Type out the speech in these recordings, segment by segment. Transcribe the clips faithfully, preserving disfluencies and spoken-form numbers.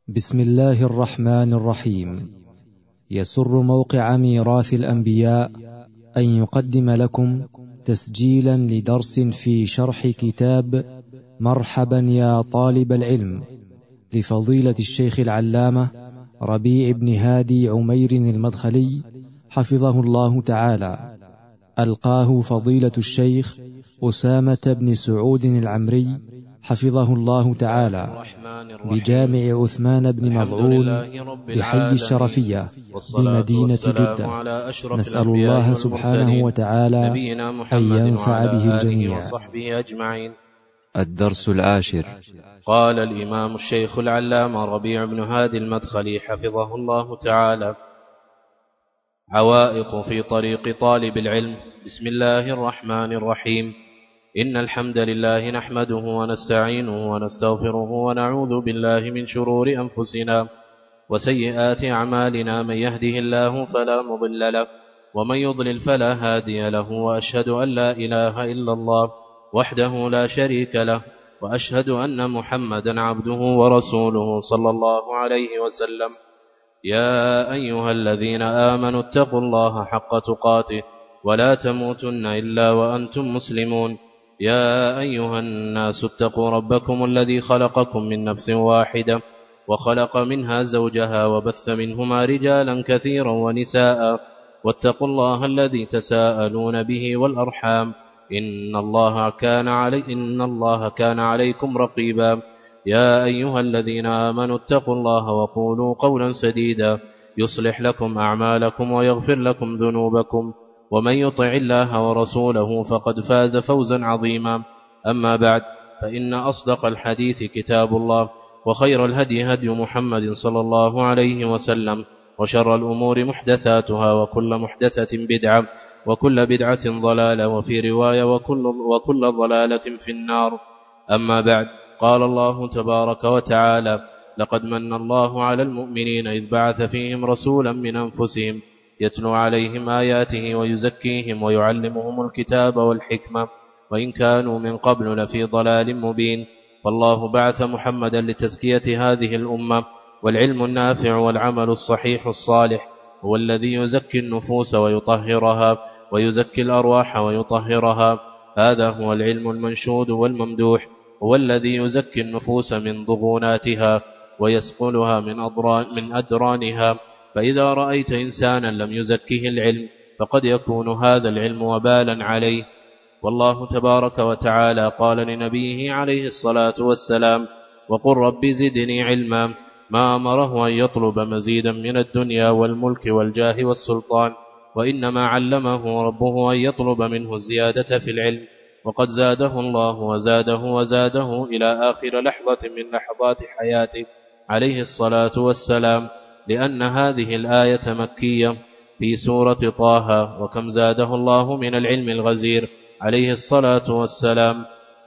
بسم الله الرحمن الرحيم. يسر موقع ميراث الأنبياء أن يقدم لكم تسجيلا لدرس في شرح كتاب مرحبا يا طالب العلم لفضيلة الشيخ العلامة ربيع بن هادي عمير المدخلي حفظه الله تعالى. ألقاه فضيلة الشيخ أسامة بن سعود العمري حفظه الله تعالى بجامع عثمان بن مظعون بحي الشرفية بمدينة جدة. نسأل الله سبحانه وتعالى أن ينفع به الجميع. الدرس العاشر. قال الإمام الشيخ العلامة ربيع بن هادي المدخلي حفظه الله تعالى: عوائق في طريق طالب العلم. بسم الله الرحمن الرحيم. إن الحمد لله نحمده ونستعينه ونستغفره ونعوذ بالله من شرور أنفسنا وسيئات أعمالنا، من يهده الله فلا مضل له ومن يضلل فلا هادي له، وأشهد أن لا إله إلا الله وحده لا شريك له، وأشهد أن محمدا عبده ورسوله صلى الله عليه وسلم. يا أيها الذين آمنوا اتقوا الله حق تقاته ولا تموتن إلا وأنتم مسلمون. يا أيها الناس اتقوا ربكم الذي خلقكم من نفس واحدة وخلق منها زوجها وبث منهما رجالا كثيرا ونساء، واتقوا الله الذي تساءلون به والأرحام، إن الله كان علي إن الله كان عليكم رقيبا. يا أيها الذين آمنوا اتقوا الله وقولوا قولا سديدا يصلح لكم أعمالكم ويغفر لكم ذنوبكم، ومن يطع الله ورسوله فقد فاز فوزا عظيما. أما بعد، فإن أصدق الحديث كتاب الله، وخير الهدي هدي محمد صلى الله عليه وسلم، وشر الأمور محدثاتها، وكل محدثة بدعة، وكل بدعة ضلالة، وفي رواية وكل, وكل ضلالة في النار. أما بعد، قال الله تبارك وتعالى: لقد من الله على المؤمنين إذ بعث فيهم رسولا من أنفسهم يتلو عليهم آياته ويزكيهم ويعلمهم الكتاب والحكمة وإن كانوا من قبل لفي ضلال مبين. فالله بعث محمدا لتزكية هذه الأمة، والعلم النافع والعمل الصحيح الصالح هو الذي يزكي النفوس ويطهرها، ويزكي الأرواح ويطهرها. هذا هو العلم المنشود والممدوح، هو الذي يزكي النفوس من ضغوناتها ويسقلها من أدران من أدرانها. فإذا رأيت إنسانا لم يزكه العلم فقد يكون هذا العلم وبالا عليه. والله تبارك وتعالى قال لنبيه عليه الصلاة والسلام: وقل رب زدني علما، ما أمره أن يطلب مزيدا من الدنيا والملك والجاه والسلطان، وإنما علمه ربه أن يطلب منه الزيادة في العلم، وقد زاده الله وزاده وزاده إلى آخر لحظة من لحظات حياته عليه الصلاة والسلام، لأن هذه الآية مكية في سورة طه. وكم زاده الله من العلم الغزير عليه الصلاة والسلام.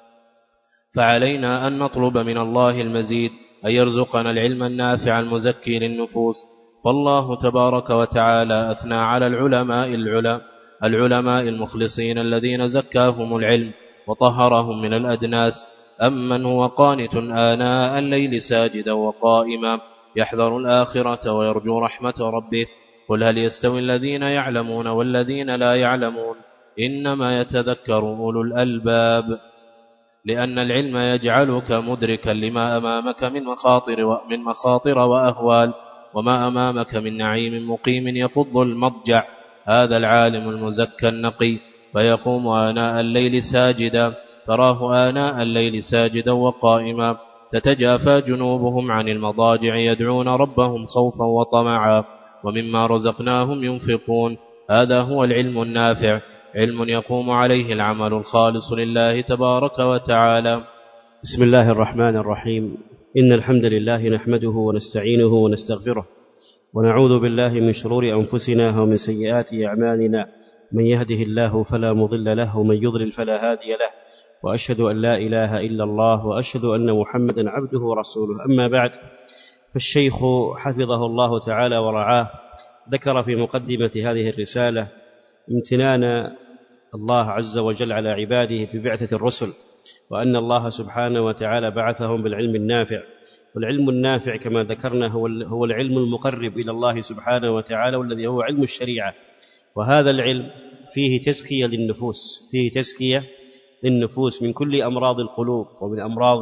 فعلينا أن نطلب من الله المزيد، أن يرزقنا العلم النافع المزكي للنفوس. فالله تبارك وتعالى أثنى على العلماء العلماء العلماء المخلصين الذين زكاهم العلم وطهرهم من الأدناس. أمن هو قانت آناء الليل ساجدا وقائما يحذر الآخرة ويرجو رحمة ربه. قل هل يستوي الذين يعلمون والذين لا يعلمون، إنما يتذكر أولو الألباب. لأن العلم يجعلك مدركا لما أمامك من مخاطر ومن مخاطر وأهوال، وما أمامك من نعيم مقيم يفض المضجع. هذا العالم المزكى النقي فيقوم آناء الليل ساجدا، تراه آناء الليل ساجدا وقائما، تتجافى جنوبهم عن المضاجع يدعون ربهم خوفا وطمعا، ومما رزقناهم ينفقون. هذا هو العلم النافع، علم يقوم عليه العمل الخالص لله تبارك وتعالى. بسم الله الرحمن الرحيم. إن الحمد لله نحمده ونستعينه ونستغفره، ونعوذ بالله من شرور أنفسنا ومن سيئات أعمالنا، من يهده الله فلا مضل له ومن يضلل فلا هادي له، وأشهد أن لا إله إلا الله، وأشهد أن محمدا عبده ورسوله. أما بعد، فالشيخ حفظه الله تعالى ورعاه ذكر في مقدمة هذه الرسالة امتنان الله عز وجل على عباده في بعثة الرسل، وأن الله سبحانه وتعالى بعثهم بالعلم النافع، والعلم النافع كما ذكرنا هو العلم المقرب إلى الله سبحانه وتعالى، والذي هو علم الشريعة. وهذا العلم فيه تزكية للنفوس، فيه تزكية للنفوس من كل أمراض القلوب ومن أمراض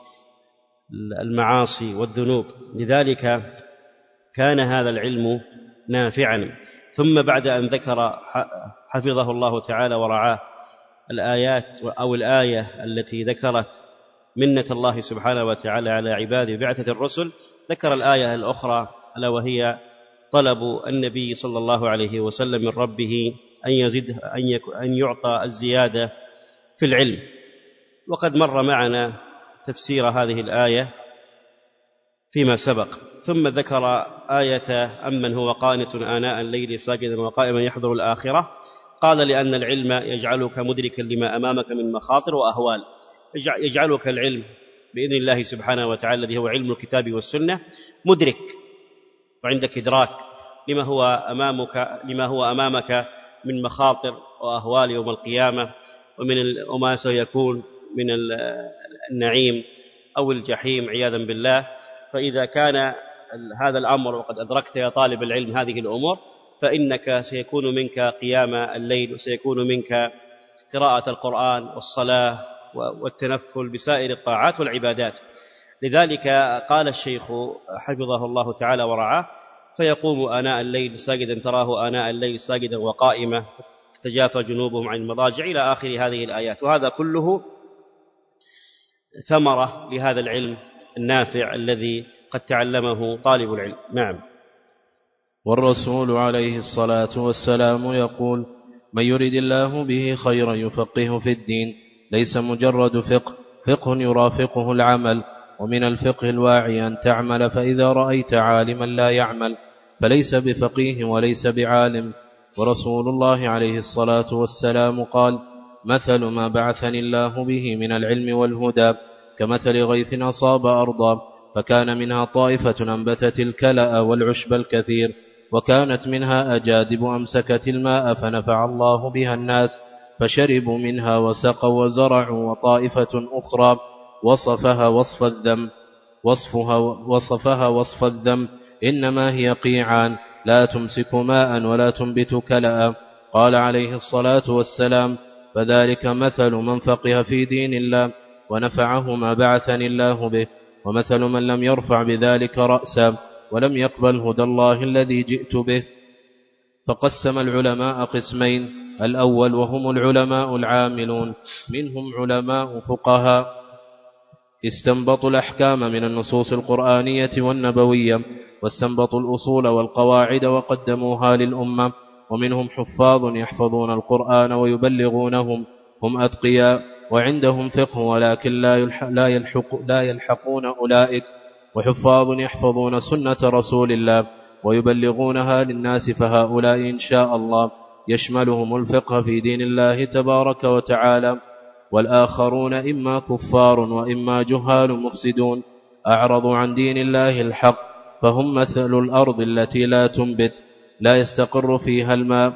المعاصي والذنوب. لذلك كان هذا العلم نافعا. ثم بعد أن ذكر حفظه الله تعالى ورعاه الآيات أو الآية التي ذكرت منة الله سبحانه وتعالى على عباده بعثة الرسل، ذكر الآية الأخرى ألا وهي طلب النبي صلى الله عليه وسلم من ربه أن يزيد أن يعطى الزيادة في العلم. وقد مر معنا تفسير هذه الآية فيما سبق. ثم ذكر آية أمن هو قانت آناء الليل ساجدا وقائما يحضر الآخرة. قال لأن العلم يجعلك مدركا لما أمامك من مخاطر وأهوال، يجعلك العلم بإذن الله سبحانه وتعالى الذي هو علم الكتاب والسنة مدرك، وعندك إدراك لما هو أمامك لما هو أمامك من مخاطر وأهوال يوم القيامة، ومن وما سيكون من النعيم أو الجحيم عياذا بالله. فإذا كان هذا الأمر وقد أدركت يا طالب العلم هذه الأمور، فإنك سيكون منك قيام الليل، وسيكون منك قراءة القرآن والصلاة والتنفل بسائر الطاعات والعبادات. لذلك قال الشيخ حفظه الله تعالى ورعاه: فيقوم آناء الليل ساجدا تراه آناء الليل ساجدا وقائما تجافى جنوبهم عن المضاجع إلى آخر هذه الآيات. وهذا كله ثمرة لهذا العلم النافع الذي قد تعلمه طالب العلم. نعم. والرسول عليه الصلاة والسلام يقول: من يرد الله به خيرا يفقهه في الدين. ليس مجرد فقه، فقه يرافقه العمل. ومن الفقه الواعي أن تعمل، فإذا رأيت عالما لا يعمل فليس بفقيه وليس بعالم. ورسول الله عليه الصلاة والسلام قال: مثل ما بعثني الله به من العلم والهدى كمثل غيث أصاب أرضا فكان منها طائفة أنبتت الكلأ والعشب الكثير، وكانت منها أجادب أمسكت الماء فنفع الله بها الناس فشربوا منها وسقوا وزرعوا. وطائفة أخرى وصفها وصف الذم وصفها وصفها وصف الذم إنما هي قيعان لا تمسك ماء ولا تنبت كلأ. قال عليه الصلاة والسلام: فذلك مثل من فقه في دين الله ونفعه ما بعثني الله به، ومثل من لم يرفع بذلك رأسا ولم يقبل هدى الله الذي جئت به. فقسم العلماء قسمين: الأول وهم العلماء العاملون، منهم علماء فقهاء استنبطوا الأحكام من النصوص القرآنية والنبوية، واستنبطوا الأصول والقواعد وقدموها للأمة. ومنهم حفاظ يحفظون القرآن ويبلغونهم، هم أتقياء وعندهم فقه ولكن لا, يلحق لا, يلحق لا يلحقون أولئك. وحفاظ يحفظون سنة رسول الله ويبلغونها للناس، فهؤلاء إن شاء الله يشملهم الفقه في دين الله تبارك وتعالى. والآخرون إما كفار وإما جهال مفسدون أعرضوا عن دين الله الحق، فهم مثل الأرض التي لا تنبت لا يستقر فيها الماء،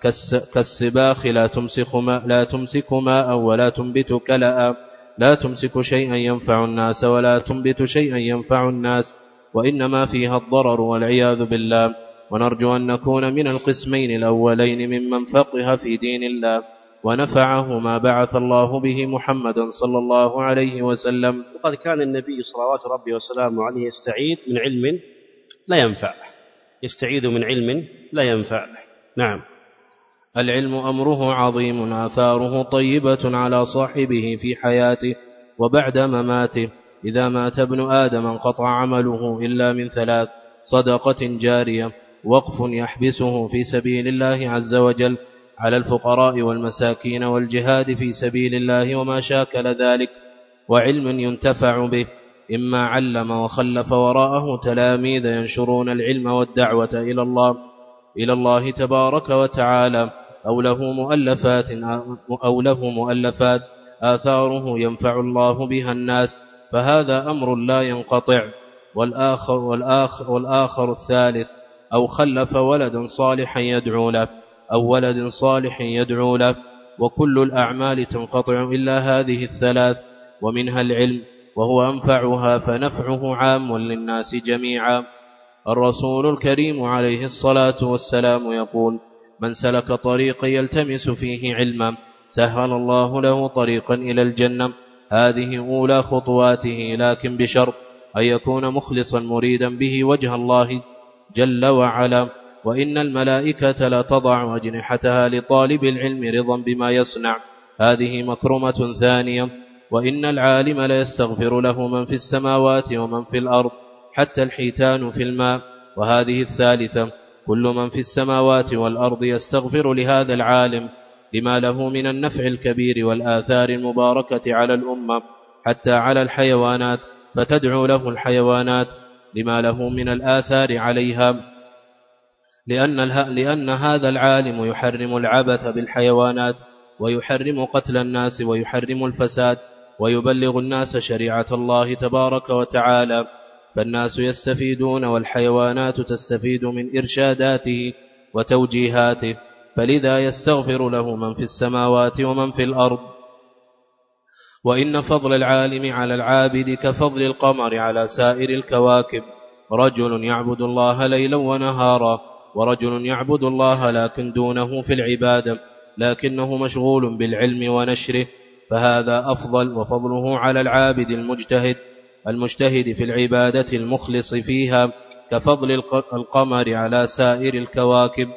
كالسباخ لا تمسك ماء, لا تمسك ماء ولا تنبت كلأ، لا تمسك شيئا ينفع الناس ولا تنبت شيئا ينفع الناس، وإنما فيها الضرر والعياذ بالله. ونرجو أن نكون من القسمين الأولين ممن فقه في دين الله ونفعه ما بعث الله به محمدا صلى الله عليه وسلم. وقد كان النبي صلوات ربي وسلامه عليه يستعيذ من علم لا ينفع، يستعيذ من علم لا ينفع. نعم. العلم أمره عظيم، آثاره طيبة على صاحبه في حياته وبعد مماته. إذا مات ابن آدم انقطع عمله إلا من ثلاث: صدقة جارية، وقف يحبسه في سبيل الله عز وجل على الفقراء والمساكين، والجهاد في سبيل الله وما شاكل ذلك، وعلم ينتفع به، إما علم وخلف وراءه تلاميذ ينشرون العلم والدعوة إلى الله إلى الله تبارك وتعالى، أو له مؤلفات أو له مؤلفات آثاره ينفع الله بها الناس، فهذا أمر لا ينقطع. والآخر, والآخر, والآخر الثالث: أو خلف ولدا صالحا يدعو له أو ولد صالح يدعو له. وكل الأعمال تنقطع إلا هذه الثلاث، ومنها العلم. وهو أنفعها فنفعه عام للناس جميعا. الرسول الكريم عليه الصلاة والسلام يقول: من سلك طريقا يلتمس فيه علما سهل الله له طريقا إلى الجنة. هذه أولى خطواته، لكن بشرط أن يكون مخلصا مريدا به وجه الله جل وعلا. وإن الملائكة لا تضع أجنحتها لطالب العلم رضا بما يصنع، هذه مكرمة ثانية. وإن العالم لا يستغفر له من في السماوات ومن في الأرض، حتى الحيتان في الماء، وهذه الثالثة. كل من في السماوات والأرض يستغفر لهذا العالم لما له من النفع الكبير والآثار المباركة على الأمة، حتى على الحيوانات، فتدعو له الحيوانات لما له من الآثار عليها، لأن, لأن هذا العالم يحرم العبث بالحيوانات، ويحرم قتل الناس، ويحرم الفساد، ويبلغ الناس شريعة الله تبارك وتعالى. فالناس يستفيدون والحيوانات تستفيد من إرشاداته وتوجيهاته، فلذا يستغفر له من في السماوات ومن في الأرض. وإن فضل العالم على العابد كفضل القمر على سائر الكواكب. رجل يعبد الله ليلا ونهارا، ورجل يعبد الله لكن دونه في العبادة، لكنه مشغول بالعلم ونشره، فهذا أفضل. وفضله على العابد المجتهد المجتهد في العبادة المخلص فيها كفضل القمر على سائر الكواكب.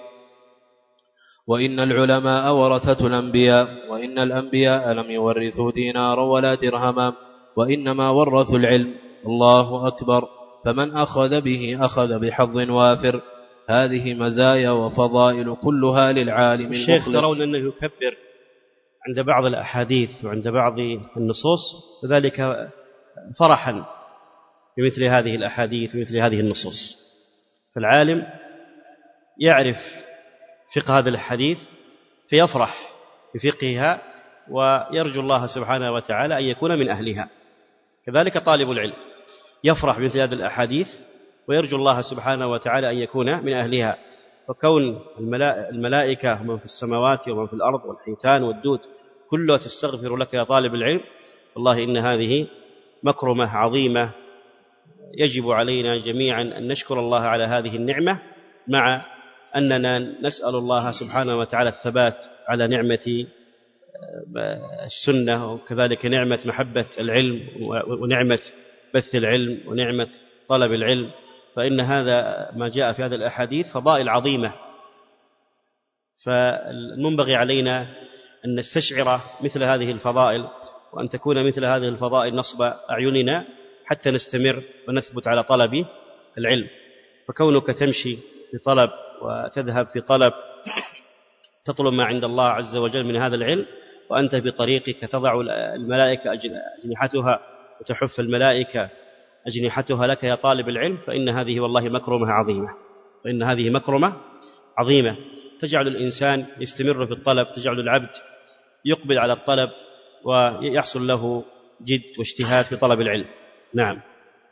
وإن العلماء ورثة الأنبياء، وإن الأنبياء لم يورثوا دينارا ولا درهما، وإنما ورثوا العلم. الله أكبر. فمن أخذ به أخذ بحظ وافر. هذه مزايا وفضائل كلها للعالم المخلص. الشيخ ترون أنه يكبر عند بعض الأحاديث وعند بعض النصوص، وذلك فرحا بمثل هذه الأحاديث ومثل هذه النصوص. فالعالم يعرف فقه هذا الحديث فيفرح بفقهها، ويرجو الله سبحانه وتعالى أن يكون من أهلها. كذلك طالب العلم يفرح بمثل هذه الأحاديث ويرجو الله سبحانه وتعالى أن يكون من أهلها. فكون الملائكة ومن في السماوات ومن في الأرض والحيتان والدود كلها تستغفر لك يا طالب العلم، والله إن هذه مكرمة عظيمة يجب علينا جميعا أن نشكر الله على هذه النعمة، مع أننا نسأل الله سبحانه وتعالى الثبات على نعمة السنة، وكذلك نعمة محبة العلم، ونعمة بث العلم، ونعمة طلب العلم. فإن هذا ما جاء في هذه الأحاديث فضائل عظيمة، فالمنبغي علينا أن نستشعر مثل هذه الفضائل، وأن تكون مثل هذه الفضائل نصب أعيننا حتى نستمر ونثبت على طلب العلم. فكونك تمشي في طلب وتذهب في طلب تطلب ما عند الله عز وجل من هذا العلم، وأنت بطريقك تضع الملائكة أجنحتها وتحف الملائكة أجنحتها لك يا طالب العلم، فإن هذه والله مكرمة عظيمة، فإن هذه مكرمة عظيمة تجعل الإنسان يستمر في الطلب، تجعل العبد يقبل على الطلب ويحصل له جد واجتهاد في طلب العلم. نعم.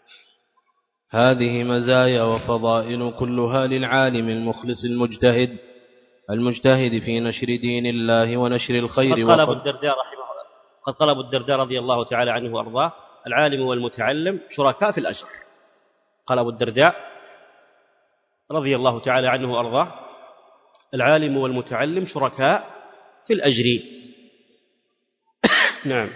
هذه مزايا وفضائل كلها للعالم المخلص المجتهد المجتهد في نشر دين الله ونشر الخير. قد قال أبو الدرداء رحمه الله قد قال أبو الدرداء رضي الله تعالى عنه وأرضاه: العالم والمتعلم شركاء في الأجر. قال أبو الدرداء رضي الله تعالى عنه وأرضاه: العالم والمتعلم شركاء في الأجر. نعم.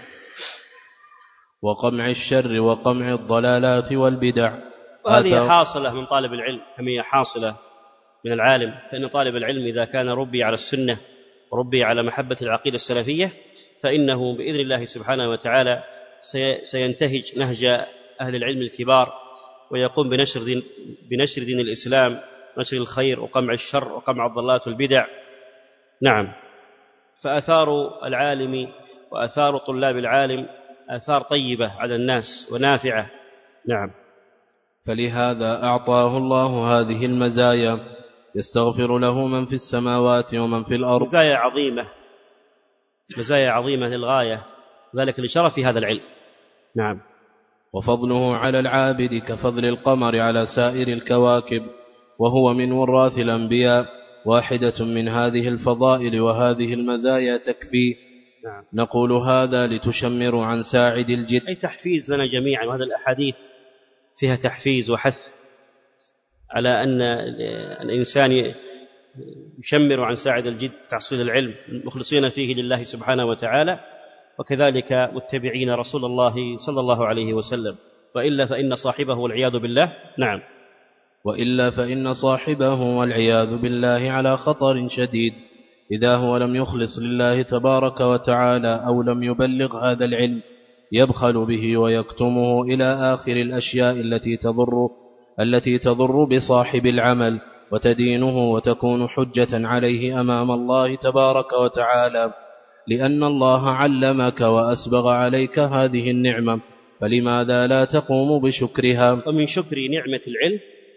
وقمع الشر وقمع الضلالات والبدع. وهذه حاصلة من طالب العلم كما هي حاصلة من العالم. فإن طالب العلم إذا كان ربي على السنة وربي على محبة العقيدة السلفية، فإنه بإذن الله سبحانه وتعالى سينتهج نهج أهل العلم الكبار، ويقوم بنشر دين, بنشر دين الإسلام، نشر الخير وقمع الشر وقمع الضلالات والبدع. نعم. فأثار العالم وأثار طلاب العالم آثار طيبة على الناس ونافعة. نعم. فلهذا أعطاه الله هذه المزايا، يستغفر له من في السماوات ومن في الأرض. مزايا عظيمة، مزايا عظيمة للغاية، ذلك لشرف هذا العلم. نعم. وفضله على العابد كفضل القمر على سائر الكواكب، وهو من وراث الأنبياء. واحدة من هذه الفضائل وهذه المزايا تكفي، نعم. نقول هذا لتشمروا عن ساعد الجد، أي تحفيز لنا جميعا، وهذا الأحاديث فيها تحفيز وحث على أن الإنسان يشمر عن ساعد الجد تحصيل العلم مخلصين فيه لله سبحانه وتعالى، وكذلك متبعين رسول الله صلى الله عليه وسلم، وإلا فإن صاحبه والعياذ بالله نعم وإلا فإن صاحبه والعياذ بالله على خطر شديد إذا هو لم يخلص لله تبارك وتعالى أو لم يبلغ هذا العلم، يبخل به ويكتمه إلى آخر الأشياء التي تضر التي تضر بصاحب العمل وتدينه وتكون حجة عليه أمام الله تبارك وتعالى، لأن الله علمك وأسبغ عليك هذه النعمة، فلماذا لا تقوم بشكرها؟ ومن شكر نعمة العلم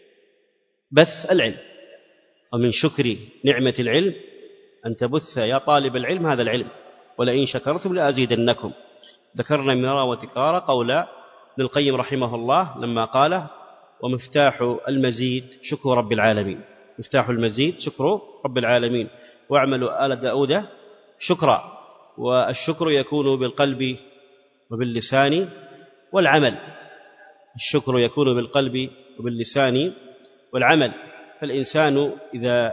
بث العلم، ومن شكر نعمة العلم أن تبث يا طالب العلم هذا العلم، ولئن شكرتم لأزيدنكم. ذكرنا مرارا وتكرارا قول ابن القيم رحمه الله لما قال ومفتاح المزيد شكر رب العالمين، مفتاح المزيد شكر رب العالمين، واعملوا آل داود شكرا. والشكر يكون بالقلب وباللسان والعمل، الشكر يكون بالقلب وباللسان والعمل. فالإنسان إذا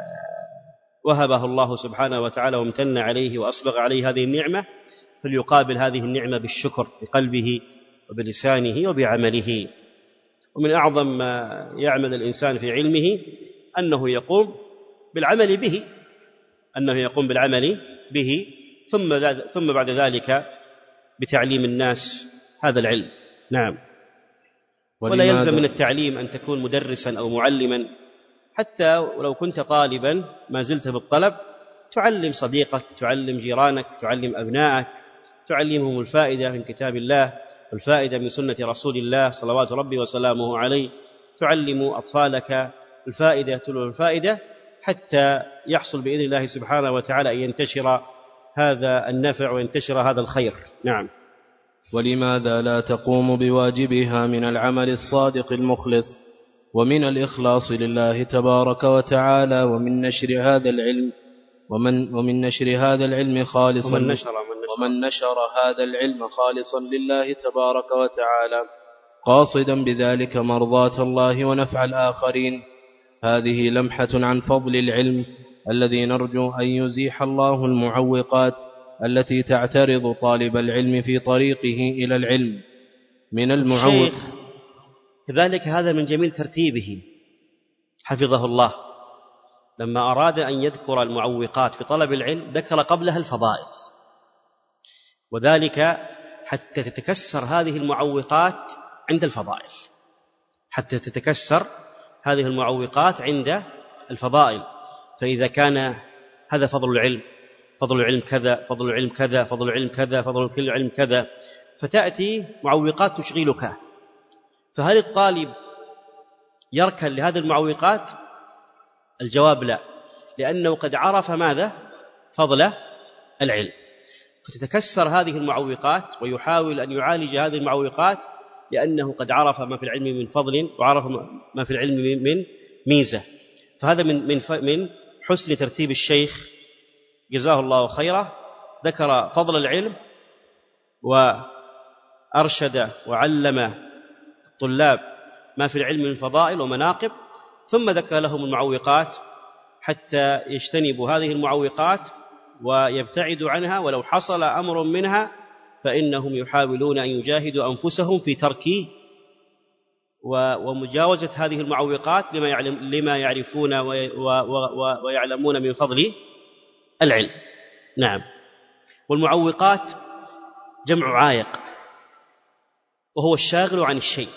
وهبه الله سبحانه وتعالى وامتن عليه وأسبغ عليه هذه النعمة فليقابل هذه النعمة بالشكر بقلبه وبلسانه وبعمله. ومن أعظم ما يعمل الإنسان في علمه أنه يقوم بالعمل به أنه يقوم بالعمل به ثم ثم بعد ذلك بتعليم الناس هذا العلم. نعم. ولا يلزم من التعليم أن تكون مدرسا أو معلما، حتى ولو كنت طالبا ما زلت بالطلب تعلم صديقك، تعلم جيرانك، تعلم أبنائك، تعلمهم الفائدة من كتاب الله والفائدة من سنة رسول الله صلوات ربي وسلامه عليه، تعلم أطفالك الفائدة تلو الفائدة، حتى يحصل بإذن الله سبحانه وتعالى أن ينتشر هذا النفع وينتشر هذا الخير. نعم. ولماذا لا تقوم بواجبها من العمل الصادق المخلص ومن الإخلاص لله تبارك وتعالى ومن نشر هذا العلم ومن, ومن نشر هذا العلم خالصا ومن نشر, ومن نشر هذا العلم خالصا لله تبارك وتعالى قاصدا بذلك مرضاة الله ونفع الآخرين؟ هذه لمحة عن فضل العلم الذي نرجو أن يزيح الله المعوقات التي تعترض طالب العلم في طريقه إلى العلم من المعوق. كذلك هذا من جميل ترتيبه حفظه الله، لما أراد أن يذكر المعوقات في طلب العلم ذكر قبلها الفضائل، وذلك حتى تتكسر هذه المعوقات عند الفضائل، حتى تتكسر هذه المعوقات عند الفضائل. فإذا كان هذا فضل العلم، فضل العلم كذا، فضل العلم كذا، فضل العلم كذا، فضل العلم كذا، فتأتي معوقات تشغلك، فهل الطالب يركن لهذه المعوقات؟ الجواب لا، لأنه قد عرف ماذا؟ فضل العلم، فتتكسر هذه المعوقات ويحاول أن يعالج هذه المعوقات، لأنه قد عرف ما في العلم من فضل وعرف ما في العلم من ميزة. فهذا من من من حسن ترتيب الشيخ جزاه الله خيرا، ذكر فضل العلم وأرشد وعلم الطلاب ما في العلم من فضائل ومناقب، ثم ذكر لهم المعوقات حتى يجتنبوا هذه المعوقات ويبتعدوا عنها، ولو حصل أمر منها فإنهم يحاولون أن يجاهدوا أنفسهم في ترك ومجاوزة هذه المعوقات لما يعرفون ويعلمون من فضل العلم. نعم. والمعوقات جمع عائق، وهو الشاغل عن الشيء،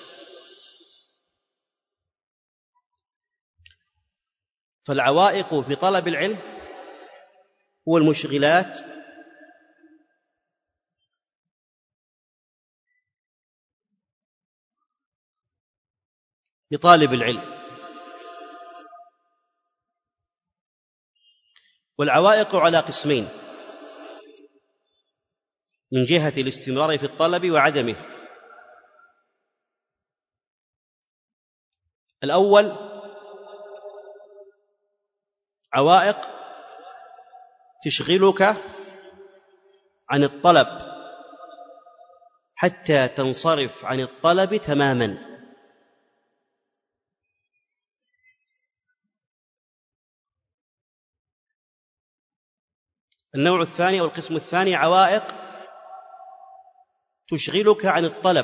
فالعوائق في طلب العلم هو المشغلات لطالب العلم. والعوائق على قسمين، من جهة الاستمرار في الطلب وعدمه. الأول عوائق تشغلك عن الطلب حتى تنصرف عن الطلب تماما. النوع الثاني أو القسم الثاني عوائق تشغلك عن الطلب،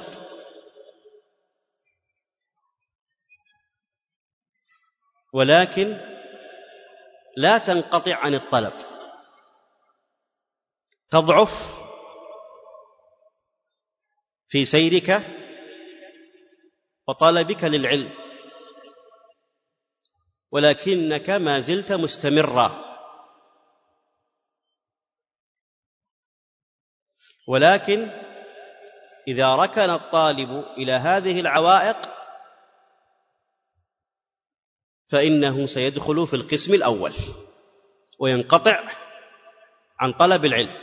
ولكن لا تنقطع عن الطلب، تضعف في سيرك وطلبك للعلم، ولكنك ما زلت مستمرا. ولكن إذا ركن الطالب إلى هذه العوائق فإنه سيدخل في القسم الأول وينقطع عن طلب العلم.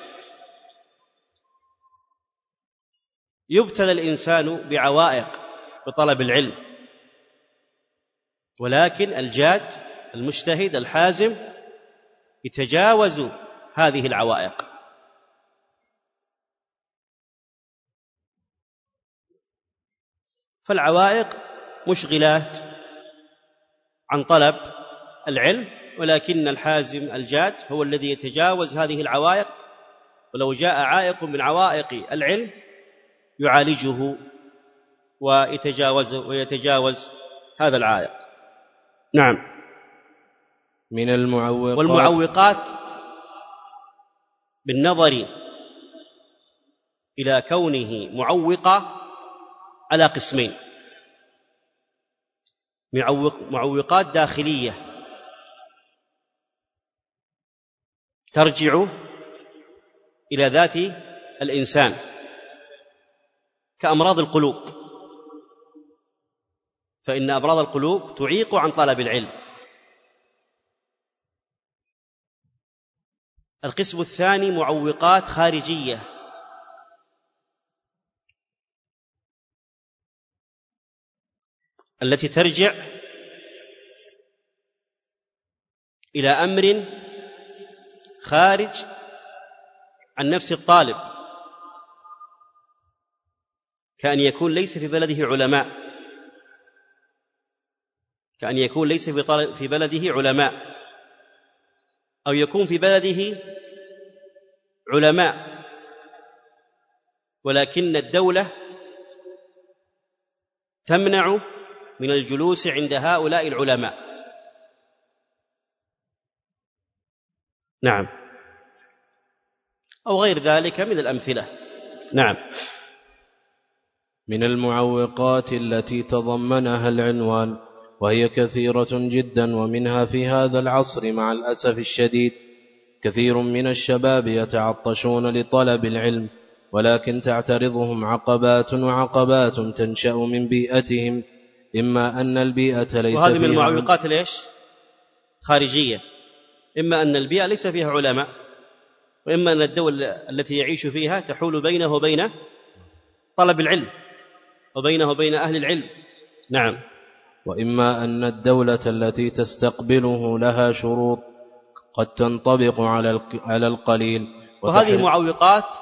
يبتلى الإنسان بعوائق في طلب العلم، ولكن الجاد المجتهد الحازم يتجاوز هذه العوائق. فالعوائق مشغلات عن طلب العلم، ولكن الحازم الجاد هو الذي يتجاوز هذه العوائق، ولو جاء عائق من عوائق العلم يعالجه ويتجاوز ويتجاوز هذا العائق. نعم. من المعوقات والمعوقات بالنظر إلى كونه معوقة على قسمين: معوقات داخلية ترجع إلى ذات الإنسان كأمراض القلوب، فإن أمراض القلوب تعيق عن طلب العلم. القسم الثاني معوقات خارجية التي ترجع إلى أمر خارج عن نفس الطالب، كأن يكون ليس في بلده علماء كأن يكون ليس في بلده علماء أو يكون في بلده علماء ولكن الدولة تمنع من الجلوس عند هؤلاء العلماء. نعم. أو غير ذلك من الأمثلة. نعم. من المعوقات التي تضمنها العنوان، وهي كثيرة جدا، ومنها في هذا العصر مع الأسف الشديد كثير من الشباب يتعطشون لطلب العلم، ولكن تعترضهم عقبات وعقبات تنشأ من بيئتهم، إما أن البيئة ليس وهذه من فيها المعوقات ليش؟ خارجية، إما أن البيئة ليس فيها علماء، وإما أن الدولة التي يعيش فيها تحول بينه وبين طلب العلم وبينه وبين أهل العلم. نعم. وإما أن الدولة التي تستقبله لها شروط قد تنطبق على القليل، وهذه معوقات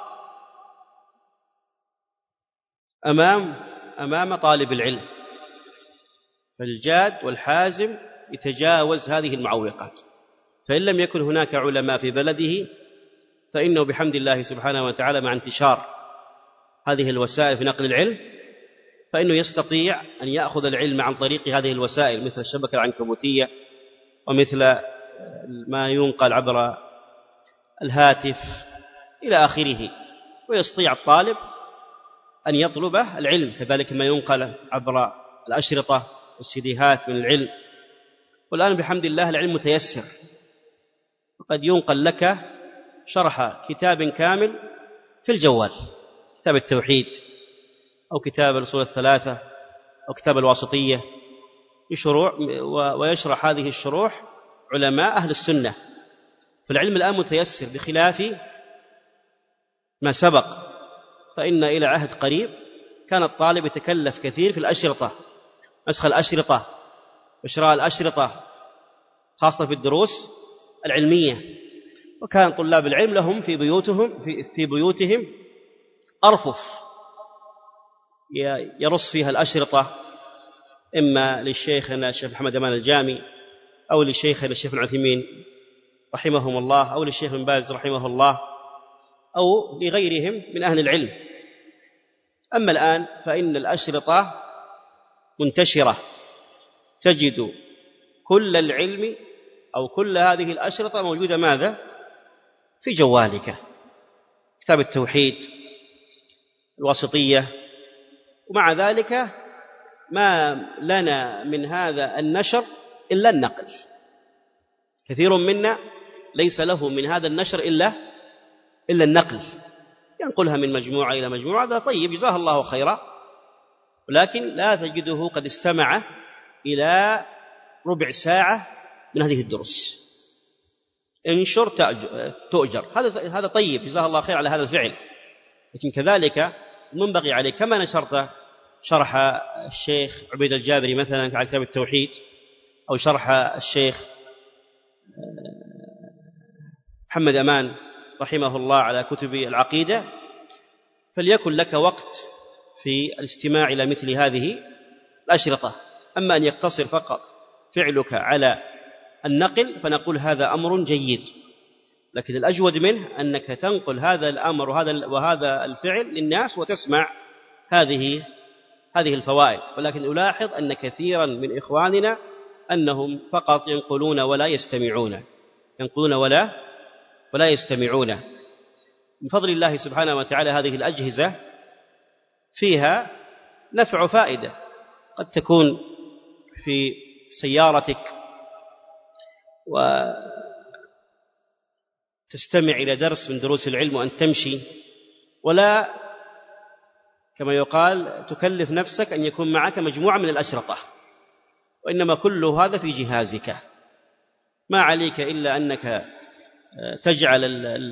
أمام أمام طالب العلم، فالجاد والحازم يتجاوز هذه المعوقات. فإن لم يكن هناك علماء في بلده فإنه بحمد الله سبحانه وتعالى مع انتشار هذه الوسائل في نقل العلم فإنه يستطيع أن يأخذ العلم عن طريق هذه الوسائل، مثل الشبكة العنكبوتية ومثل ما ينقل عبر الهاتف إلى آخره، ويستطيع الطالب أن يطلب العلم. كذلك ما ينقل عبر الأشرطة والسيديهات من العلم. والآن بحمد الله العلم متيسر، وقد ينقل لك شرح كتاب كامل في الجوال، كتاب التوحيد أو كتاب الأصول الثلاثة أو كتاب الواسطية، بشروع ويشرح هذه الشروح علماء أهل السنة. فالعلم الآن متيسر بخلاف ما سبق، فإن إلى عهد قريب كان الطالب يتكلف كثير في الأشرطة، نسخ الأشرطة وشراء الأشرطة، خاصة في الدروس العلمية. وكان طلاب العلم لهم في بيوتهم في, في بيوتهم أرفف يرص فيها الأشرطة، إما للشيخنا الشيخ محمد أمان الجامي، أو لشيخنا الشيخ ابن عثيمين رحمهم الله، أو للشيخ ابن باز رحمه الله، أو لغيرهم من أهل العلم. أما الآن فإن الأشرطة منتشرة، تجد كل العلم أو كل هذه الأشرطة موجودة ماذا؟ في جوالك، كتاب التوحيد، الواسطية. ومع ذلك ما لنا من هذا النشر إلا النقل، كثير منا ليس له من هذا النشر إلا إلا النقل، ينقلها من مجموعة إلى مجموعة، هذا طيب جزاه الله خيرا، ولكن لا تجده قد استمع إلى ربع ساعة من هذه الدروس. انشر تؤجر، هذا هذا طيب جزاه الله خير على هذا الفعل، لكن كذلك منبغي عليه كما نشرت شرح الشيخ عبيد الجابري مثلا على كتاب التوحيد، أو شرح الشيخ محمد أمان رحمه الله على كتب العقيدة، فليكن لك وقت في الاستماع إلى مثل هذه الأشرطة. أما أن يقتصر فقط فعلك على النقل فنقول هذا أمر جيد، لكن الأجود منه أنك تنقل هذا الأمر وهذا وهذا الفعل للناس وتسمع هذه هذه الفوائد. ولكن ألاحظ أن كثيرا من إخواننا أنهم فقط ينقلون ولا يستمعون، ينقلون ولا ولا يستمعون. من فضل الله سبحانه وتعالى هذه الأجهزة فيها نفع فائدة، قد تكون في سيارتك وتستمع إلى درس من دروس العلم وأن تمشي، ولا كما يقال تكلف نفسك أن يكون معك مجموعة من الأشرطة، وإنما كل هذا في جهازك، ما عليك إلا أنك تجعل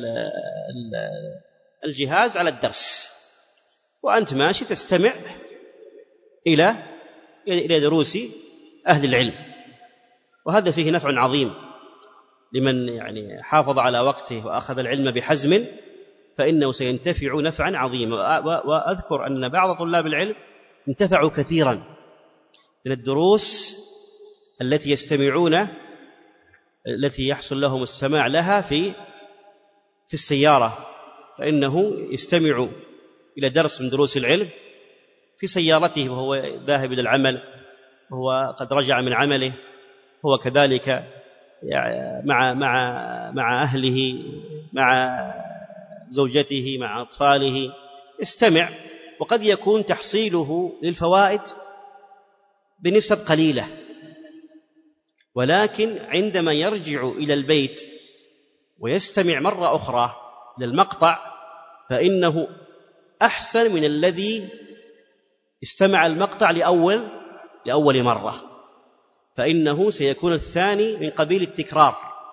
الجهاز على الدرس وأنت ماشي تستمع إلى إلى دروس أهل العلم، وهذا فيه نفع عظيم لمن يعني حافظ على وقته وأخذ العلم بحزم، فإنه سينتفع نفعا عظيما. وأذكر أن بعض طلاب العلم انتفعوا كثيرا من الدروس التي يستمعون التي يحصل لهم السماع لها في في السيارة، فإنه يستمع إلى درس من دروس العلم في سيارته وهو ذاهب إلى العمل، وهو قد رجع من عمله، هو كذلك مع مع مع أهله، مع زوجته، مع أطفاله، استمع. وقد يكون تحصيله للفوائد بنسب قليلة، ولكن عندما يرجع إلى البيت ويستمع مرة أخرى للمقطع فإنه أحسن من الذي استمع المقطع لأول لأول مرة، فإنه سيكون الثاني من قبيل التكرار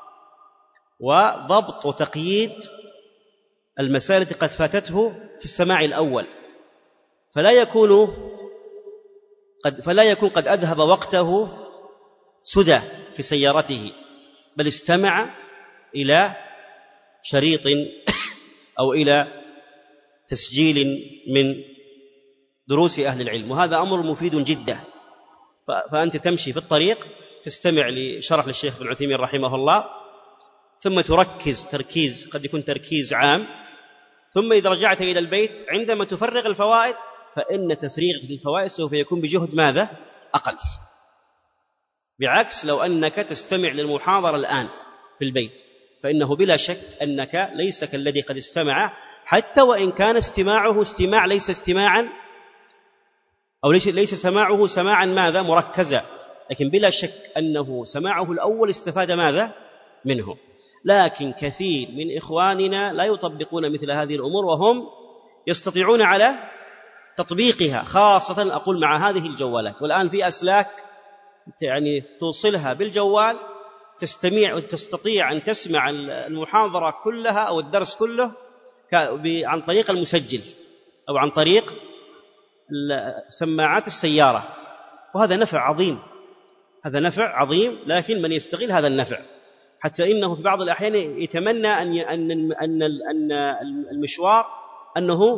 وضبط وتقييد المسائل التي قد فاتته في السماع الأول، فلا يكون قد فلا يكون قد أذهب وقته سدى في سيارته، بل استمع إلى شريط أو إلى تسجيل من دروس أهل العلم، وهذا أمر مفيد جدا. فأنت تمشي في الطريق تستمع لشرح للشيخ ابن عثيمين رحمه الله، ثم تركز تركيز قد يكون تركيز عام، ثم إذا رجعت إلى البيت عندما تفرغ الفوائد فإن تفريغك للفوائد سوف يكون بجهد ماذا؟ أقل، بعكس لو أنك تستمع للمحاضرة الآن في البيت، فإنه بلا شك أنك ليس كالذي قد استمع، حتى وإن كان استماعه استماع ليس استماعا أو ليس, ليس سماعه سماعا ماذا؟ مركزا، لكن بلا شك أنه سماعه الأول استفاد ماذا؟ منه. لكن كثير من إخواننا لا يطبقون مثل هذه الأمور، وهم يستطيعون على تطبيقها، خاصة أقول مع هذه الجوالات. والآن في أسلاك يعني توصلها بالجوال، تستمع وتستطيع أن تسمع المحاضرة كلها أو الدرس كله عن طريق المسجل أو عن طريق سماعات السيارة، وهذا نفع عظيم، هذا نفع عظيم، لكن من يستغل هذا النفع حتى إنه في بعض الأحيان يتمنى أن أن أن أن المشوار أنه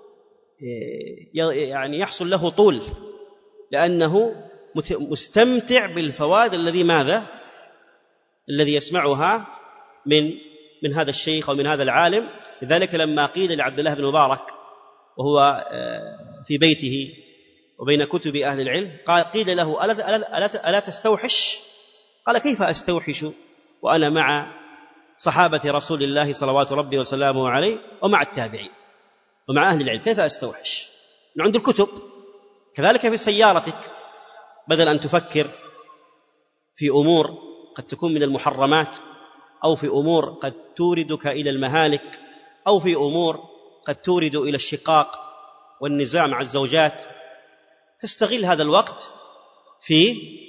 يعني يحصل له طول، لأنه مستمتع بالفوائد الذي ماذا الذي يسمعها من من هذا الشيخ أو من هذا العالم. لذلك لما قيل لعبد الله بن مبارك وهو في بيته وبين كتب أهل العلم قال قيل له ألا, ألا, ألا تستوحش؟ قال كيف أستوحش وأنا مع صحابة رسول الله صلوات ربي وسلامه عليه ومع التابعين ومع أهل العلم، كيف أستوحش من عند الكتب؟ كذلك في سيارتك، بدل أن تفكر في أمور قد تكون من المحرمات، أو في أمور قد توردك إلى المهالك، أو في أمور قد تورد إلى الشقاق والنزاع مع الزوجات، تستغل هذا الوقت في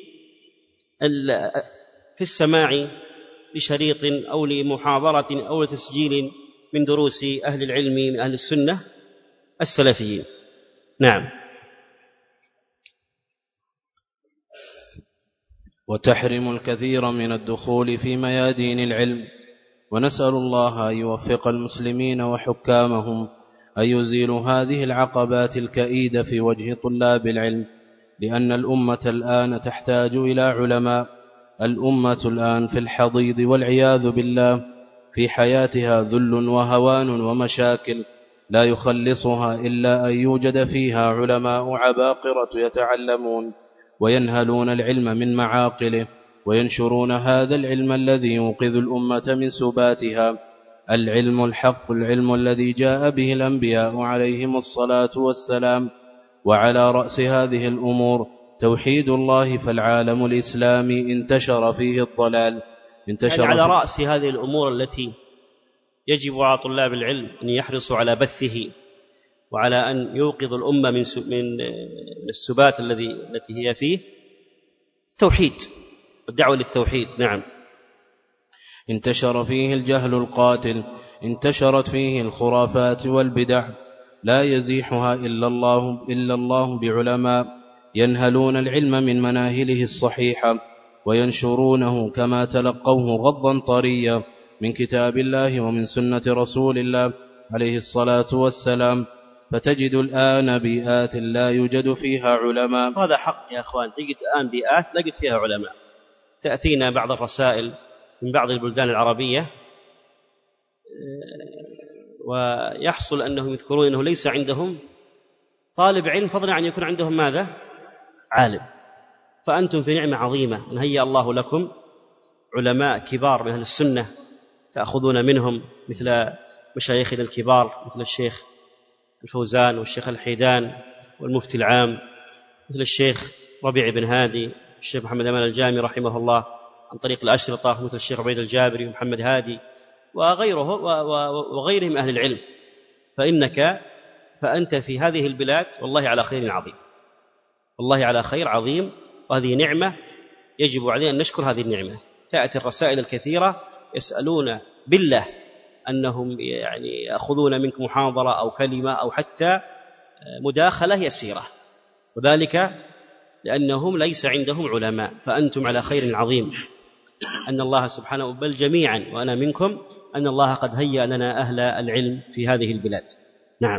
في السماع لشريط أو لمحاضرة أو لتسجيل من دروس أهل العلم من أهل السنة السلفيين. نعم. وتحرم الكثير من الدخول في ميادين العلم، ونسأل الله أن يوفق المسلمين وحكامهم أن يزيلوا هذه العقبات الكئيدة في وجه طلاب العلم، لأن الأمة الآن تحتاج إلى علماء. الأمة الآن في الحضيض والعياذ بالله، في حياتها ذل وهوان ومشاكل لا يخلصها إلا أن يوجد فيها علماء عباقرة يتعلمون وينهلون العلم من معاقله، وينشرون هذا العلم الذي ينقذ الأمة من سباتها، العلم الحق، العلم الذي جاء به الأنبياء عليهم الصلاة والسلام. وعلى رأس هذه الأمور توحيد الله، فالعالم الإسلامي انتشر فيه الضلال، انتشر يعني على فيه رأس هذه الأمور التي يجب على طلاب العلم أن يحرصوا على بثه، وعلى أن يوقظوا الأمة من من السبات الذي التي هي فيه، التوحيد والدعوة للتوحيد. نعم. انتشر فيه الجهل القاتل، انتشرت فيه الخرافات والبدع، لا يزيحها إلا الله إلا الله بعلماء ينهلون العلم من مناهله الصحيحة وينشرونه كما تلقوه غضا طريا من كتاب الله ومن سنة رسول الله عليه الصلاة والسلام. فتجد الآن بيئات لا يوجد فيها علماء. هذا حق يا أخوان، تجد الآن بيئات لا يوجد فيها علماء. تأتينا بعض الرسائل من بعض البلدان العربية ويحصل أنهم يذكرون أنه ليس عندهم طالب علم فضلا عن يكون عندهم ماذا؟ عالم. فأنتم في نعمة عظيمة أن هيأ الله لكم علماء كبار من أهل السنة تأخذون منهم، مثل مشايخنا الكبار مثل الشيخ الفوزان والشيخ الحيدان والمفتي العام، مثل الشيخ ربيع بن هادي والشيخ محمد أمان الجامي رحمه الله عن طريق الأشرطة، مثل الشيخ عبيد الجابري ومحمد هادي وغيره وغيرهم أهل العلم. فإنك فأنت في هذه البلاد والله على خير عظيم، والله على خير عظيم، وهذه نعمة يجب علينا أن نشكر هذه النعمة. تأتي الرسائل الكثيرة يسألون بالله أنهم يعني يأخذون منك محاضرة أو كلمة أو حتى مداخلة يسيرة، وذلك لأنهم ليس عندهم علماء. فأنتم على خير عظيم، أن الله سبحانه بل جميعا وأنا منكم أن الله قد هيأ لنا أهل العلم في هذه البلاد. نعم.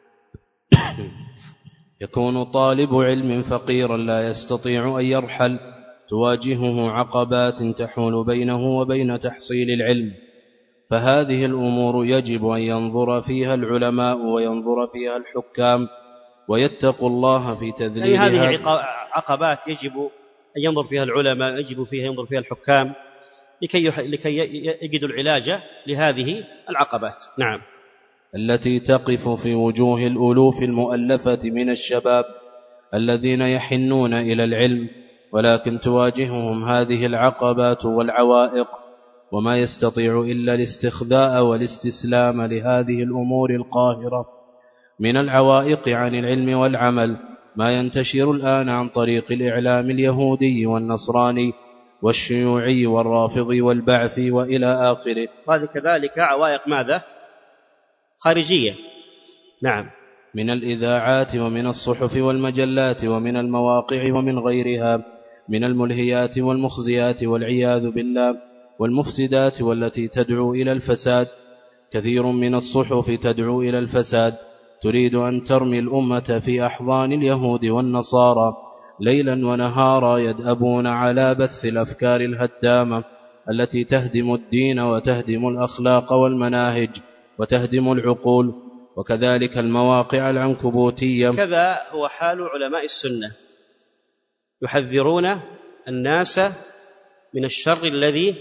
يكون طالب علم فقيرا لا يستطيع أن يرحل، تواجهه عقبات تحول بينه وبين تحصيل العلم، فهذه الأمور يجب أن ينظر فيها العلماء وينظر فيها الحكام ويتقوا الله في تذليلها. يعني هذه عقبات يجب أن ينظر فيها العلماء، يجب فيها ينظر فيها الحكام لكي لكي يجدوا العلاج لهذه العقبات. نعم. التي تقف في وجوه الألوف المؤلفة من الشباب الذين يحنون إلى العلم، ولكن تواجههم هذه العقبات والعوائق، وما يستطيع إلا الاستخذاء والاستسلام لهذه الأمور القاهرة من العوائق عن العلم والعمل، ما ينتشر الآن عن طريق الإعلام اليهودي والنصراني والشيوعي والرافضي والبعثي وإلى آخره. هذه كذلك عوائق ماذا؟ خارجية. نعم. من الإذاعات ومن الصحف والمجلات ومن المواقع ومن غيرها من الملهيات والمخزيات والعياذ بالله، والمفسدات والتي تدعو إلى الفساد. كثير من الصحف تدعو إلى الفساد، تريد أن ترمي الأمة في أحضان اليهود والنصارى، ليلا ونهارا يدأبون على بث الأفكار الهدامة التي تهدم الدين وتهدم الأخلاق والمناهج وتهدم العقول، وكذلك المواقع العنكبوتية. كذا هو حال علماء السنة، يحذرون الناس من الشر الذي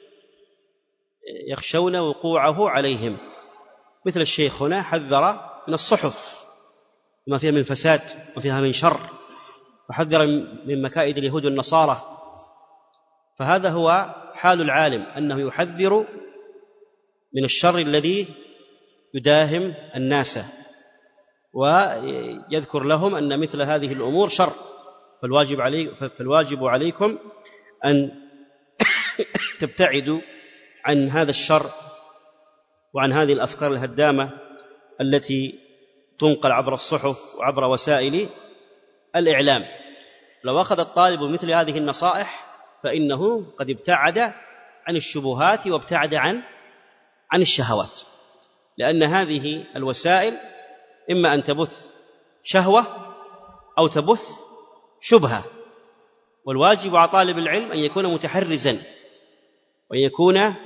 يخشون وقوعه عليهم، مثل الشيخ هنا حذر من الصحف ما فيها من فساد وفيها من شر، وحذر من مكائد اليهود والنصارى. فهذا هو حال العالم، أنه يحذر من الشر الذي يداهم الناس، ويذكر لهم أن مثل هذه الأمور شر، فالواجب, علي فالواجب عليكم أن تبتعدوا عن هذا الشر وعن هذه الأفكار الهدامة التي تنقل عبر الصحف وعبر وسائل الإعلام. لو أخذ الطالب مثل هذه النصائح فإنه قد ابتعد عن الشبهات وابتعد عن عن الشهوات، لأن هذه الوسائل إما أن تبث شهوة أو تبث شبهة، والواجب على طالب العلم أن يكون متحرزا، وأن يكون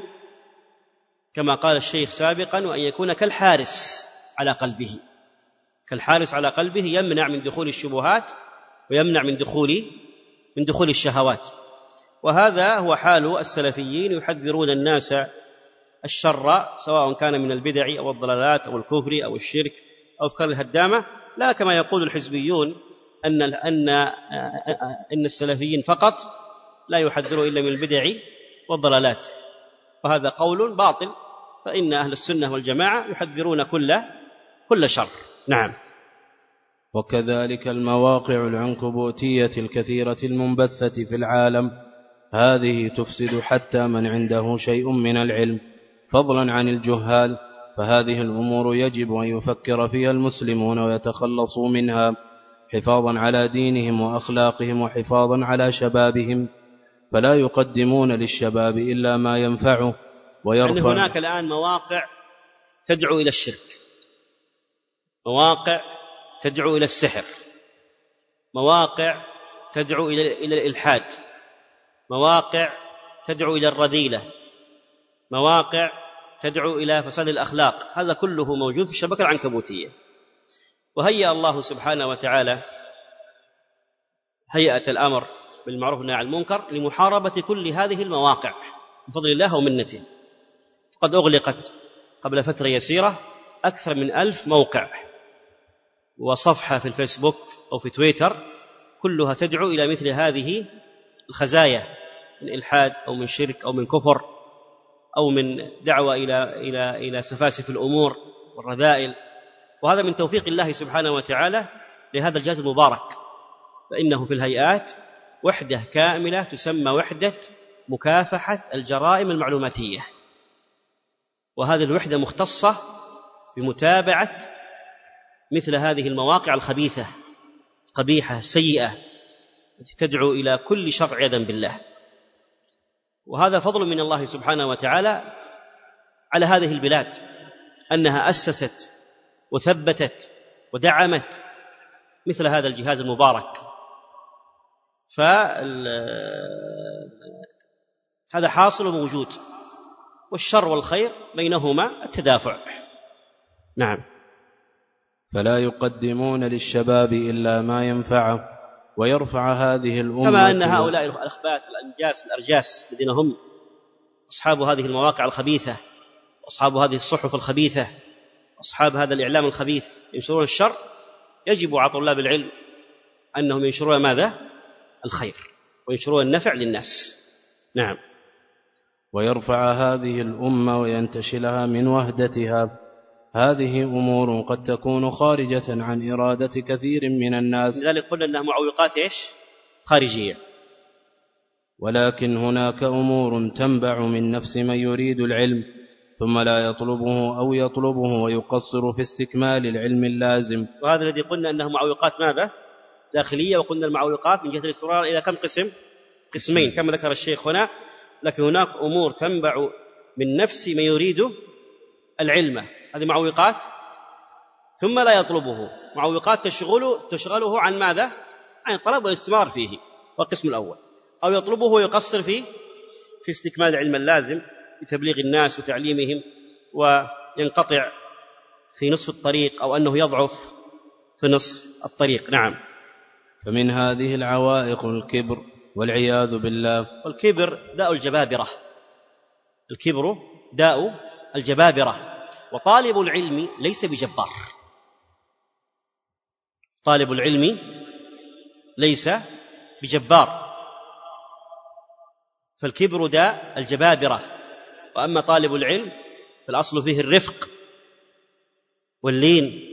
كما قال الشيخ سابقا، وأن يكون كالحارس على قلبه، كالحارس على قلبه يمنع من دخول الشبهات ويمنع من دخول من دخول الشهوات. وهذا هو حال السلفيين، يحذرون الناس الشر سواء كان من البدع أو الضلالات أو الكفر أو الشرك أو أفكار الهدامة، لا كما يقول الحزبيون أن أن أن السلفيين فقط لا يحذروا إلا من البدع والضلالات، وهذا قول باطل، فإن أهل السنة والجماعة يحذرون كل كل شر. نعم. وكذلك المواقع العنكبوتية الكثيرة المنبثة في العالم، هذه تفسد حتى من عنده شيء من العلم، فضلا عن الجهال. فهذه الأمور يجب أن يفكر فيها المسلمون ويتخلصوا منها، حفاظا على دينهم وأخلاقهم وحفاظا على شبابهم، فلا يقدمون للشباب إلا ما ينفعه ويرفع. يعني هناك الآن مواقع تدعو إلى الشرك، مواقع تدعو إلى السحر، مواقع تدعو إلى إلى الإلحاد، مواقع تدعو إلى الرذيلة، مواقع تدعو إلى فساد الأخلاق. هذا كله موجود في الشبكة العنكبوتية. وهيأ الله سبحانه وتعالى هيئة الأمر بالمعروف والنهي عن المنكر لمحاربة كل هذه المواقع بفضل الله ومنته. قد أغلقت قبل فترة يسيرة أكثر من ألف موقع وصفحة في الفيسبوك أو في تويتر، كلها تدعو إلى مثل هذه الخزايا من إلحاد أو من شرك أو من كفر أو من دعوة إلى إلى إلى سفاسف الأمور والرذائل. وهذا من توفيق الله سبحانه وتعالى لهذا الجهاز المبارك، فإنه في الهيئات وحدة كاملة تسمى وحدة مكافحة الجرائم المعلوماتية، وهذه الوحدة مختصة بمتابعة مثل هذه المواقع الخبيثة القبيحة السيئة التي تدعو إلى كل شر عياذا بالله. وهذا فضل من الله سبحانه وتعالى على هذه البلاد، أنها أسست وثبتت ودعمت مثل هذا الجهاز المبارك. فهذا حاصل وموجود، والشر والخير بينهما التدافع. نعم. فلا يقدمون للشباب إلا ما ينفعه ويرفع هذه الأمة، كما أن هؤلاء الأخباث الأنجاس الأرجاس الذين هم أصحاب هذه المواقع الخبيثة وأصحاب هذه الصحف الخبيثة أصحاب هذا الإعلام الخبيث ينشرون الشر، يجب على طلاب العلم أنهم ينشرون ماذا؟ الخير، وينشرون النفع للناس. نعم. ويرفع هذه الأمة وينتشلها من وهدتها. هذه أمور قد تكون خارجة عن إرادة كثير من الناس، لذلك قلنا أنها معوقات إيش؟ خارجية. ولكن هناك أمور تنبع من نفس من يريد العلم ثم لا يطلبه أو يطلبه ويقصر في استكمال العلم اللازم. وهذا الذي قلنا أنه معوقات ماذا؟ داخلية. وقلنا المعوقات من جهة الاستمرار إلى كم قسم؟ قسمين كما ذكر الشيخ هنا. لكن هناك أمور تنبع من نفس من يريد العلم، هذه معوقات، ثم لا يطلبه، معوقات تشغله, تشغله عن ماذا؟ عن الطلب والاستمرار فيه، والقسم الأول. أو يطلبه ويقصر فيه في استكمال العلم اللازم لتبليغ الناس وتعليمهم، وينقطع في نصف الطريق، أو أنه يضعف في نصف الطريق. نعم. فمن هذه العوائق الكبر والعياذ بالله. والكبر داء الجبابرة، الكبر داء الجبابرة. وطالب العلم ليس بجبار، طالب العلم ليس بجبار، فالكبر داء الجبابرة. وأما طالب العلم فالأصل فيه الرفق واللين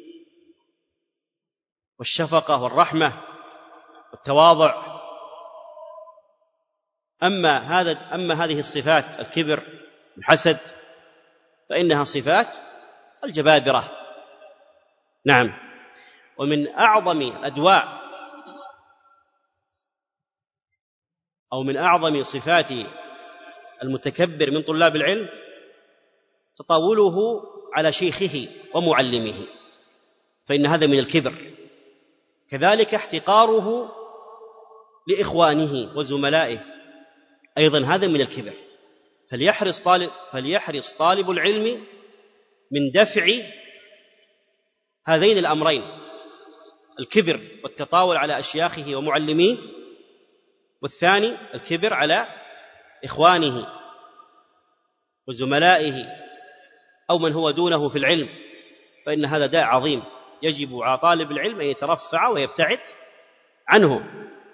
والشفقة والرحمة والتواضع. أما هذا أما هذه الصفات الكبر الحسد فإنها صفات الجبابرة. نعم. ومن أعظم الأدواء أو من أعظم صفات المتكبر من طلاب العلم تطاوله على شيخه ومعلمه، فإن هذا من الكبر. كذلك احتقاره لإخوانه وزملائه، أيضا هذا من الكبر. فليحرص طالب, فليحرص طالب العلم من دفع هذين الأمرين، الكبر والتطاول على أشياخه ومعلميه، والثاني الكبر على إخوانه وزملائه أو من هو دونه في العلم، فإن هذا داء عظيم يجب على طالب العلم أن يترفع ويبتعد عنه.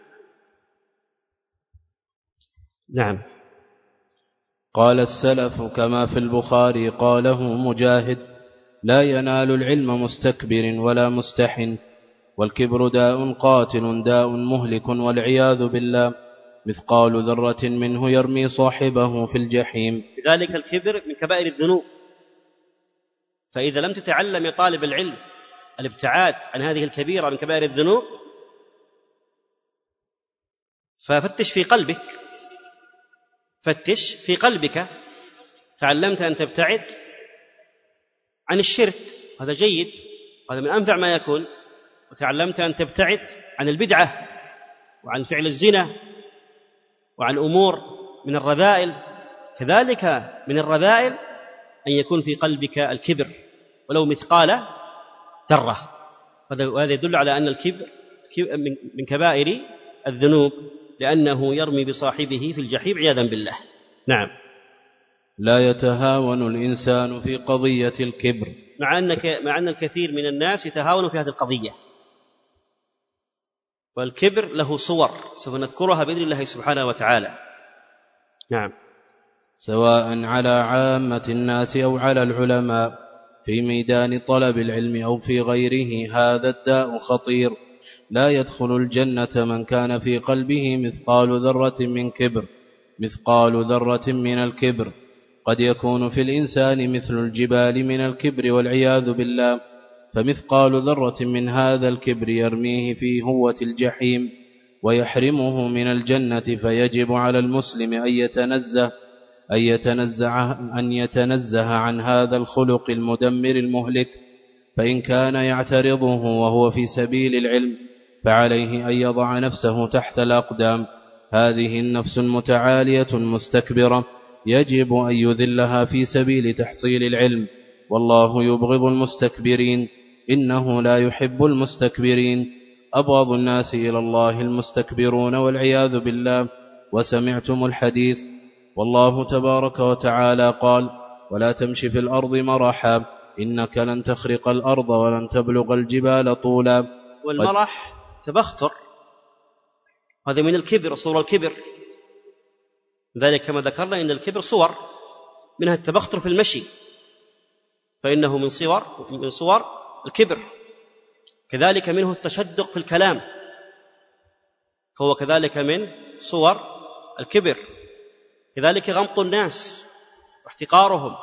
نعم. قال السلف كما في البخاري قاله مجاهد: لا ينال العلم مستكبر ولا مستحن، والكبر داء قاتل داء مهلك والعياذ بالله، مثقال ذرة منه يرمي صاحبه في الجحيم. لذلك الكبر من كبائر الذنوب، فإذا لم تتعلم يا طالب العلم الابتعاد عن هذه الكبيرة من كبائر الذنوب ففتش في قلبك، فتش في قلبك. تعلمت أن تبتعد عن الشرك، هذا جيد، هذا من أنفع ما يكون. وتعلمت أن تبتعد عن البدعة وعن فعل الزنا وعن أمور من الرذائل. كذلك من الرذائل أن يكون في قلبك الكبر ولو مثقال ذرة، وهذا يدل على أن الكبر من كبائر الذنوب، لأنه يرمي بصاحبه في الجحيم عياذا بالله. نعم. لا يتهاون الإنسان في قضية الكبر، مع أنك مع أن الكثير من الناس يتهاون في هذه القضية. والكبر له صور سوف نذكرها بإذن الله سبحانه وتعالى. نعم. سواء على عامة الناس أو على العلماء في ميدان طلب العلم أو في غيره، هذا الداء خطير. لا يدخل الجنة من كان في قلبه مثقال ذرة من كبر. مثقال ذرة من الكبر قد يكون في الإنسان مثل الجبال من الكبر والعياذ بالله، فمثقال ذرة من هذا الكبر يرميه في هوة الجحيم ويحرمه من الجنة. فيجب على المسلم أن يتنزه أن يتنزه, أن يتنزه عن هذا الخلق المدمر المهلك، فإن كان يعترضه وهو في سبيل العلم فعليه أن يضع نفسه تحت الأقدام. هذه النفس المتعالية المستكبرة يجب أن يذلها في سبيل تحصيل العلم، والله يبغض المستكبرين، إنه لا يحب المستكبرين. أبغض الناس إلى الله المستكبرون والعياذ بالله. وسمعتم الحديث، والله تبارك وتعالى قال: ولا تمشي في الأرض مرحا إنك لن تخرق الأرض ولن تبلغ الجبال طولا. والمرح تبختر، هذا من الكبر، صور الكبر. ذلك كما ذكرنا إن الكبر صور، منها التبختر في المشي فإنه من صور من صور الكبر. كذلك منه التشدق في الكلام فهو كذلك من صور الكبر. كذلك غمط الناس واحتقارهم.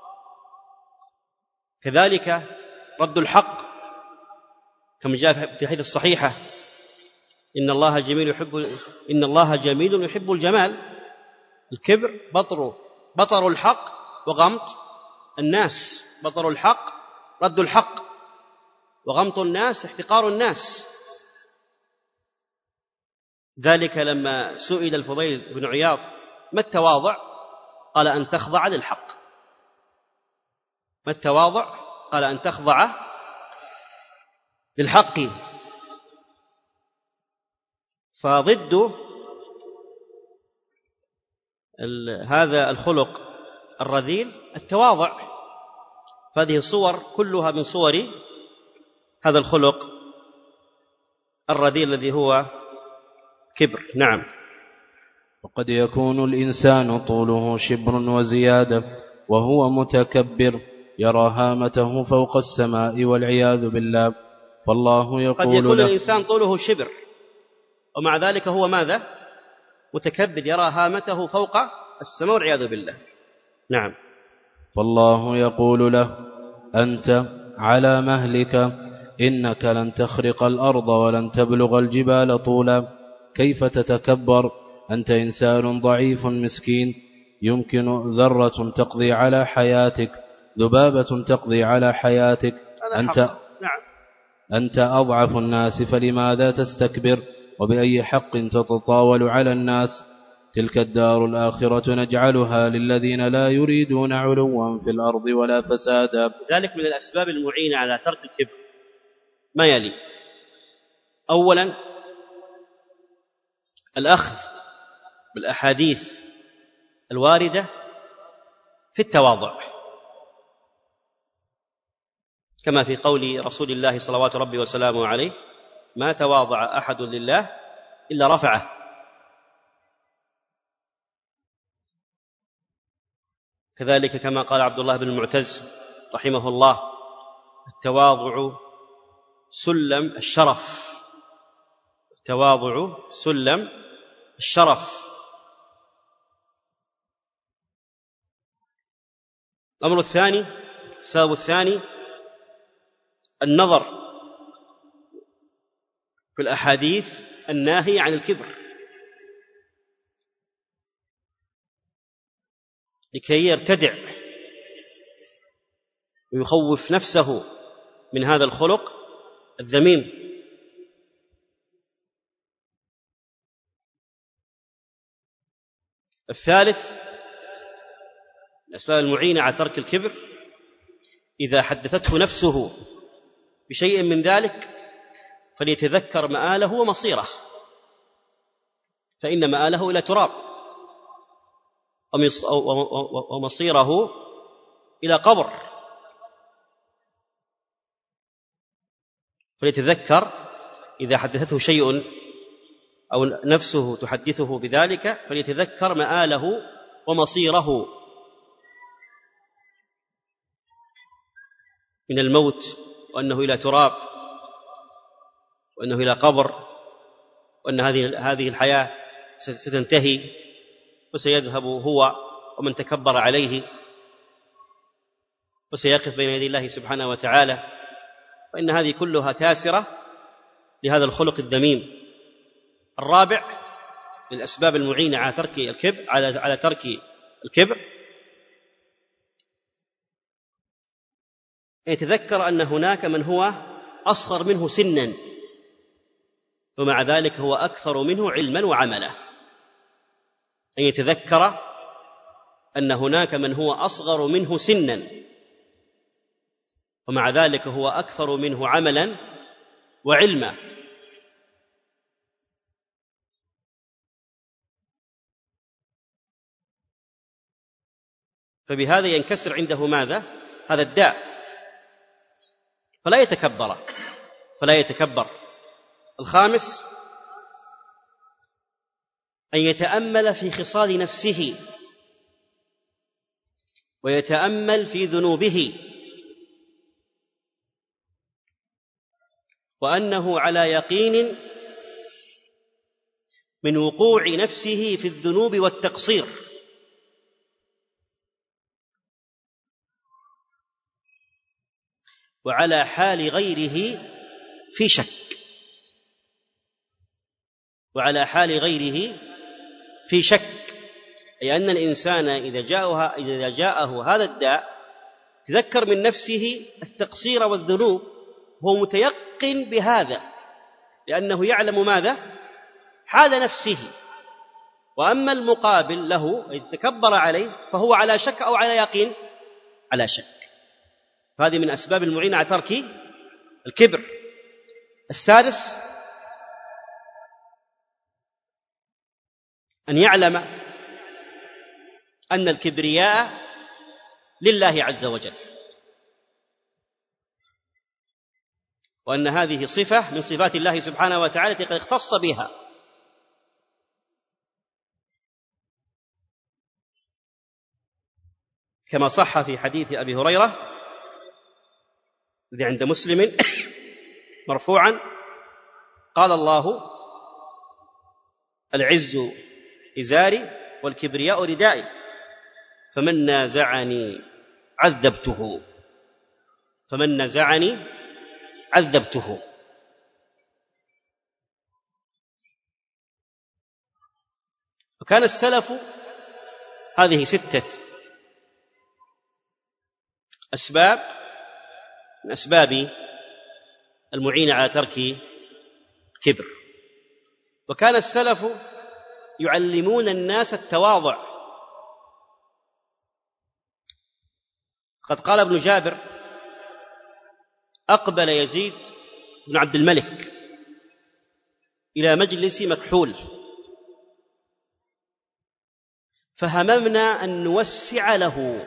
كذلك رد الحق كما جاء في حديث الصحيحة: إن الله جميل يحب إن الله جميل يحب الجمال. الكبر بطر بطر الحق وغمط الناس. بطر الحق رد الحق، وغمط الناس احتقار الناس. ذلك لما سئل الفضيل بن عياض ما التواضع؟ قال أن تخضع للحق. ما التواضع؟ قال أن تخضع للحق. فضد هذا الخلق الرذيل التواضع. فهذه صور كلها من صور هذا الخلق الرذيل الذي هو كبر. نعم. وقد يكون الإنسان طوله شبر وزيادة وهو متكبر يرى هامته فوق السماء والعياذ بالله، فالله يقول قد يكون له الإنسان طوله شبر ومع ذلك هو ماذا؟ متكبر يرى هامته فوق السماء والعياذ بالله. نعم. فالله يقول له أنت على مهلك، إنك لن تخرق الأرض ولن تبلغ الجبال طولا، كيف تتكبر؟ أنت إنسان ضعيف مسكين، يمكن ذرة تقضي على حياتك، ذبابة تقضي على حياتك، أنت, نعم. أنت أضعف الناس، فلماذا تستكبر؟ وبأي حق تتطاول على الناس؟ تلك الدار الآخرة نجعلها للذين لا يريدون علوا في الأرض ولا فسادا. ذلك من الأسباب المعينة على ترك الكبر ما يلي: أولا الأخذ بالأحاديث الواردة في التواضع، كما في قول رسول الله صلوات ربي وسلامه عليه: ما تواضع أحد لله إلا رفعه. كذلك كما قال عبد الله بن المعتز رحمه الله: التواضع سلم الشرف. التواضع سلم الشرف. الأمر الثاني، السبب الثاني، النظر في الأحاديث الناهية عن الكبر لكي يرتدع ويخوف نفسه من هذا الخلق الذميم. الثالث، الأسباب المعينة على ترك الكبر: إذا حدثته نفسه بشيء من ذلك فليتذكر مآله ومصيره، فإن مآله إلى تراب ومصيره إلى قبر. فليتذكر إذا حدثته شيء أو نفسه تحدثه بذلك فليتذكر مآله ومصيره من الموت، وأنه إلى تراب، وأنه إلى قبر، وأن هذه هذه الحياة ستنتهي وسيذهب هو ومن تكبر عليه وسيقف بين يدي الله سبحانه وتعالى، فإن هذه كلها كاسرة لهذا الخلق الذميم. الرابع للأسباب المعينة على ترك الكبر على على ترك الكبر: يتذكر أن هناك من هو أصغر منه سنا ومع ذلك هو أكثر منه علما وعملا. أن يتذكر أن هناك من هو أصغر منه سنا ومع ذلك هو أكثر منه عملا وعلما. فبهذا ينكسر عنده ماذا؟ هذا الداء، فلا يتكبر فلا يتكبر. الخامس: أن يتأمل في خصال نفسه ويتأمل في ذنوبه، وأنه على يقين من وقوع نفسه في الذنوب والتقصير، وعلى حال غيره في شك وعلى حال غيره في شك أي أن الإنسان إذا جاءه, إذا جاءه هذا الداء تذكر من نفسه التقصير والذنوب، هو متيقن بهذا لأنه يعلم ماذا؟ حال نفسه. وأما المقابل له إذا تكبر عليه فهو على شك أو على يقين؟ على شك. هذه من أسباب المعينة على ترك الكبر. السادس أن يعلم أن الكبرياء لله عز وجل، وأن هذه صفة من صفات الله سبحانه وتعالى قد اختص بها. كما صح في حديث أبي هريرة الذي عند مسلم مرفوعا قال الله: العز إزاري والكبرياء ردائي فمن نازعني عذبته فمن نازعني عذبته. وكان السلف، هذه ستة أسباب من أسباب المعينة على ترك الكبر. وكان السلف يعلمون الناس التواضع. قد قال ابن جابر: أقبل يزيد بن عبد الملك إلى مجلس مكحول فهممنا أن نوسع له،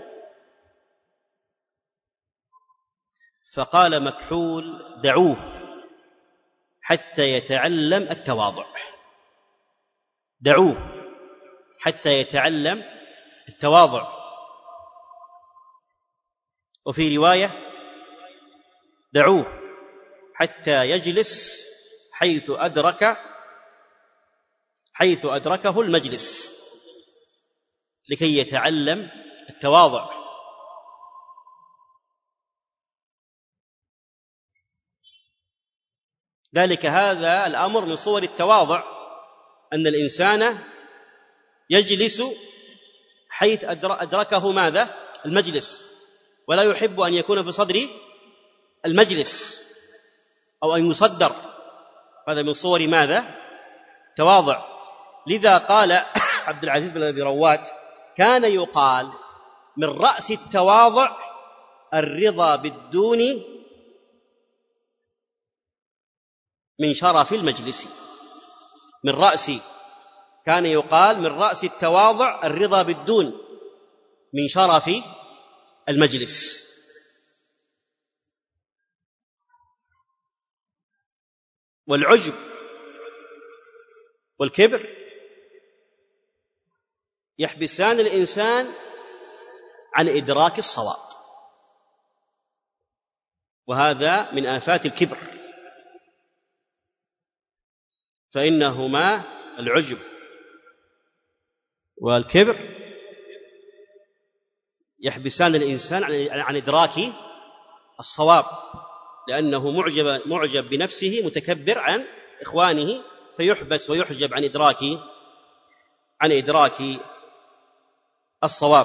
فقال مكحول: دعوه حتى يتعلم التواضع، دعوه حتى يتعلم التواضع. وفي رواية: دعوه حتى يجلس حيث أدرك حيث أدركه المجلس لكي يتعلم التواضع. ذلك هذا الأمر من صور التواضع، أن الإنسان يجلس حيث أدركه ماذا؟ المجلس، ولا يحب أن يكون في صدر المجلس أو أن يصدر. هذا من صور ماذا؟ تواضع. لذا قال عبد العزيز بن أبي رواد: كان يقال من رأس التواضع الرضا بالدون من شرف المجلس. من رأس كان يقال من رأس التواضع الرضا بالدون من شرف المجلس. والعجب والكبر يحبسان الإنسان عن إدراك الصواب، وهذا من آفات الكبر، فإنهما العجب والكبر يحبسان الإنسان عن إدراك الصواب، لأنه معجب, معجب بنفسه متكبر عن إخوانه، فيحبس ويحجب عن إدراك عن إدراك الصواب.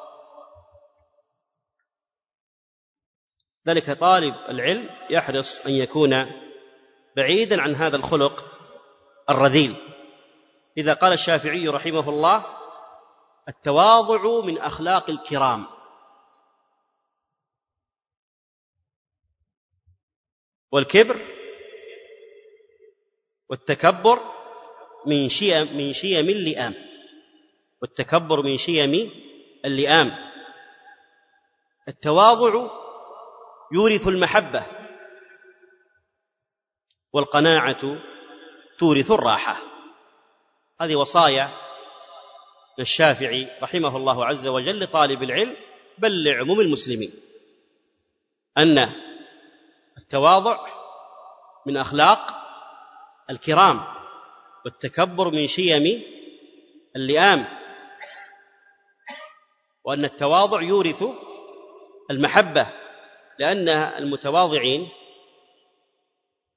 ذلك طالب العلم يحرص أن يكون بعيدا عن هذا الخلق الرذيل. إذا قال الشافعي رحمه الله: التواضع من أخلاق الكرام. والكبر والتكبر من شيم من شيم اللئام والتكبر من شيم اللئام. التواضع يورث المحبة، والقناعة تورث الراحة. هذه وصايا للشافعي رحمه الله عز وجل لطالب العلم بل لعموم المسلمين، أن التواضع من أخلاق الكرام، والتكبر من شيم اللئام، وأن التواضع يورث المحبة، لأن المتواضعين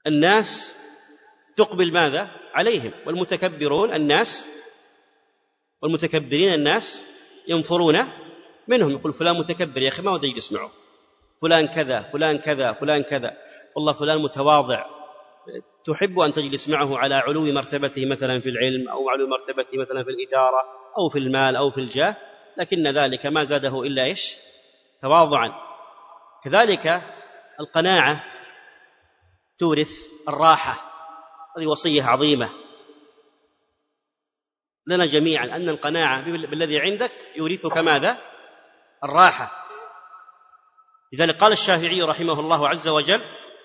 الناس تقبل ماذا عليهم، والمتكبرون الناس والمتكبرين الناس ينفرون منهم، يقول فلان متكبر يا أخي ما ودي يجلس معه، فلان كذا فلان كذا فلان كذا، والله فلان متواضع تحب أن تجلس معه على علو مرتبته مثلا في العلم أو علو مرتبته مثلا في الإدارة أو في المال أو في الجاه، لكن ذلك ما زاده إلا إيش؟ تواضعا. كذلك القناعة تورث الراحة، هذه وصية عظيمة لنا جميعا، أن القناعة بالذي عندك يورثك ماذا؟ الراحة. لذلك قال الشافعي رحمه الله عز وجل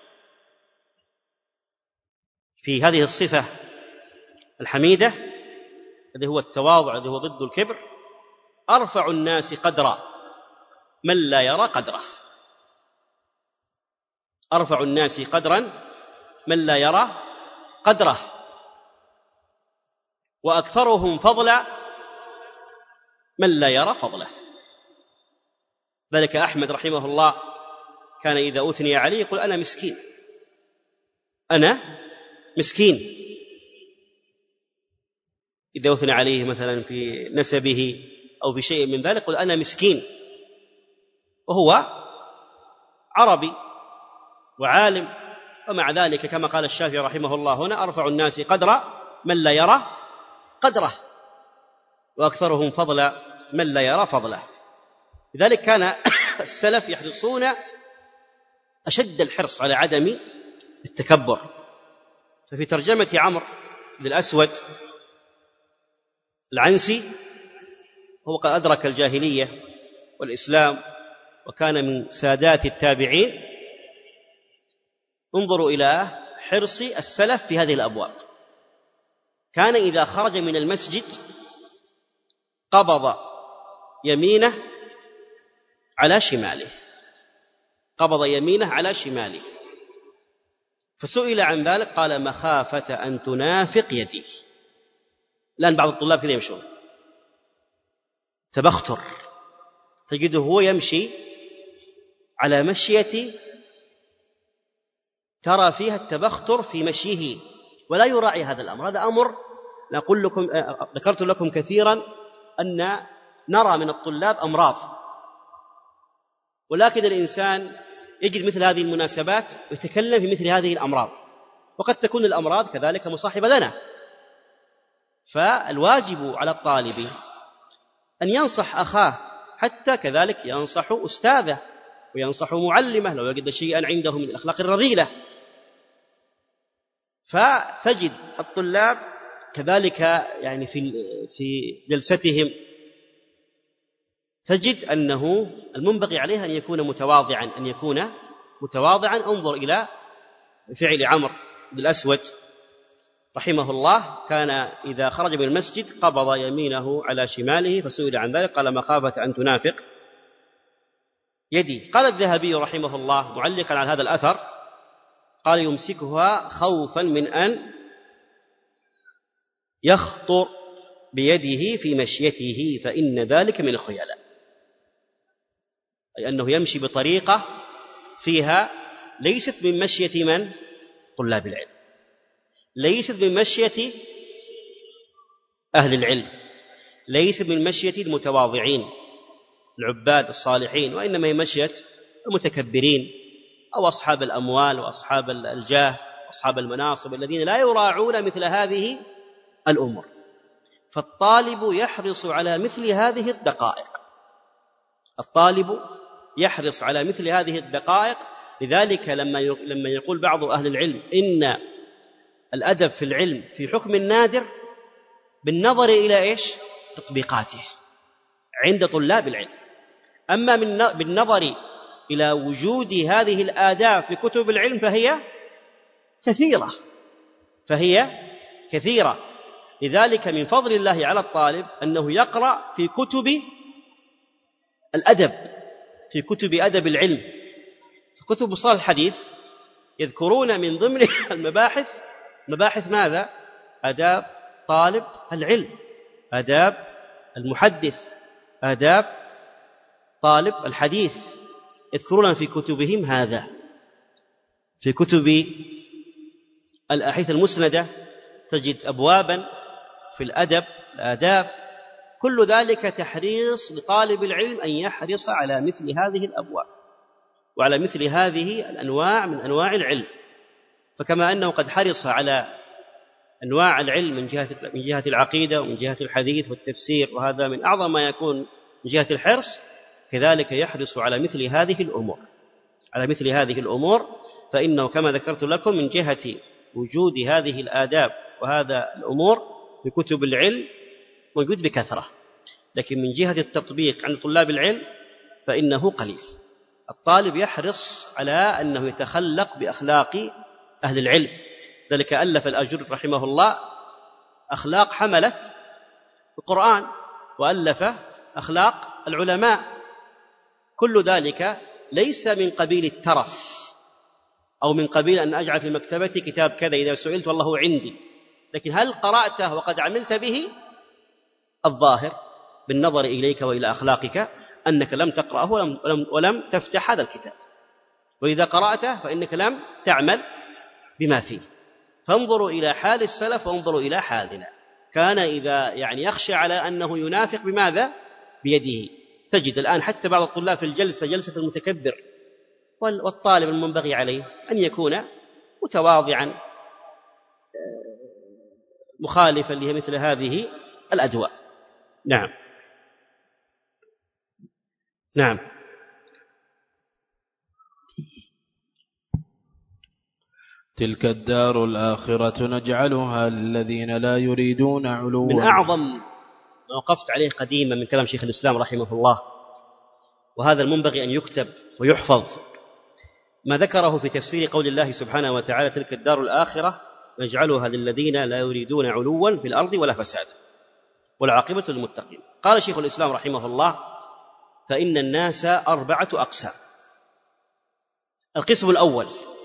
في هذه الصفة الحميدة الذي هو التواضع الذي هو ضد الكبر: أرفع الناس قدرا من لا يرى قدره. أرفع الناس قدرا من لا يرى قدره، وأكثرهم فضلا من لا يرى فضله. ذلك أحمد رحمه الله كان إذا أثني عليه يقول أنا مسكين، أنا مسكين. إذا أثنى عليه مثلا في نسبه أو في شيء من ذلك يقول أنا مسكين، وهو عربي وعالم. ومع ذلك كما قال الشافعي رحمه الله هنا: أرفع الناس قدرا من لا يرى قدره، وأكثرهم فضلا من لا يرى فضله. لذلك كان السلف يحرصون أشد الحرص على عدم التكبر. ففي ترجمة عمرو بن الأسود العنسي، هو قد أدرك الجاهلية والإسلام وكان من سادات التابعين، انظروا إلى حرص السلف في هذه الأبواب. كان إذا خرج من المسجد قبض يمينه على شماله، قبض يمينه على شماله، فسئل عن ذلك قال: مخافة أن تنافق يدي. الآن بعض الطلاب كذا يمشون تبختر، تجده هو يمشي على مشية ترى فيها التبختر في مشيه ولا يراعي هذا الأمر. هذا أمر نقول لكم، ذكرت لكم كثيرا أن نرى من الطلاب أمراض، ولكن الإنسان يجد مثل هذه المناسبات ويتكلم في مثل هذه الأمراض، وقد تكون الأمراض كذلك مصاحبة لنا. فالواجب على الطالب أن ينصح أخاه، حتى كذلك ينصح أستاذه وينصح معلمه لو يجد شيئا عنده من الأخلاق الرذيلة. فتجد الطلاب كذلك يعني في في جلستهم تجد أنه المنبغي عليه أن يكون متواضعا، أن يكون متواضعا. انظر إلى فعل عمرو بن الأسود رحمه الله، كان إذا خرج من المسجد قبض يمينه على شماله، فسئل عن ذلك قال: مخافة أن تنافق يدي. قال الذهبي رحمه الله معلقا على هذا الأثر، قال: يمسكها خوفا من أن يخطر بيده في مشيته فإن ذلك من الخيلاء، أي أنه يمشي بطريقة فيها ليست من مشية من؟ طلاب العلم، ليست من مشية أهل العلم، ليست من مشية المتواضعين العباد الصالحين، وإنما هي مشية المتكبرين أو أصحاب الأموال وأصحاب الجاه وأصحاب المناصب الذين لا يراعون مثل هذه الأمور. فالطالب يحرص على مثل هذه الدقائق، الطالب يحرص على مثل هذه الدقائق. لذلك لما لما يقول بعض أهل العلم إن الأدب في العلم في حكم النادر، بالنظر إلى إيش؟ تطبيقاته عند طلاب العلم. أما من بالنظر إلى وجود هذه الآداب في كتب العلم فهي كثيرة، فهي كثيرة. لذلك من فضل الله على الطالب أنه يقرأ في كتب الأدب، في كتب أدب العلم. في كتب مصطلح الحديث يذكرون من ضمن المباحث مباحث ماذا؟ آداب طالب العلم، آداب المحدث، آداب طالب الحديث، يذكرون في كتبهم هذا. في كتب الأحاديث المسندة تجد أبوابا في الأدب، الآداب، كل ذلك تحريص لطالب العلم أن يحرص على مثل هذه الأبواب وعلى مثل هذه الأنواع من أنواع العلم. فكما أنه قد حرص على أنواع العلم من جهة من جهة العقيدة ومن جهة الحديث والتفسير، وهذا من أعظم ما يكون من جهة الحرص، كذلك يحرص على مثل هذه الأمور على مثل هذه الأمور فإنه كما ذكرت لكم من جهة وجود هذه الآداب وهذا الأمور بكتب العلم موجود بكثرة، لكن من جهة التطبيق عند طلاب العلم فإنه قليل. الطالب يحرص على أنه يتخلق بأخلاق أهل العلم، ذلك ألف الآجر رحمه الله أخلاق حملت القرآن، وألف أخلاق العلماء. كل ذلك ليس من قبيل الترف أو من قبيل أن أجعل في مكتبتي كتاب كذا إذا سئلت والله عندي، لكن هل قرأته وقد عملت به؟ الظاهر بالنظر إليك وإلى أخلاقك أنك لم تقرأه ولم, ولم, ولم تفتح هذا الكتاب، وإذا قرأته فإنك لم تعمل بما فيه. فانظروا إلى حال السلف وانظروا إلى حالنا. كان إذا يعني يخشى على أنه ينافق بماذا؟ بيده. تجد الآن حتى بعض الطلاب في الجلسة جلسة المتكبر، والطالب المنبغي عليه أن يكون متواضعا مخالفا لمثل هذه الأدواء. نعم نعم تلك الدار الآخرة نجعلها للذين لا يريدون علوا. من أعظم ما وقفت عليه قديما من كلام شيخ الإسلام رحمه الله، وهذا المنبغي أن يكتب ويحفظ، ما ذكره في تفسير قول الله سبحانه وتعالى تلك الدار الآخرة نجعلها للذين لا يريدون علوا في الأرض ولا فسادا والعاقبة للمتقين. قال شيخ الإسلام رحمه الله: فإن الناس أربعة أقسام. القسم الأول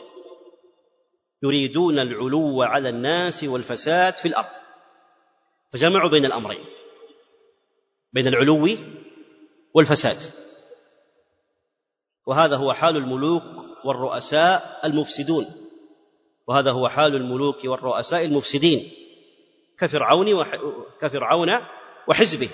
يريدون العلو على الناس والفساد في الأرض، فجمعوا بين الأمرين، بين العلو والفساد، وهذا هو حال الملوك والرؤساء المفسدون، وهذا هو حال الملوك والرؤساء المفسدين كفرعون وح... كفرعون وحزبه.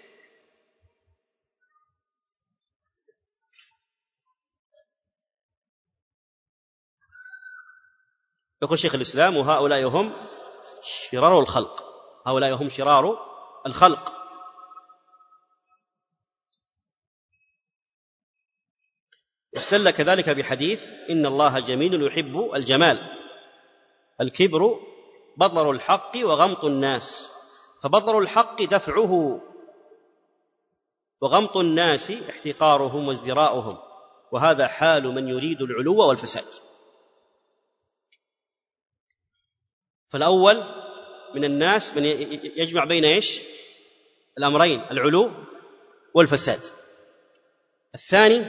يقول شيخ الإسلام: وهؤلاء هم شرار الخلق، هؤلاء هم شرار الخلق. واستدل كذلك بحديث: إن الله جميل يحب الجمال، الكبر بطر الحق وغمط الناس، فبطر الحق دفعه، وغمط الناس احتقارهم وازدراؤهم، وهذا حال من يريد العلو والفساد. فالأول من الناس من يجمع بين إيش؟ الأمرين، العلو والفساد. الثاني،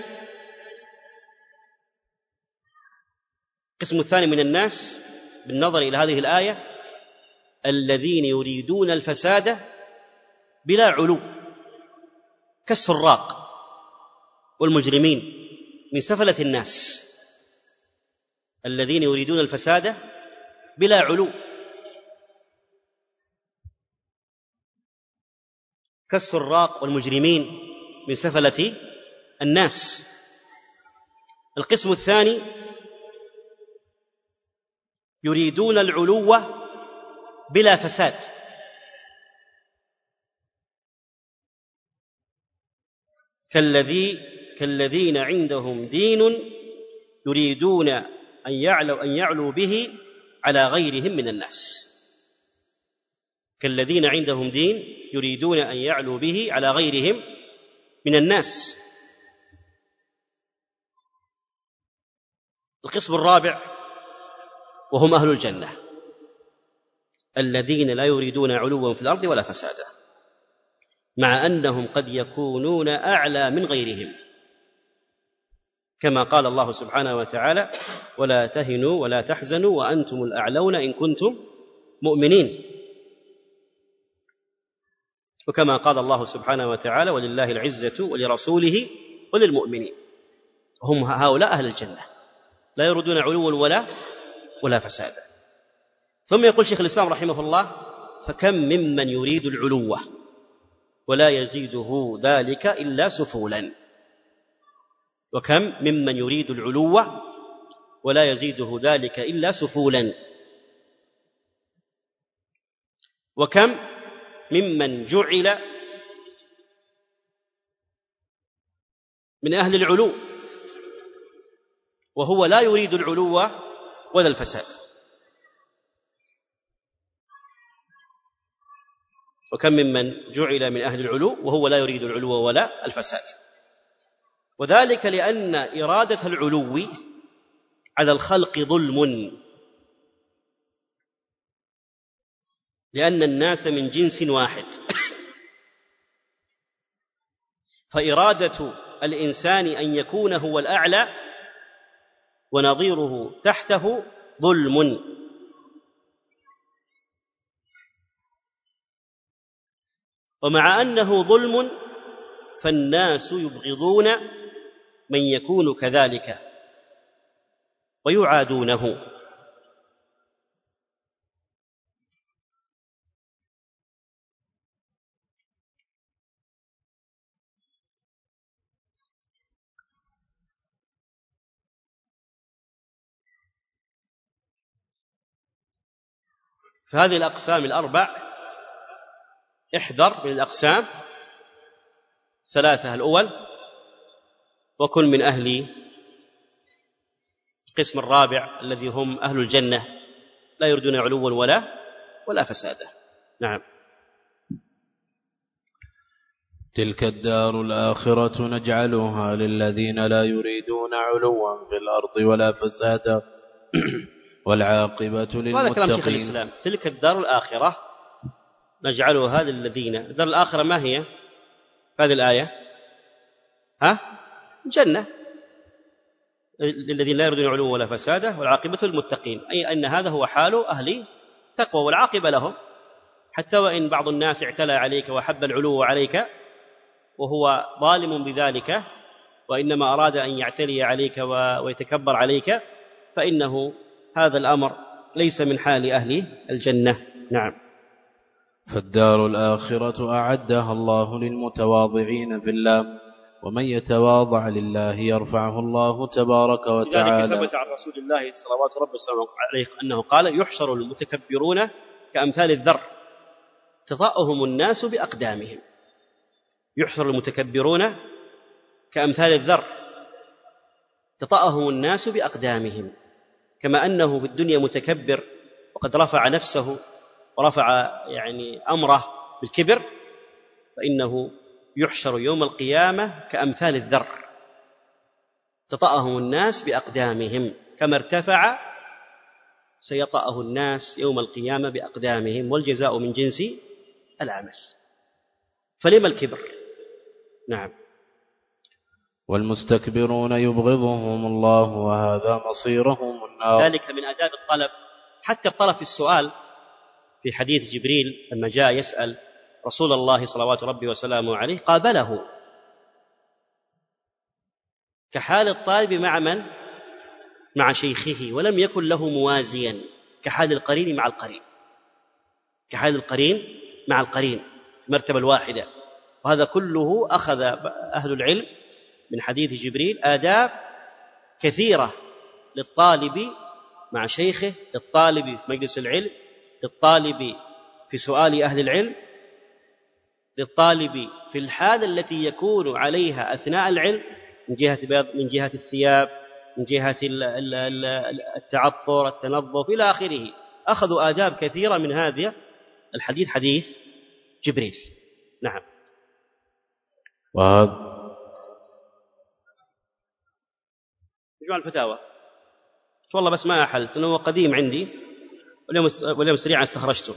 القسم الثاني من الناس بالنظر إلى هذه الآية الذين يريدون الفساد بلا علو، كالسراق والمجرمين من سفلة الناس، الذين يريدون الفساد بلا علو كالسراق والمجرمين من سفلة الناس. القسم الثاني يريدون العلو بلا فساد، كالذي كالذين عندهم دين يريدون أن يعلوا أن يعلوا به على غيرهم من الناس، كالذين عندهم دين يريدون أن يعلوا به على غيرهم من الناس. القسم الرابع وهم أهل الجنة، الذين لا يريدون علوا في الأرض ولا فسادا، مع أنهم قد يكونون أعلى من غيرهم، كما قال الله سبحانه وتعالى: ولا تهنوا ولا تحزنوا وأنتم الأعلون إن كنتم مؤمنين، وكما قال الله سبحانه وتعالى: ولله العزة ولرسوله وللمؤمنين. هم هؤلاء أهل الجنة، لا يريدون علوا ولا ولا فسادا. ثم يقول شيخ الإسلام رحمه الله: فكم ممن يريد العلو ولا يزيده ذلك إلا سفولا. وكم ممن يريد العلو ولا يزيده ذلك إلا سفولا. وكم ممن جعل من أهل العلو وهو لا يريد العلو ولا الفساد. وكم ممن جعل من أهل العلو وهو لا يريد العلو ولا الفساد. وذلك لأن إرادة العلو على الخلق ظلم، لأن الناس من جنس واحد، فإرادة الإنسان أن يكون هو الأعلى ونظيره تحته ظلم. ومع أنه ظلم فالناس يبغضون من يكون كذلك ويعادونه. فهذه الأقسام الأربع احذر من الأقسام ثلاثة الأول، وكن من أهل القسم الرابع الذي هم أهل الجنة لا يردون علوا ولا ولا فسادا. نعم. تلك الدار الآخرة نجعلها للذين لا يريدون علوا في الأرض ولا فسادا والعاقبة للمتقين. هذا كلام شيخ الإسلام. تلك الدار الآخرة نجعلها للذين، الدار الآخرة ما هي في هذه الآية؟ ها؟ جنة للذين لا يريدون علوا ولا فسادا والعاقبة للمتقين، أي أن هذا هو حال أهل التقوى والعاقبة لهم. حتى وإن بعض الناس اعتلى عليك وحب العلو عليك وهو ظالم بذلك وإنما أراد أن يعتلي عليك ويتكبر عليك، فإنه هذا الأمر ليس من حال أهل الجنة. نعم. فالدار الآخرة أعدها الله للمتواضعين في الله، ومن يتواضع لله يرفعه الله تبارك وتعالى. لذلك ثبت عن رسول الله صلوات ربي وسلامه عليه أنه قال: يحشر المتكبرون كأمثال الذر تطأهم الناس بأقدامهم. يحشر المتكبرون كأمثال الذر تطأهم الناس بأقدامهم. كما أنه في الدنيا متكبر وقد رفع نفسه ورفع يعني أمره بالكبر، فإنه يحشر يوم القيامة كأمثال الذر تطأهم الناس بأقدامهم، كما ارتفع سيطأه الناس يوم القيامة بأقدامهم، والجزاء من جنس العمل. فلما الكبر؟ نعم. والمستكبرون يبغضهم الله وهذا مصيرهم النار. ذلك من آداب الطلب، حتى الطلب في السؤال. في حديث جبريل لما جاء يسأل رسول الله صلوات ربي وسلامه عليه قابله كحال الطالب مع من؟ مع شيخه، ولم يكن له موازيا، كحال القرين مع القرين، كحال القرين مع القرين، المرتبة الواحدة. وهذا كله أخذ أهل العلم من حديث جبريل آداب كثيرة للطالب مع شيخه، للطالب في مجلس العلم، للطالب في سؤال أهل العلم، للطالب في الحال التي يكون عليها أثناء العلم من جهة من جهة الثياب، من جهة التعطر، التنظف إلى آخره. أخذوا آداب كثيرة من هذا الحديث، حديث جبريل. نعم. وهذا مجموع الفتاوى والله بس ما أحلت لأنه قديم عندي، واليوم واليوم سريعا استخرجته.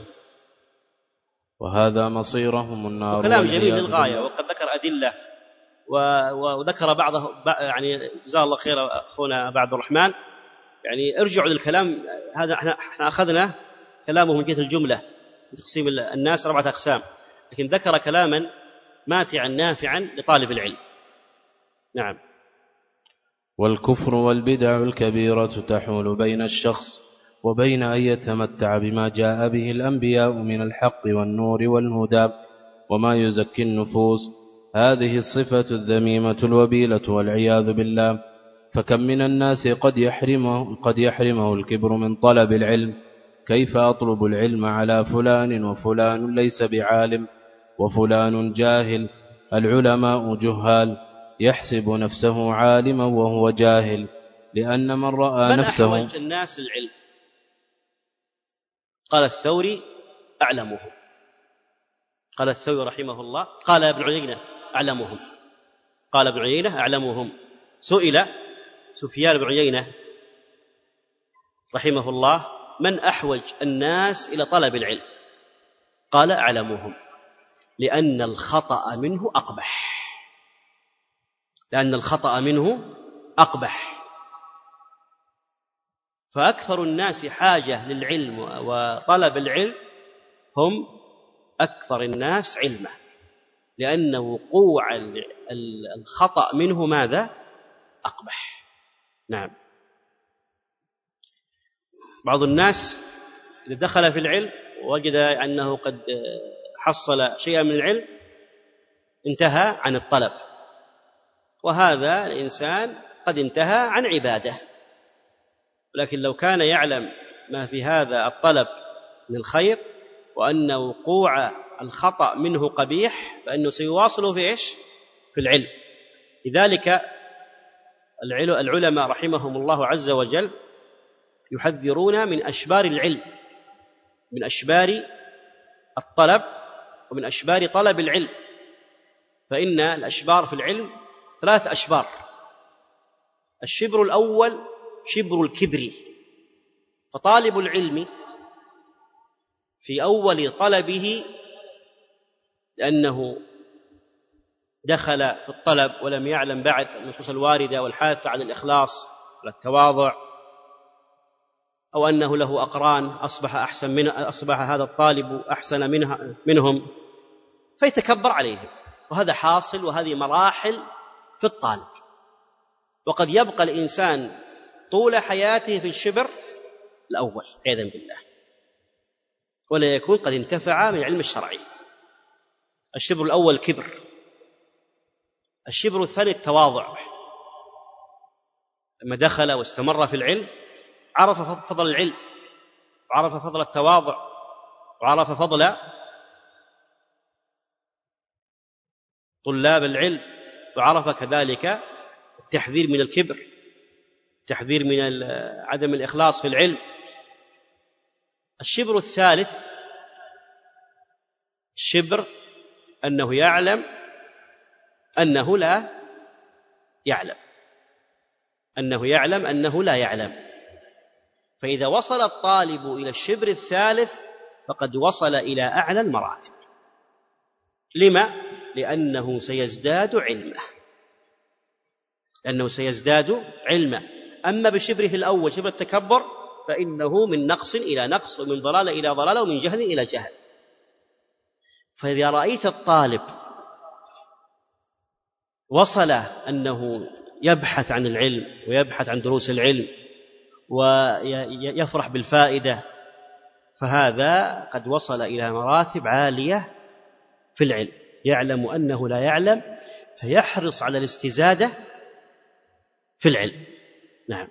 وهذا مصيرهم النار. كلام جميل للغاية، وقد ذكر أدلة وذكر بعضه، يعني جزاه الله خير أخونا أبا عبد الرحمن. يعني ارجعوا للكلام هذا، احنا أخذنا كلامه من جهة الجملة تقسيم الناس أربعة أقسام، لكن ذكر كلاما ماتعا نافعا لطالب العلم. نعم. والكفر والبدع الكبيرة تحول بين الشخص وبين أن يتمتع بما جاء به الأنبياء من الحق والنور والهدى، وما يزكي النفوس، هذه الصفة الذميمة الوبيلة والعياذ بالله. فكم من الناس قد يحرمه, قد يحرمه الكبر من طلب العلم. كيف أطلب العلم على فلان وفلان ليس بعالم وفلان جاهل؟ العلماء جهال، يحسب نفسه عالما وهو جاهل، لأن من رأى من نفسه. أحوج الناس العلم؟ قال الثوري أعلمهم. قال الثوري رحمه الله، قال ابن عيينة أعلمهم. قال ابن عيينة أعلمهم. سئل سفيان بن عيينة رحمه الله: من أحوج الناس إلى طلب العلم؟ قال: أعلمهم، لأن الخطأ منه أقبح. لأن الخطأ منه أقبح. فأكثر الناس حاجة للعلم وطلب العلم هم أكثر الناس علما، لأن وقوع الخطأ منه ماذا؟ أقبح. نعم. بعض الناس إذا دخل في العلم ووجد أنه قد حصل شيئا من العلم انتهى عن الطلب، وهذا الإنسان قد انتهى عن عبادة. لكن لو كان يعلم ما في هذا الطلب من الخير وأن وقوع الخطأ منه قبيح فإنه سيواصل في إيش؟ في العلم. لذلك العلماء رحمهم الله عز وجل يحذرون من أشبار العلم، من أشبار الطلب ومن أشبار طلب العلم. فإن الأشبار في العلم ثلاث أشبار. الشبر الأول شبر الكبر، فطالب العلم في أول طلبه لأنه دخل في الطلب ولم يعلم بعد النصوص الواردة والحاثة على الإخلاص والتواضع، أو أنه له أقران أصبح أحسن من أصبح هذا الطالب أحسن منها منهم فيتكبر عليهم، وهذا حاصل، وهذه مراحل في الطالب. وقد يبقى الإنسان طول حياته في الشبر الأول عياذا بالله، ولا يكون قد انتفع من العلم الشرعي. الشبر الأول كبر. الشبر الثاني التواضع، لما دخل واستمر في العلم عرف فضل العلم، وعرف فضل التواضع، وعرف فضل طلاب العلم، وعرف كذلك التحذير من الكبر، التحذير من عدم الإخلاص في العلم. الشبر الثالث الشبر أنه يعلم أنه لا يعلم أنه يعلم أنه لا يعلم. فإذا وصل الطالب إلى الشبر الثالث فقد وصل إلى أعلى المراتب. لما؟ لأنه سيزداد علمه لأنه سيزداد علمه أما بشبره الأول شبر التكبر فإنه من نقص إلى نقص، ومن ضلال إلى ضلال، ومن جهل إلى جهل. فإذا رأيت الطالب وصل أنه يبحث عن العلم ويبحث عن دروس العلم ويفرح بالفائدة، فهذا قد وصل إلى مراتب عالية في العلم، يعلم أنه لا يعلم فيحرص على الاستزادة في العلم. نعم.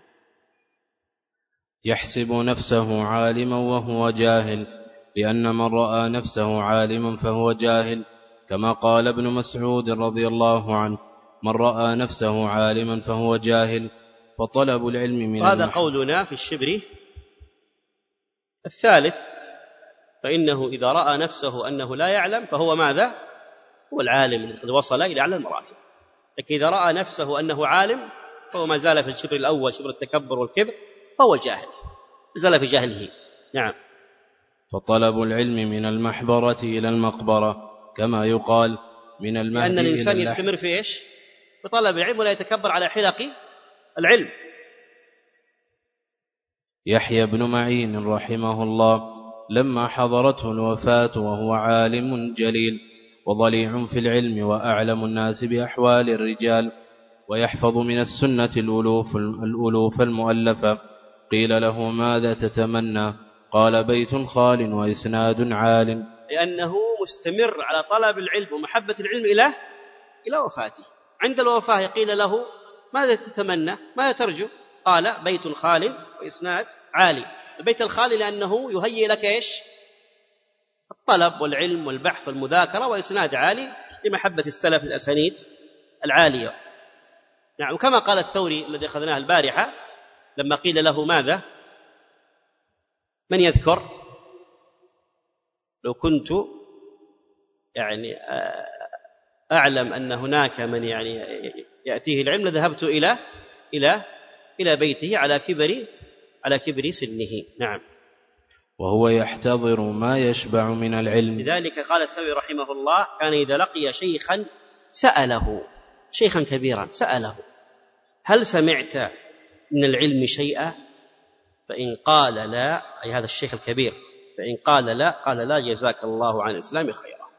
يحسب نفسه عالما وهو جاهل، لأن من رأى نفسه عالما فهو جاهل، كما قال ابن مسعود رضي الله عنه: من رأى نفسه عالما فهو جاهل. فطلب العلم من هذا قولنا في الشبر الثالث، فإنه إذا رأى نفسه أنه لا يعلم فهو ماذا؟ هو العالم الذي قد وصل إلى أعلى المراتب. لكن إذا رأى نفسه أنه عالم فهو ما زال في الشبر الأول شبر التكبر والكبر، فهو جاهل، ما زال في جاهله. نعم. فطلب العلم من المحبرة إلى المقبرة، كما يقال من المهدي أن الإنسان إلى يستمر في إيش؟ في طلب العلم ولا يتكبر على حلق العلم. يحيى بن معين رحمه الله لما حضرته الوفاة وهو عالم جليل وضليع في العلم وأعلم الناس بأحوال الرجال ويحفظ من السنة الألوف, الألوف المؤلفة، قيل له: ماذا تتمنى؟ قال: بيت خال وإسناد عال. لأنه مستمر على طلب العلم ومحبة العلم إلى إلى وفاته. عند الوفاة قيل له: ماذا تتمنى؟ ماذا ترجو؟ قال: بيت خال وإسناد عالي. البيت الخالي لأنه يهيئ لك إيش؟ الطلب والعلم والبحث والمذاكرة، وإسناد عالي لمحبة السلف الأسانيد العالية. نعم. وكما قال الثوري الذي أخذناه البارحة لما قيل له: ماذا؟ من يذكر؟ لو كنت يعني أعلم أن هناك من يعني يأتيه العلم لذهبت إلى إلى إلى بيته على كبر على كبر سنه. نعم. وهو يحتضر ما يشبع من العلم. لذلك قال الثوري رحمه الله: كان إذا لقي شيخا سأله، شيخا كبيرا سأله: هل سمعت من العلم شيئا؟ فإن قال لا، أي هذا الشيخ الكبير، فإن قال لا قال: لا جزاك الله عن الإسلام خيرا.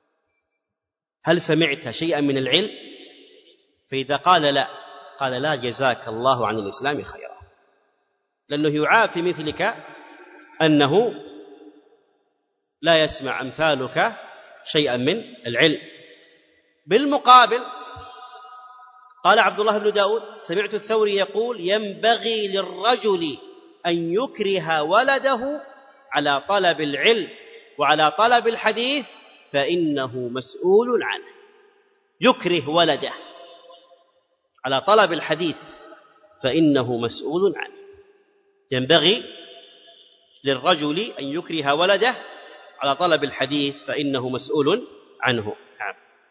هل سمعت شيئا من العلم؟ فإذا قال لا قال: لا جزاك الله عن الإسلام خيرا. لأنه يعافي مثلك أنه لا يسمع أمثالك شيئا من العلم. بالمقابل قال عبد الله بن داود: سمعت الثوري يقول: ينبغي للرجل أن يكره ولده على طلب العلم وعلى طلب الحديث فإنه مسؤول عنه. يكره ولده على طلب الحديث فإنه مسؤول عنه. ينبغي للرجل أن يكره ولده على طلب الحديث فإنه مسؤول عنه. نعم.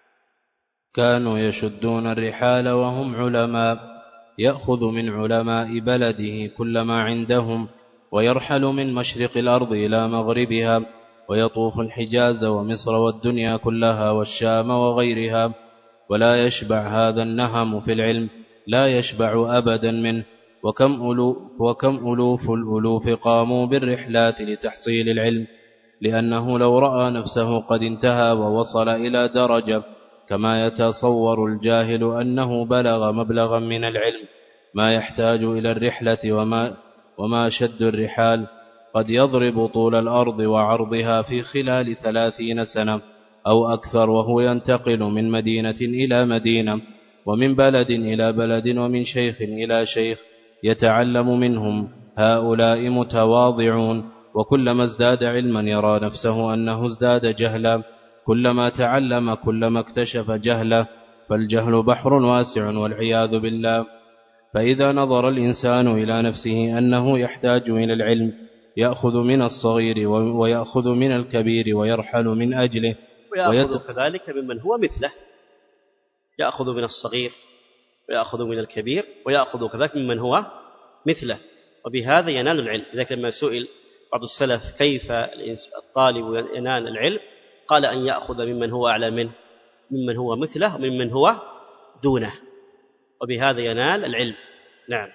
كانوا يشدون الرحال وهم علماء، يأخذ من علماء بلده كل ما عندهم، ويرحل من مشرق الأرض إلى مغربها، ويطوف الحجاز ومصر والدنيا كلها والشام وغيرها، ولا يشبع هذا النهم في العلم، لا يشبع أبدا منه. وكم, ألو وكم ألوف الألوف قاموا بالرحلات لتحصيل العلم، لأنه لو رأى نفسه قد انتهى ووصل إلى درجة كما يتصور الجاهل أنه بلغ مبلغا من العلم ما يحتاج إلى الرحلة وما, وما شد الرحال قد يضرب طول الأرض وعرضها في خلال ثلاثين سنة أو أكثر، وهو ينتقل من مدينة إلى مدينة، ومن بلد إلى بلد، ومن شيخ إلى شيخ، يتعلم منهم. هؤلاء متواضعون، وكلما ازداد علما يرى نفسه أنه ازداد جهلا، كلما تعلم كلما اكتشف جهلا، فالجهل بحر واسع والعياذ بالله. فإذا نظر الإنسان إلى نفسه أنه يحتاج إلى العلم يأخذ من الصغير ويأخذ من الكبير ويرحل من أجله، ويأخذ كذلك ممن هو مثله، يأخذ من الصغير ويأخذ من الكبير ويأخذ كذلك ممن هو مثله، وبهذا ينال العلم. لذلك لما سئل بعض السلف كيف الطالب ينال العلم قال: أن يأخذ ممن هو أعلى منه، ممن هو مثله، وممن هو دونه، وبهذا ينال العلم. نعم.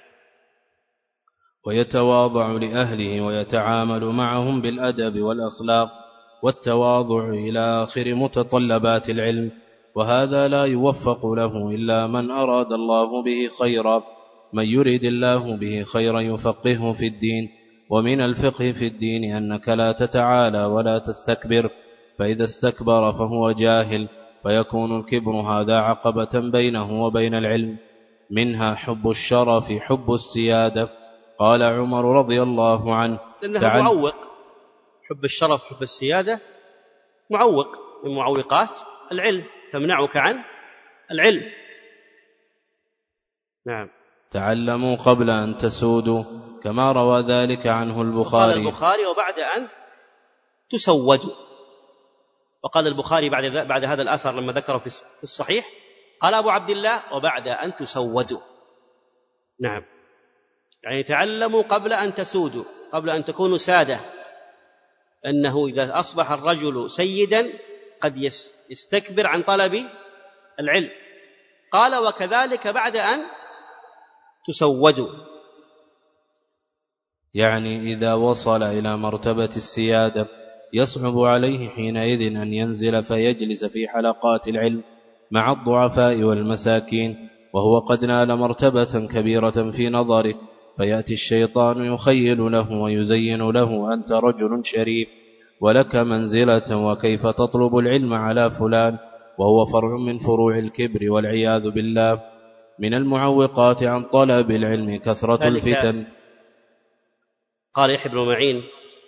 ويتواضع لأهله ويتعامل معهم بالأدب والأخلاق والتواضع إلى آخر متطلبات العلم، وهذا لا يوفق له إلا من أراد الله به خيرا. من يريد الله به خيرا يفقهه في الدين. ومن الفقه في الدين أنك لا تتعالى ولا تستكبر، فإذا استكبر فهو جاهل، فيكون الكبر هذا عقبة بينه وبين العلم. منها حب الشرف، حب السيادة. قال عمر رضي الله عنه: لأنها معوق. حب الشرف حب السيادة معوق من معوقات العلم، تمنعك عن العلم. نعم. تعلموا قبل أن تسودوا، كما روى ذلك عنه البخاري. قال البخاري: وبعد أن تسودوا. وقال البخاري بعد, بعد هذا الأثر لما ذكره في الصحيح قال أبو عبد الله: وبعد أن تسودوا. نعم. يعني تعلموا قبل أن تسودوا، قبل أن تكونوا سادة، أنه إذا أصبح الرجل سيدا قد يستكبر عن طلب العلم. قال: وكذلك بعد أن تسودوا، يعني إذا وصل إلى مرتبة السيادة يصعب عليه حينئذ أن ينزل فيجلس في حلقات العلم مع الضعفاء والمساكين، وهو قد نال مرتبة كبيرة في نظره، فيأتي الشيطان يخيل له ويزين له: أنت رجل شريف ولك منزلة وكيف تطلب العلم على فلان، وهو فرع من فروع الكبر والعياذ بالله. من المعوقات عن طلب العلم كثرة الفتن. قال يحيى بن معين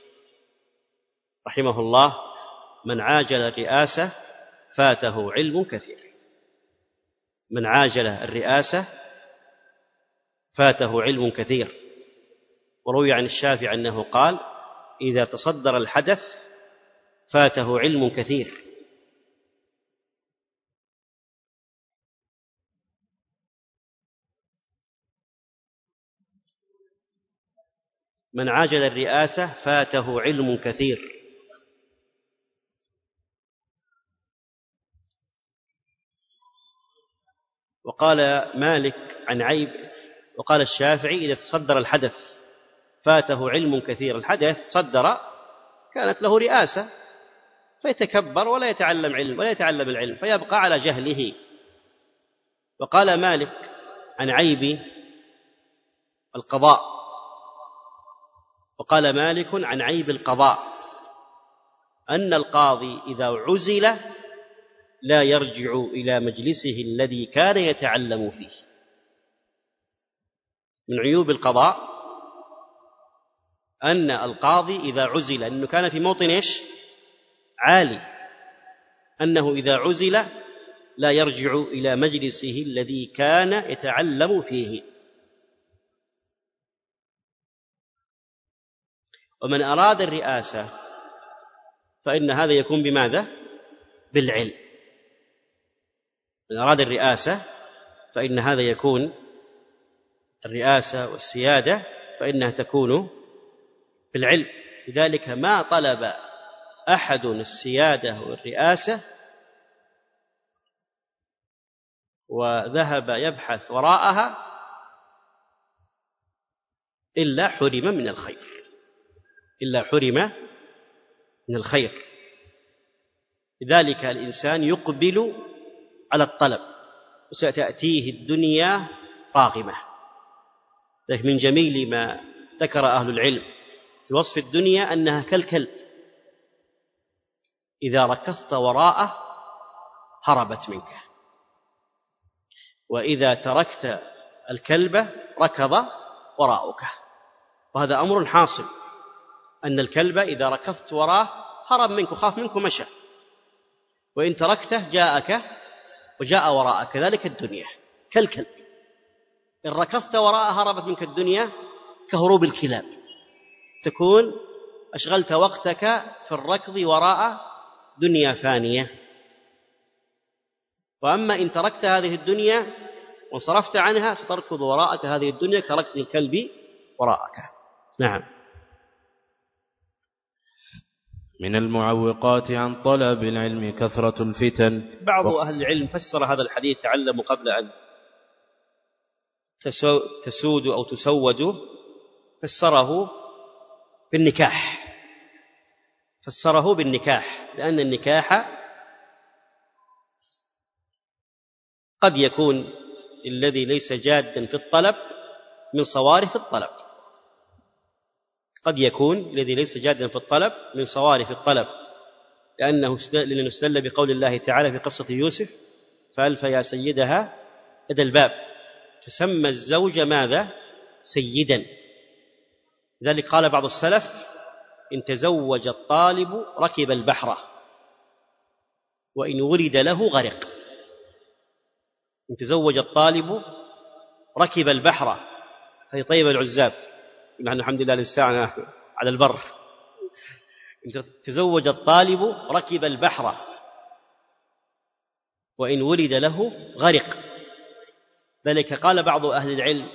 رحمه الله: من عاجل الرئاسة فاته علم كثير. من عاجل الرئاسة فاته علم كثير. وروي عن الشافعي أنه قال: إذا تصدر الحدث فاته علم كثير. من عاجل الرئاسة فاته علم كثير. وقال مالك عن عيب وقال الشافعي: إذا تصدر الحدث فاته علم كثير. الحدث تصدر كانت له رئاسة فيتكبر ولا يتعلم علم ولا يتعلم العلم فيبقى على جهله. وقال مالك عن عيب القضاء وقال مالك عن عيب القضاء أن القاضي إذا عزل لا يرجع إلى مجلسه الذي كان يتعلم فيه. من عيوب القضاء أن القاضي إذا عزل، أنه كان في موطن إيش؟ عالي، أنه إذا عزل لا يرجع إلى مجلسه الذي كان يتعلم فيه. ومن أراد الرئاسة فإن هذا يكون بماذا؟ بالعلم. من أراد الرئاسة فإن هذا يكون الرئاسة والسيادة فإنها تكون بالعلم. لذلك ما طلب أحد السيادة والرئاسة وذهب يبحث وراءها إلا حرم من الخير إلا حرم من الخير. لذلك الإنسان يقبل على الطلب وستأتيه الدنيا راغمة. لكن من جميل ما ذكر أهل العلم في وصف الدنيا أنها كالكلب، إذا ركضت وراءه هربت منك، وإذا تركت الكلب ركض وراءك. وهذا أمر حاصل، أن الكلب إذا ركضت وراه هرب منك، خاف منك ومشى، وإن تركته جاءك وجاء وراءك. كذلك الدنيا كالكلب، إن ركضت وراءه هربت منك الدنيا كهروب الكلاب. تكون أشغلت وقتك في الركض وراء دنيا فانية. وأما إن تركت هذه الدنيا وانصرفت عنها ستركض وراءك هذه الدنيا كركض الكلب وراءك. نعم. من المعوقات عن طلب العلم كثرة الفتن. بعض و... أهل العلم فسر هذا الحديث: تعلموا قبل أن تسو... تسودوا أو تسودوا، فسره بالنكاح فسره بالنكاح لأن النكاح قد يكون الذي ليس جادا في الطلب من صوارف الطلب قد يكون الذي ليس جادا في الطلب من صوارف الطلب لأنه استدل بقول الله تعالى في قصة يوسف: فألف يا سيدها لدى الباب، فسمى الزوج ماذا؟ سيدا. لذلك قال بعض السلف: إن تزوج الطالب ركب البحر وإن ولد له غرق. إن تزوج الطالب ركب البحر، هذه طيب العزاب، نحن الحمد لله للساعة على البر. إن تزوج الطالب ركب البحر وإن ولد له غرق. ذلك قال بعض أهل العلم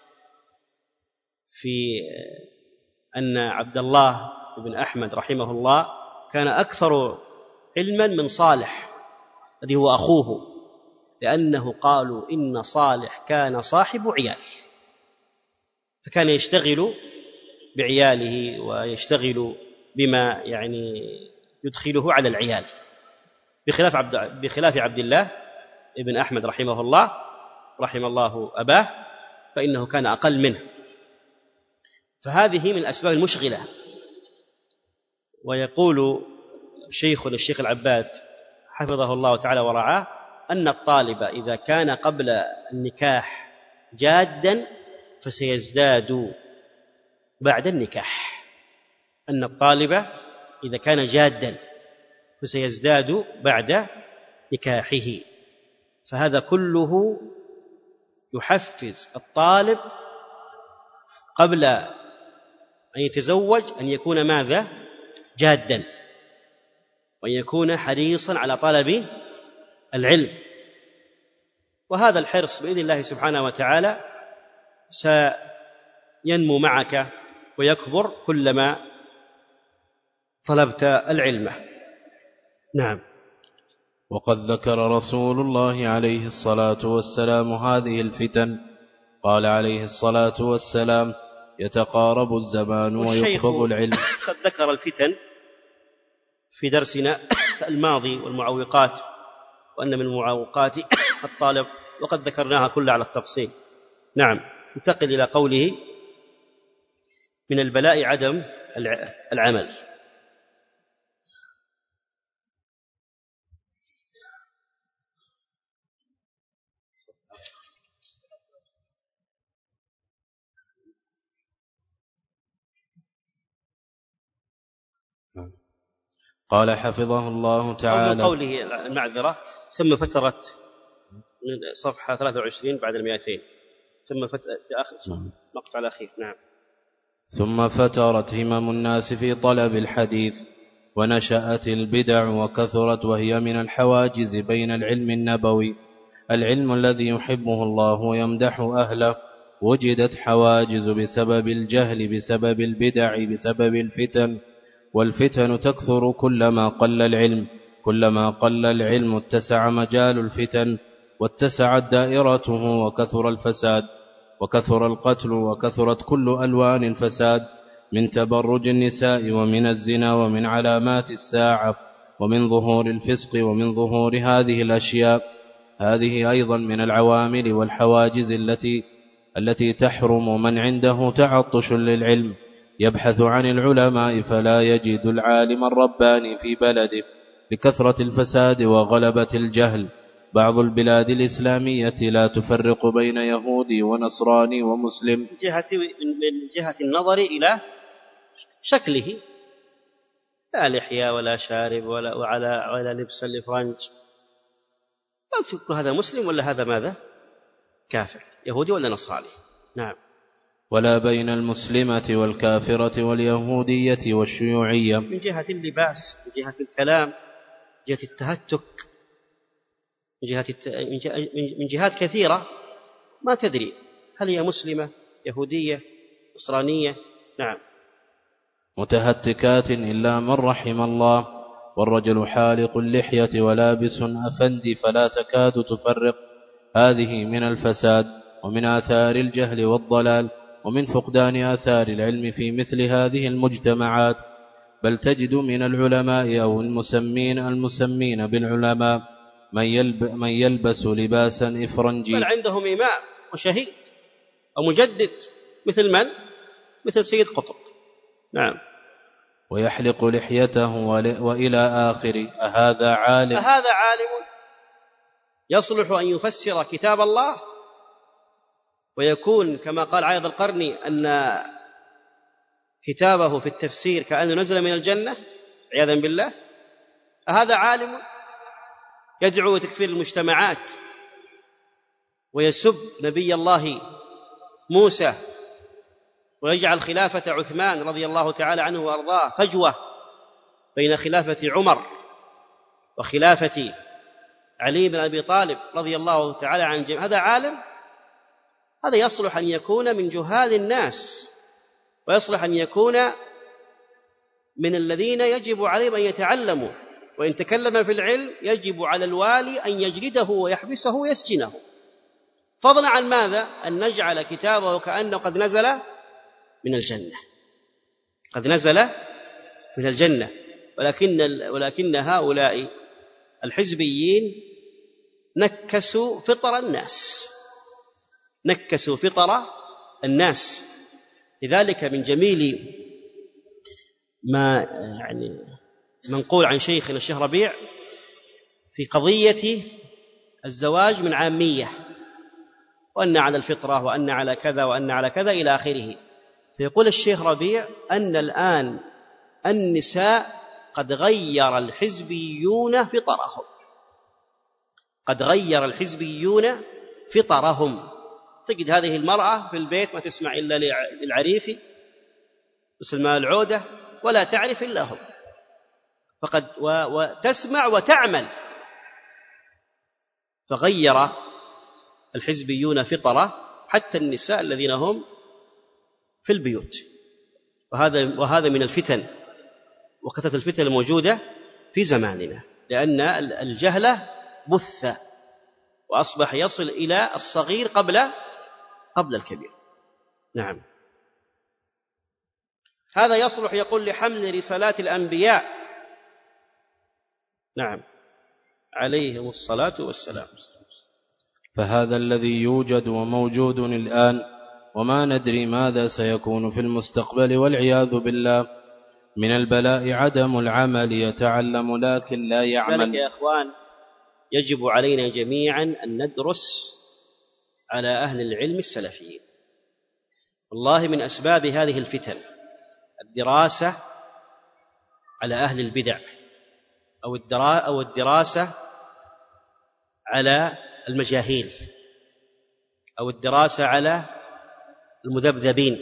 في أن عبد الله بن أحمد رحمه الله كان أكثر علما من صالح الذي هو أخوه، لأنه قالوا إن صالح كان صاحب عيال، فكان يشتغل بعياله ويشتغل بما يعني يدخله على العيال، بخلاف عبد بخلاف عبد الله بن أحمد رحمه الله رحم الله أباه، فإنه كان أقل منه. فهذه من الأسباب المشغلة. ويقول شيخنا الشيخ العباد حفظه الله تعالى ورعاه أن الطالب إذا كان قبل النكاح جادا فسيزداد بعد النكاح، أن الطالب إذا كان جادا فسيزداد بعد نكاحه. فهذا كله يحفز الطالب قبل أن يتزوج أن يكون ماذا؟ جادا، وأن يكون حريصا على طلب العلم. وهذا الحرص بإذن الله سبحانه وتعالى سينمو معك ويكبر كلما طلبت العلم. نعم. وقد ذكر رسول الله عليه الصلاة والسلام هذه الفتن، قال عليه الصلاة والسلام: يتقارب الزمان ويقبض العلم. قد ذكر الفتن في درسنا الماضي والمعوقات، وأن من معوقات الطالب وقد ذكرناها كلها على التفصيل. نعم. انتقل إلى قوله: من البلاء عدم العمل. قال حفظه الله تعالى: من قوله المعذرة ثم فترت من صفحة ثلاثة وعشرين بعد المئتين، ثم فترت في آخر مقطع الأخير. نعم. ثم فترت همم الناس في طلب الحديث، ونشأت البدع وكثرت، وهي من الحواجز بين العلم النبوي، العلم الذي يحبه الله ويمدح أهله. وجدت حواجز بسبب الجهل، بسبب البدع، بسبب الفتن، والفتن تكثر كلما قل العلم، كلما قل العلم اتسع مجال الفتن، واتسعت دائرته، وكثر الفساد، وكثر القتل، وكثرت كل ألوان الفساد، من تبرج النساء، ومن الزنا، ومن علامات الساعة، ومن ظهور الفسق، ومن ظهور هذه الأشياء. هذه أيضا من العوامل والحواجز التي التي تحرم من عنده تعطش للعلم، يبحث عن العلماء فلا يجد العالم الرباني في بلده لكثرة الفساد وغلبة الجهل. بعض البلاد الإسلامية لا تفرق بين يهودي ونصراني ومسلم من جهة, من جهة النظر إلى شكله، لا لحية ولا شارب ولا, ولا, ولا لبس الإفرنج، لا تقول هذا مسلم ولا هذا ماذا؟ كافر، يهودي ولا نصراني. نعم. ولا بين المسلمة والكافرة واليهودية والشيوعية، من جهة اللباس، من جهة الكلام، من جهة التهتك، من جهة الت... من جهات كثيرة ما تدري هل هي مسلمة، يهودية، نصرانية. نعم. متهتكات إلا من رحم الله، والرجل حالق اللحية ولابس أفندي فلا تكاد تفرق. هذه من الفساد، ومن آثار الجهل والضلال، ومن فقدان آثار العلم في مثل هذه المجتمعات. بل تجد من العلماء أو المسمين المسمين بالعلماء من, يلب من يلبس لباسا إفرنجي، بل عندهم إمام وشهيد أو مجدد، مثل من؟ مثل سيد قطب. نعم. ويحلق لحيته وإلى آخره. أهذا عالم؟ أهذا عالم يصلح أن يفسر كتاب الله ويكون كما قال عايض القرني أن كتابه في التفسير كأنه نزل من الجنة عياذا بالله؟ أهذا عالم يدعو لتكفير المجتمعات ويسب نبي الله موسى ويجعل خلافة عثمان رضي الله تعالى عنه وأرضاه فجوة بين خلافة عمر وخلافة علي بن أبي طالب رضي الله تعالى عن جميع؟ هذا عالم؟ هذا يصلح أن يكون من جهال الناس، ويصلح أن يكون من الذين يجب عليهم أن يتعلموا، وإن تكلم في العلم يجب على الوالي أن يجلده ويحبسه ويسجنه، فضلا عن ماذا؟ أن نجعل كتابه كأنه قد نزل من الجنة، قد نزل من الجنة. ولكن, ولكن هؤلاء الحزبيين نكسوا فطر الناس، نكسوا فطر الناس. لذلك من جميل ما يعني منقول عن شيخنا الشيخ ربيع في قضية الزواج من عامية، وأن على الفطرة وأن على كذا وأن على كذا إلى آخره. فيقول الشيخ ربيع أن الآن النساء قد غير الحزبيون فطرهم، قد غير الحزبيون فطرهم. تجد هذه المرأة في البيت ما تسمع إلا للعريف وسلمان العودة ولا تعرف إلا هم، فقد وتسمع وتعمل. فغير الحزبيون فطرة حتى النساء الذين هم في البيوت، وهذا وهذا من الفتن وكثرة الفتن الموجودة في زماننا، لأن الجهل بث وأصبح يصل إلى الصغير قبل قبل الكبير. نعم، هذا يصلح يقول لحمل رسالات الأنبياء، نعم، عليهم الصلاة والسلام. فهذا الذي يوجد وموجود الآن، وما ندري ماذا سيكون في المستقبل والعياذ بالله. من البلاء عدم العمل، يتعلم لكن لا يعمل. ذلك يا أخوان يجب علينا جميعا أن ندرس على أهل العلم السلفيين. والله من أسباب هذه الفتن الدراسة على أهل البدع، أو أو الدراسة على المجاهيل، أو الدراسة على المذبذبين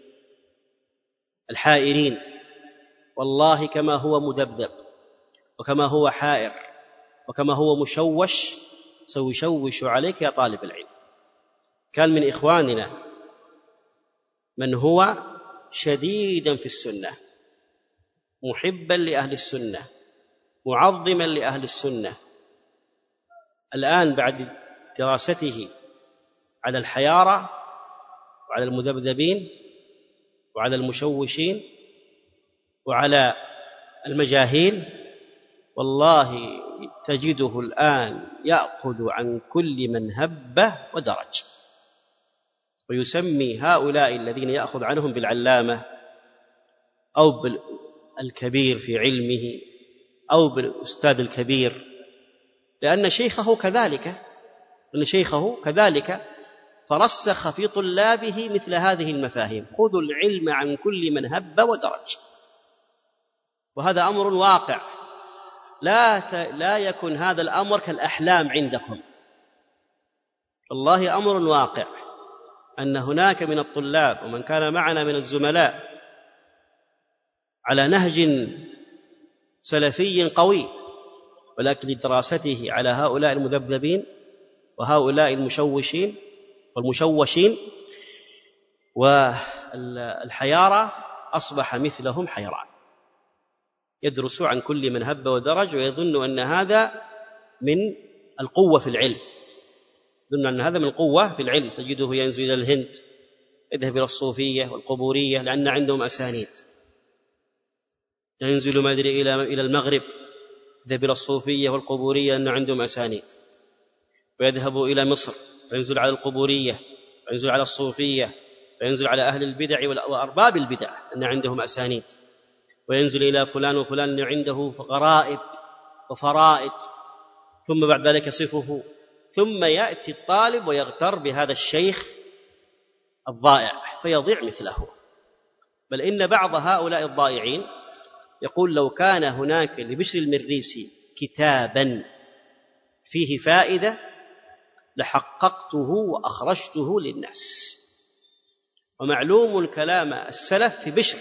الحائرين. والله كما هو مذبذب وكما هو حائر وكما هو مشوش سيشوش عليك يا طالب العلم. كان من إخواننا من هو شديدا في السنة، محبا لأهل السنة، معظما لأهل السنة، الآن بعد دراسته على الحيارى وعلى المذبذبين وعلى المشوشين وعلى المجاهيل، والله تجده الآن يأخذ عن كل من هب ودرج، ويسمي هؤلاء الذين يأخذ عنهم بالعلامة أو بالكبير في علمه أو بالأستاذ الكبير، لأن شيخه كذلك أن شيخه كذلك فرسخ في طلابه مثل هذه المفاهيم: خذوا العلم عن كل من هب ودرج. وهذا أمر واقع، لا لا يكن هذا الأمر كالأحلام عندكم، والله أمر واقع أن هناك من الطلاب ومن كان معنا من الزملاء على نهج سلفي قوي، ولكن لدراسته على هؤلاء المذبذبين وهؤلاء المشوشين والمشوشين والحيارى أصبح مثلهم حيران، يدرس عن كل من هب ودرج ويظن أن هذا من القوة في العلم، يظن أن هذا من القوة في العلم. تجده ينزل إلى الهند، يذهب إلى الصوفية والقبورية لأن عندهم أسانيد، ينزل ما أدري إلى إلى المغرب، يذهب إلى الصوفية والقبورية لأن عندهم أسانيد، ويذهب إلى مصر وينزل على القبورية وينزل على الصوفية وينزل على أهل البدع وأرباب البدع أن عندهم أسانيد، وينزل إلى فلان وفلان أن عنده غرائب وفرائد، ثم بعد ذلك يصفه، ثم يأتي الطالب ويغتر بهذا الشيخ الضائع فيضيع مثله. بل إن بعض هؤلاء الضائعين يقول: لو كان هناك لبشر المريسي كتابا فيه فائدة لحققته وأخرجته للناس. ومعلوم كلام السلف في بشر،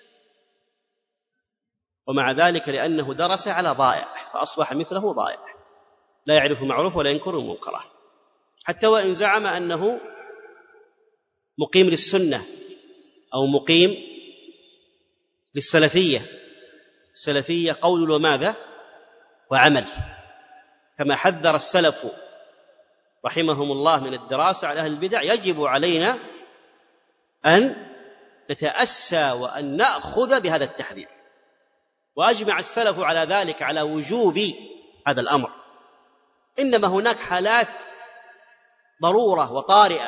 ومع ذلك لأنه درس على ضائع فأصبح مثله ضائع، لا يعرف معروف ولا ينكر المنكر، حتى وإن زعم أنه مقيم للسنة أو مقيم للسلفية. السلفية قول وماذا وعمل، كما حذر السلف رحمهم الله من الدراسة على أهل البدع. يجب علينا أن نتأسى وأن نأخذ بهذا التحذير، وأجمع السلف على ذلك، على وجوب هذا الأمر. إنما هناك حالات ضرورة وطارئة،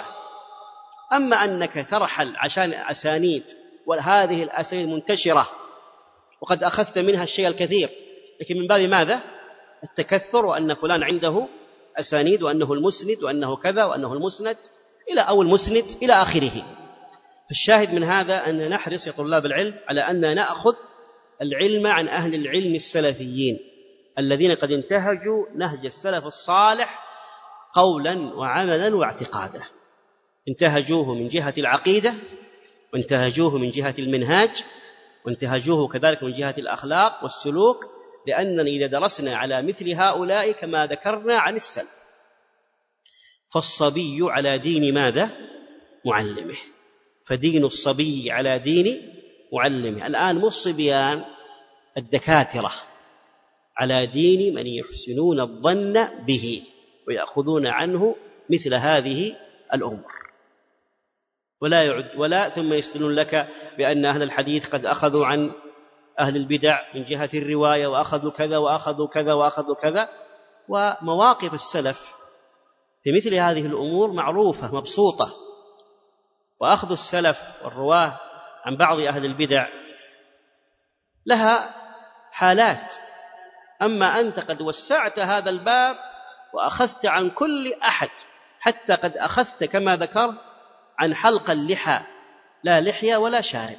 أما أنك ترحل عشان أسانيد وهذه الأسانيد منتشرة وقد أخذت منها الشيء الكثير، لكن من باب ماذا؟ التكثر، وأن فلان عنده أسانيد، وأنه المسند، وأنه كذا، وأنه المسند إلى أو المسند إلى آخره. فالشاهد من هذا أن نحرص يا طلاب العلم على أن نأخذ العلم عن أهل العلم السلفيين الذين قد انتهجوا نهج السلف الصالح قولا وعملا واعتقادا. انتهجوه من جهة العقيدة، وانتهجوه من جهة المنهاج، وانتهجوه كذلك من جهة الأخلاق والسلوك، لأننا إذا درسنا على مثل هؤلاء كما ذكرنا عن السلف، فالصبي على دين ماذا؟ معلمه. فدين الصبي على دين معلمه. الآن مو الصبيان، الدكاترة على دين من يحسنون الظن به ويأخذون عنه مثل هذه الأمور، ولا يعد ولا ثم يستدلون لك بأن أهل الحديث قد أخذوا عن أهل البدع من جهة الرواية، وأخذوا كذا وأخذوا كذا وأخذوا كذا. ومواقف السلف في مثل هذه الأمور معروفة مبسوطة، وأخذ السلف والرواه عن بعض أهل البدع لها حالات. أما أنت قد وسعت هذا الباب وأخذت عن كل أحد، حتى قد أخذت كما ذكرت عن حلق اللحى، لا لحية ولا شارب،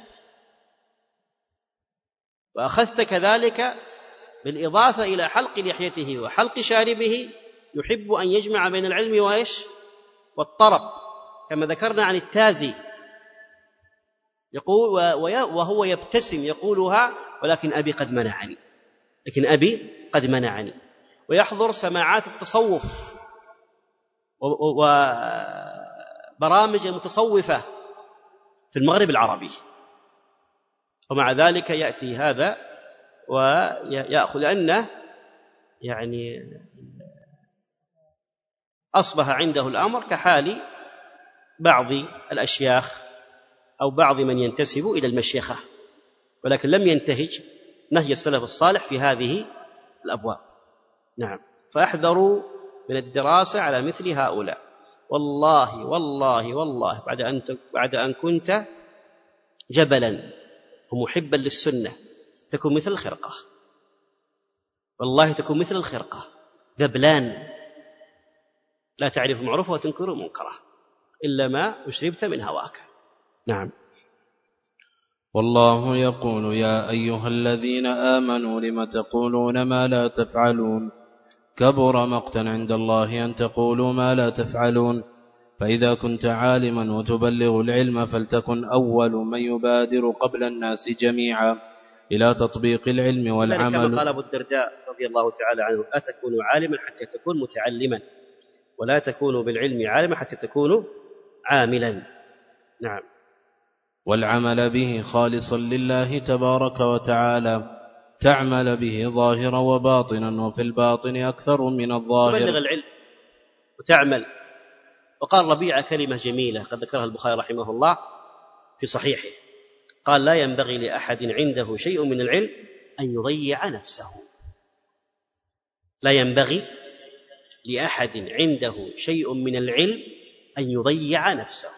وأخذت كذلك بالإضافة إلى حلق لحيته وحلق شاربه يحب أن يجمع بين العلم وإيش والطرب، كما ذكرنا عن التازي يقول وهو يبتسم يقولها ولكن أبي قد منعني، لكن أبي قد منعني. ويحضر سماعات التصوف وبرامج المتصوفة في المغرب العربي، ومع ذلك يأتي هذا ويأخذ، لأنه يعني أصبح عنده الأمر كحال بعض الأشياخ أو بعض من ينتسب إلى المشيخة، ولكن لم ينتهج نهج السلف الصالح في هذه الأبواب. نعم، فأحذروا من الدراسة على مثل هؤلاء. والله والله والله بعد أن بعد أن كنت جبلا ومحبا للسنة تكون مثل الخرقة، والله تكون مثل الخرقة، ذبلان لا تعرف معروفه وتنكر منكره إلا ما أشربت من هواك. نعم. والله يقول يا أيها الذين آمنوا لم تقولون ما لا تفعلون كبر مقتا عند الله أن تقولوا ما لا تفعلون. فإذا كنت عالما وتبلغ العلم فلتكن أول من يبادر قبل الناس جميعا إلى تطبيق العلم والعمل. كما قال أبو الدرداء رضي الله تعالى عنه: لا تكونوا عالما حتى تكون متعلما، ولا تكونوا بالعلم عالما حتى تكونوا عاملا. نعم. والعمل به خالصا لله تبارك وتعالى، تعمل به ظاهرا وباطنا، وفي الباطن أكثر من الظاهر. تبلغ العلم وتعمل. وقال ربيعة كلمة جميلة قد ذكرها البخاري رحمه الله في صحيحه، قال: لا ينبغي لأحد عنده شيء من العلم أن يضيع نفسه. لا ينبغي لأحد عنده شيء من العلم أن يضيع نفسه.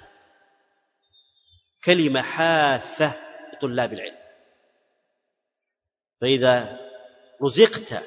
كلمة حاثة لطلاب العلم. فإذا رزقت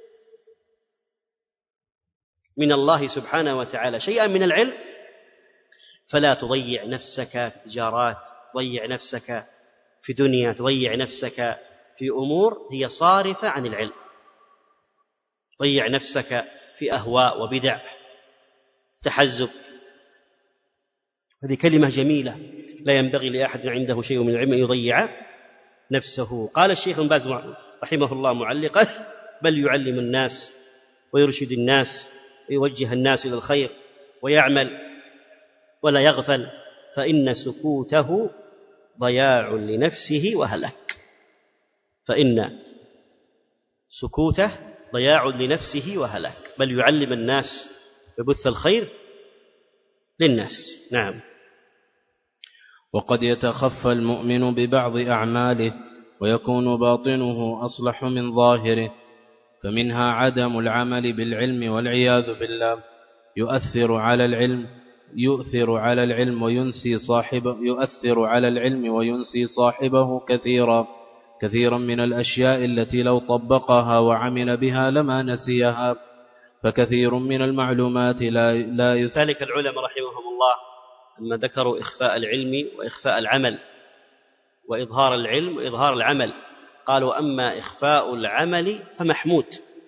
من الله سبحانه وتعالى شيئا من العلم فلا تضيع نفسك في تجارات، تضيع نفسك في دنيا، تضيع نفسك في أمور هي صارفة عن العلم، تضيع نفسك في أهواء وبدع تحزب. هذه كلمة جميلة. لا ينبغي لأحد عنده شيء من العلم أن يضيع نفسه. قال الشيخ ابن باز رحمه الله معلقا: بل يعلم الناس ويرشد الناس ويوجه الناس إلى الخير ويعمل ولا يغفل، فإن سكوته ضياع لنفسه وهلك. فإن سكوته ضياع لنفسه وهلك. بل يعلم الناس ويبث الخير للناس. نعم. وقد يتخفى المؤمن ببعض أعماله ويكون باطنه أصلح من ظاهره، فمنها عدم العمل بالعلم والعياذ بالله، يؤثر على العلم يؤثر على العلم وينسي صاحبه يؤثر على العلم وينسي صاحبه كثيرا، كثيرا من الأشياء التي لو طبقها وعمل بها لما نسيها، فكثير من المعلومات لا لا يث... ذلك العلماء رحمهم الله لما ذكروا إخفاء العلم وإخفاء العمل وإظهار العلم وإظهار العمل قالوا أما إخفاء العمل فمحمود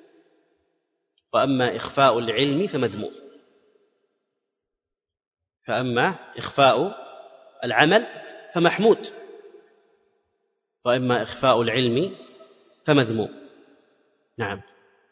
وأما إخفاء العلم فمذموم. فأما إخفاء العمل فمحمود وأما إخفاء العلم فمذموم. نعم.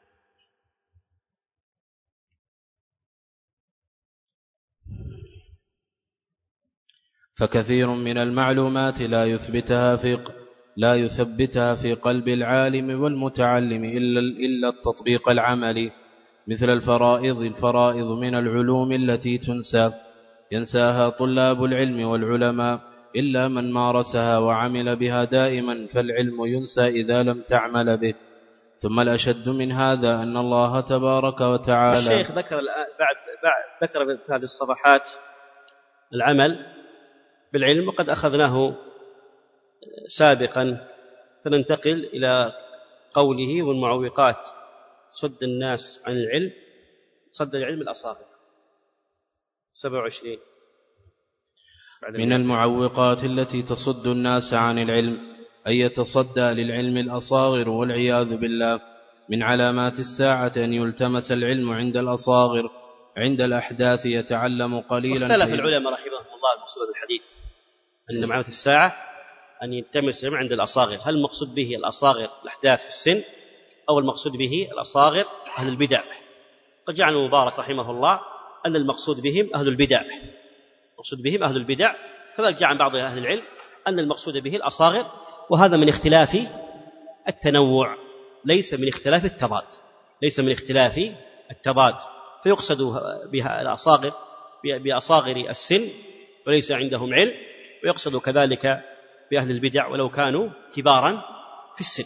فكثير من المعلومات لا يثبتها في لا يثبتها في قلب العالم والمتعلم إلا إلا التطبيق العملي، مثل الفرائض الفرائض من العلوم التي تنسى ينساها طلاب العلم والعلماء إلا من مارسها وعمل بها دائما، فالعلم ينسى إذا لم تعمل به. ثم الأشد من هذا أن الله تبارك وتعالى الشيخ ذكر بعد بعد ذكر في هذه الصفحات العمل بالعلم وقد أخذناه سابقا، فننتقل إلى قوله والمعوقات صد الناس عن العلم. صد العلم الأصابع سبعة وعشرين. من المعوقات التي تصد الناس عن العلم أن يتصدى للعلم الأصاغر والعياذ بالله. من علامات الساعة أن يلتمس العلم عند الأصاغر، عند الأحداث يتعلم قليلا. واختلف العلماء رحمهم الله بمقصود الحديث أن علامات الساعة أن يلتمس العلم عند الأصاغر، هل المقصود به الأصاغر الأحداث في السن أو المقصود به الأصاغر أهل البدع؟ قد جعل المبارك رحمه الله أن المقصود بهم أهل البدع، المقصود بهم أهل البدع. كذلك جعل بعض أهل العلم أن المقصود به الأصاغر، وهذا من اختلاف التنوع ليس من اختلاف التضاد، ليس من اختلاف التضاد. فيقصد بها الأصاغر بأصاغر السن وليس عندهم علم، ويقصد كذلك بأهل البدع ولو كانوا كبارا في السن.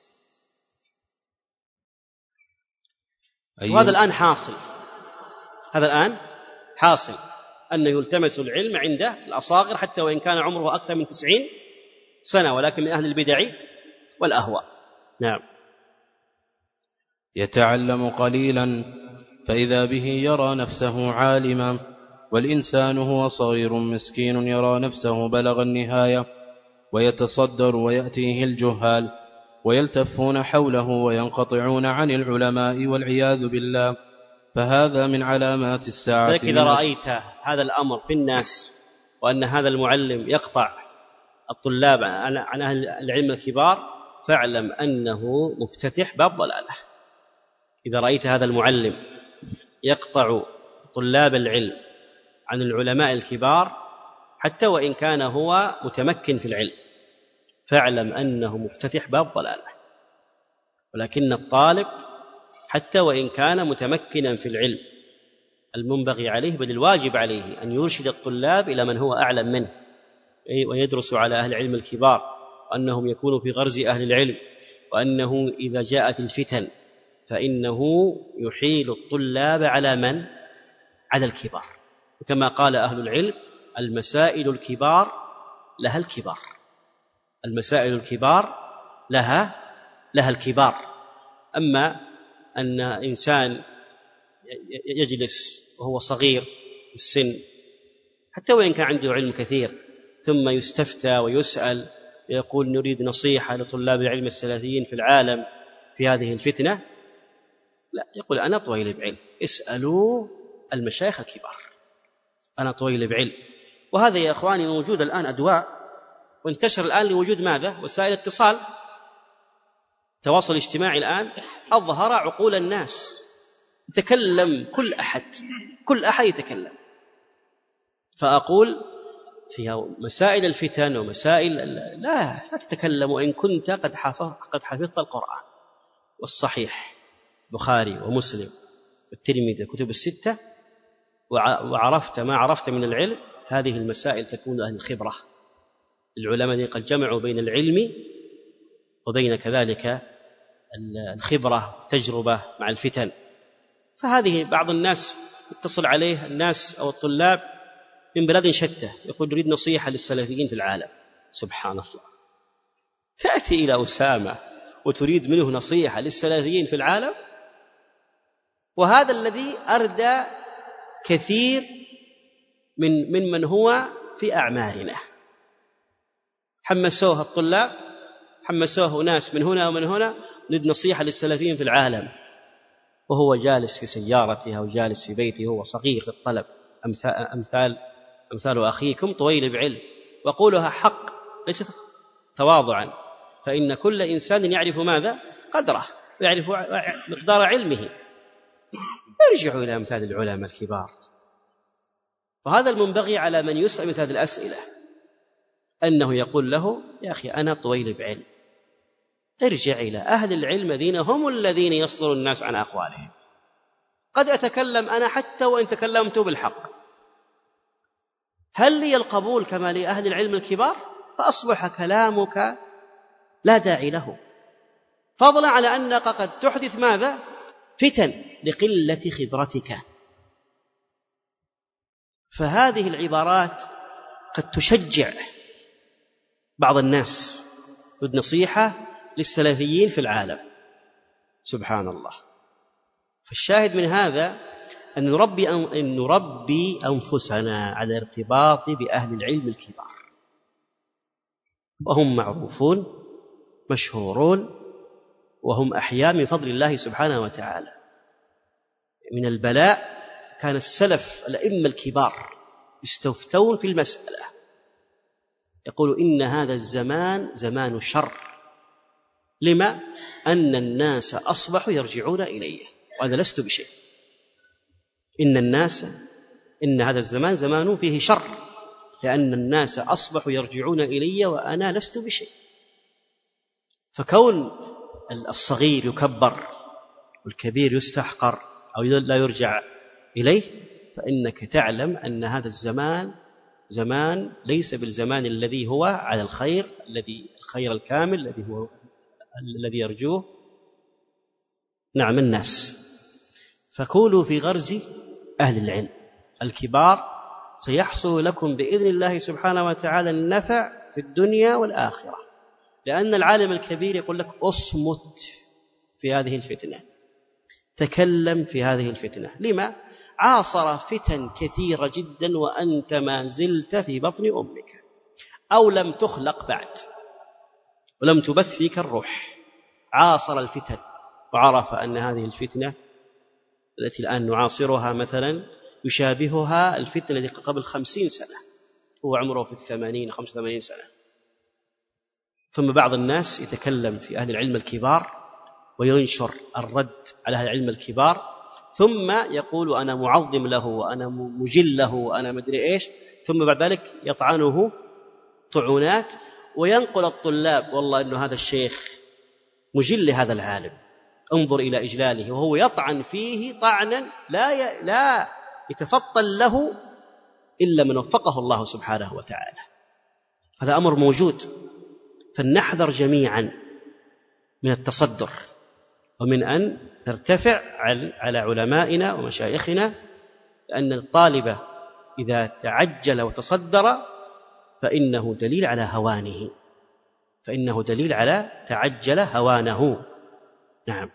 أيوه. وهذا الآن حاصل، هذا الآن حاصل أنه يلتمس العلم عند الأصاغر حتى وإن كان عمره أكثر من تسعين سنة، ولكن من أهل البدع والأهواء. نعم. يتعلم قليلا فإذا به يرى نفسه عالما، والإنسان هو صغير مسكين يرى نفسه بلغ النهاية، ويتصدر ويأتيه الجهال ويلتفون حوله وينقطعون عن العلماء والعياذ بالله. فهذا من علامات الساعة. لذلك إذا رأيت هذا الأمر في الناس وأن هذا المعلم يقطع الطلاب عن أهل العلم الكبار، فاعلم أنه مفتتح باب ضلالة. إذا رأيت هذا المعلم يقطع طلاب العلم عن العلماء الكبار حتى وإن كان هو متمكن في العلم، فاعلم أنه مفتتح باب ضلالة. ولكن الطالب حتى وإن كان متمكنا في العلم المنبغي عليه بل الواجب عليه أن يرشد الطلاب إلى من هو أعلم منه، ويدرس على أهل العلم الكبار، وأنهم يكونوا في غرز أهل العلم، وأنه إذا جاءت الفتن فإنه يحيل الطلاب على من؟ على الكبار. وكما قال أهل العلم المسائل الكبار لها الكبار، المسائل الكبار لها لها الكبار. أما أن إنسان يجلس وهو صغير في السن حتى وإن كان عنده علم كثير ثم يستفتى ويسأل ويقول نريد نصيحة لطلاب العلم السلفيين في العالم في هذه الفتنة، لا، يقول أنا طويل بعلم، اسألوا المشايخ الكبار، أنا طويل بعلم. وهذا يا أخواني موجود الآن أدواء، وانتشر الآن لوجود ماذا؟ وسائل اتصال، التواصل الاجتماعي الآن أظهر عقول الناس، يتكلم كل أحد، كل أحد يتكلم. فأقول فيها مسائل الفتن ومسائل لا لا تتكلم وإن كنت قد حفظت قد حفظت القرآن والصحيح بخاري ومسلم والترمذي الكتب الستة وعرفت ما عرفت من العلم. هذه المسائل تكون أهل الخبرة، العلماء قد جمعوا بين العلم وبين كذلك الخبرة والتجربة مع الفتن. فهذه بعض الناس يتصل عليه الناس أو الطلاب من بلاد شتى يقول نريد نصيحة للسلفيين في العالم. سبحان الله، تأتي إلى أسامة وتريد منه نصيحة للسلفيين في العالم؟ وهذا الذي أردى كثير من من من هو في أعمارنا. حمسوها الطلاب، حمسوه ناس من هنا ومن هنا، نريد نصيحة للسلفيين في العالم، وهو جالس في سيارته أو جالس في بيته وهو صغير للطلب. أمثال, أمثال, أمثال أخيكم طويل بعلم، وقولها حق ليست تواضعا، فإن كل إنسان يعرف ماذا؟ قدره، ويعرف مقدار علمه. ارجعوا إلى أمثال العلماء الكبار. وهذا المنبغي على من يسأل مثل هذه الأسئلة، أنه يقول له: يا أخي أنا طويل بعلم، ارجع إلى أهل العلم الذين هم الذين يصدر الناس عن أقوالهم. قد أتكلم أنا حتى وإن تكلمت بالحق، هل لي القبول كما لأهل العلم الكبار؟ فأصبح كلامك لا داعي له، فضلا على أنك قد تحدث ماذا؟ فتن لقلة خبرتك. فهذه العبارات قد تشجع بعض الناس بالنصيحة للسلفيين في العالم. سبحان الله. فالشاهد من هذا أن نربي, أن نربي أنفسنا على ارتباط بأهل العلم الكبار، وهم معروفون مشهورون، وهم أحياء من فضل الله سبحانه وتعالى. من البلاء كان السلف الأئمة الكبار يستفتون في المسألة، يقول: إن هذا الزمان زمان شر. لما؟ أن الناس أصبحوا يرجعون إليه وأنا لست بشيء. إن الناس إن هذا الزمان زمان فيه شر، لأن الناس أصبحوا يرجعون إلي وأنا لست بشيء. فكون الصغير يكبر والكبير يستحقر أو لا يرجع إليه، فإنك تعلم أن هذا الزمان زمان ليس بالزمان الذي هو على الخير، الذي الخير الكامل الذي هو الذي يرجوه نعم الناس. فكونوا في غرز أهل العلم الكبار، سيحصل لكم بإذن الله سبحانه وتعالى النفع في الدنيا والآخرة. لأن العالم الكبير يقول لك: أصمت في هذه الفتنة، تكلم في هذه الفتنة. لما؟ عاصر فتن كثيرة جدا وأنت ما زلت في بطن أمك، أو لم تخلق بعد ولم تبث فيك الروح. عاصر الفتن وعرف أن هذه الفتنة التي الآن نعاصرها مثلا يشابهها الفتنة التي قبل خمسين سنة، هو عمره في الثمانين خمسة وثمانين سنة. ثم بعض الناس يتكلم في أهل العلم الكبار وينشر الرد على أهل العلم الكبار، ثم يقول: أنا معظم له وأنا مجل له وأنا مدري إيش، ثم بعد ذلك يطعنه طعنات وينقل الطلاب: والله أنه هذا الشيخ مجل هذا العالم، انظر إلى إجلاله، وهو يطعن فيه طعنا لا لا يتفطن له إلا من وفقه الله سبحانه وتعالى. هذا أمر موجود. فلنحذر جميعا من التصدر ومن أن نرتفع على علمائنا ومشايخنا، لأن الطالب إذا تعجل وتصدر فإنه دليل على هوانه، فإنه دليل على تعجل هوانه. نعم.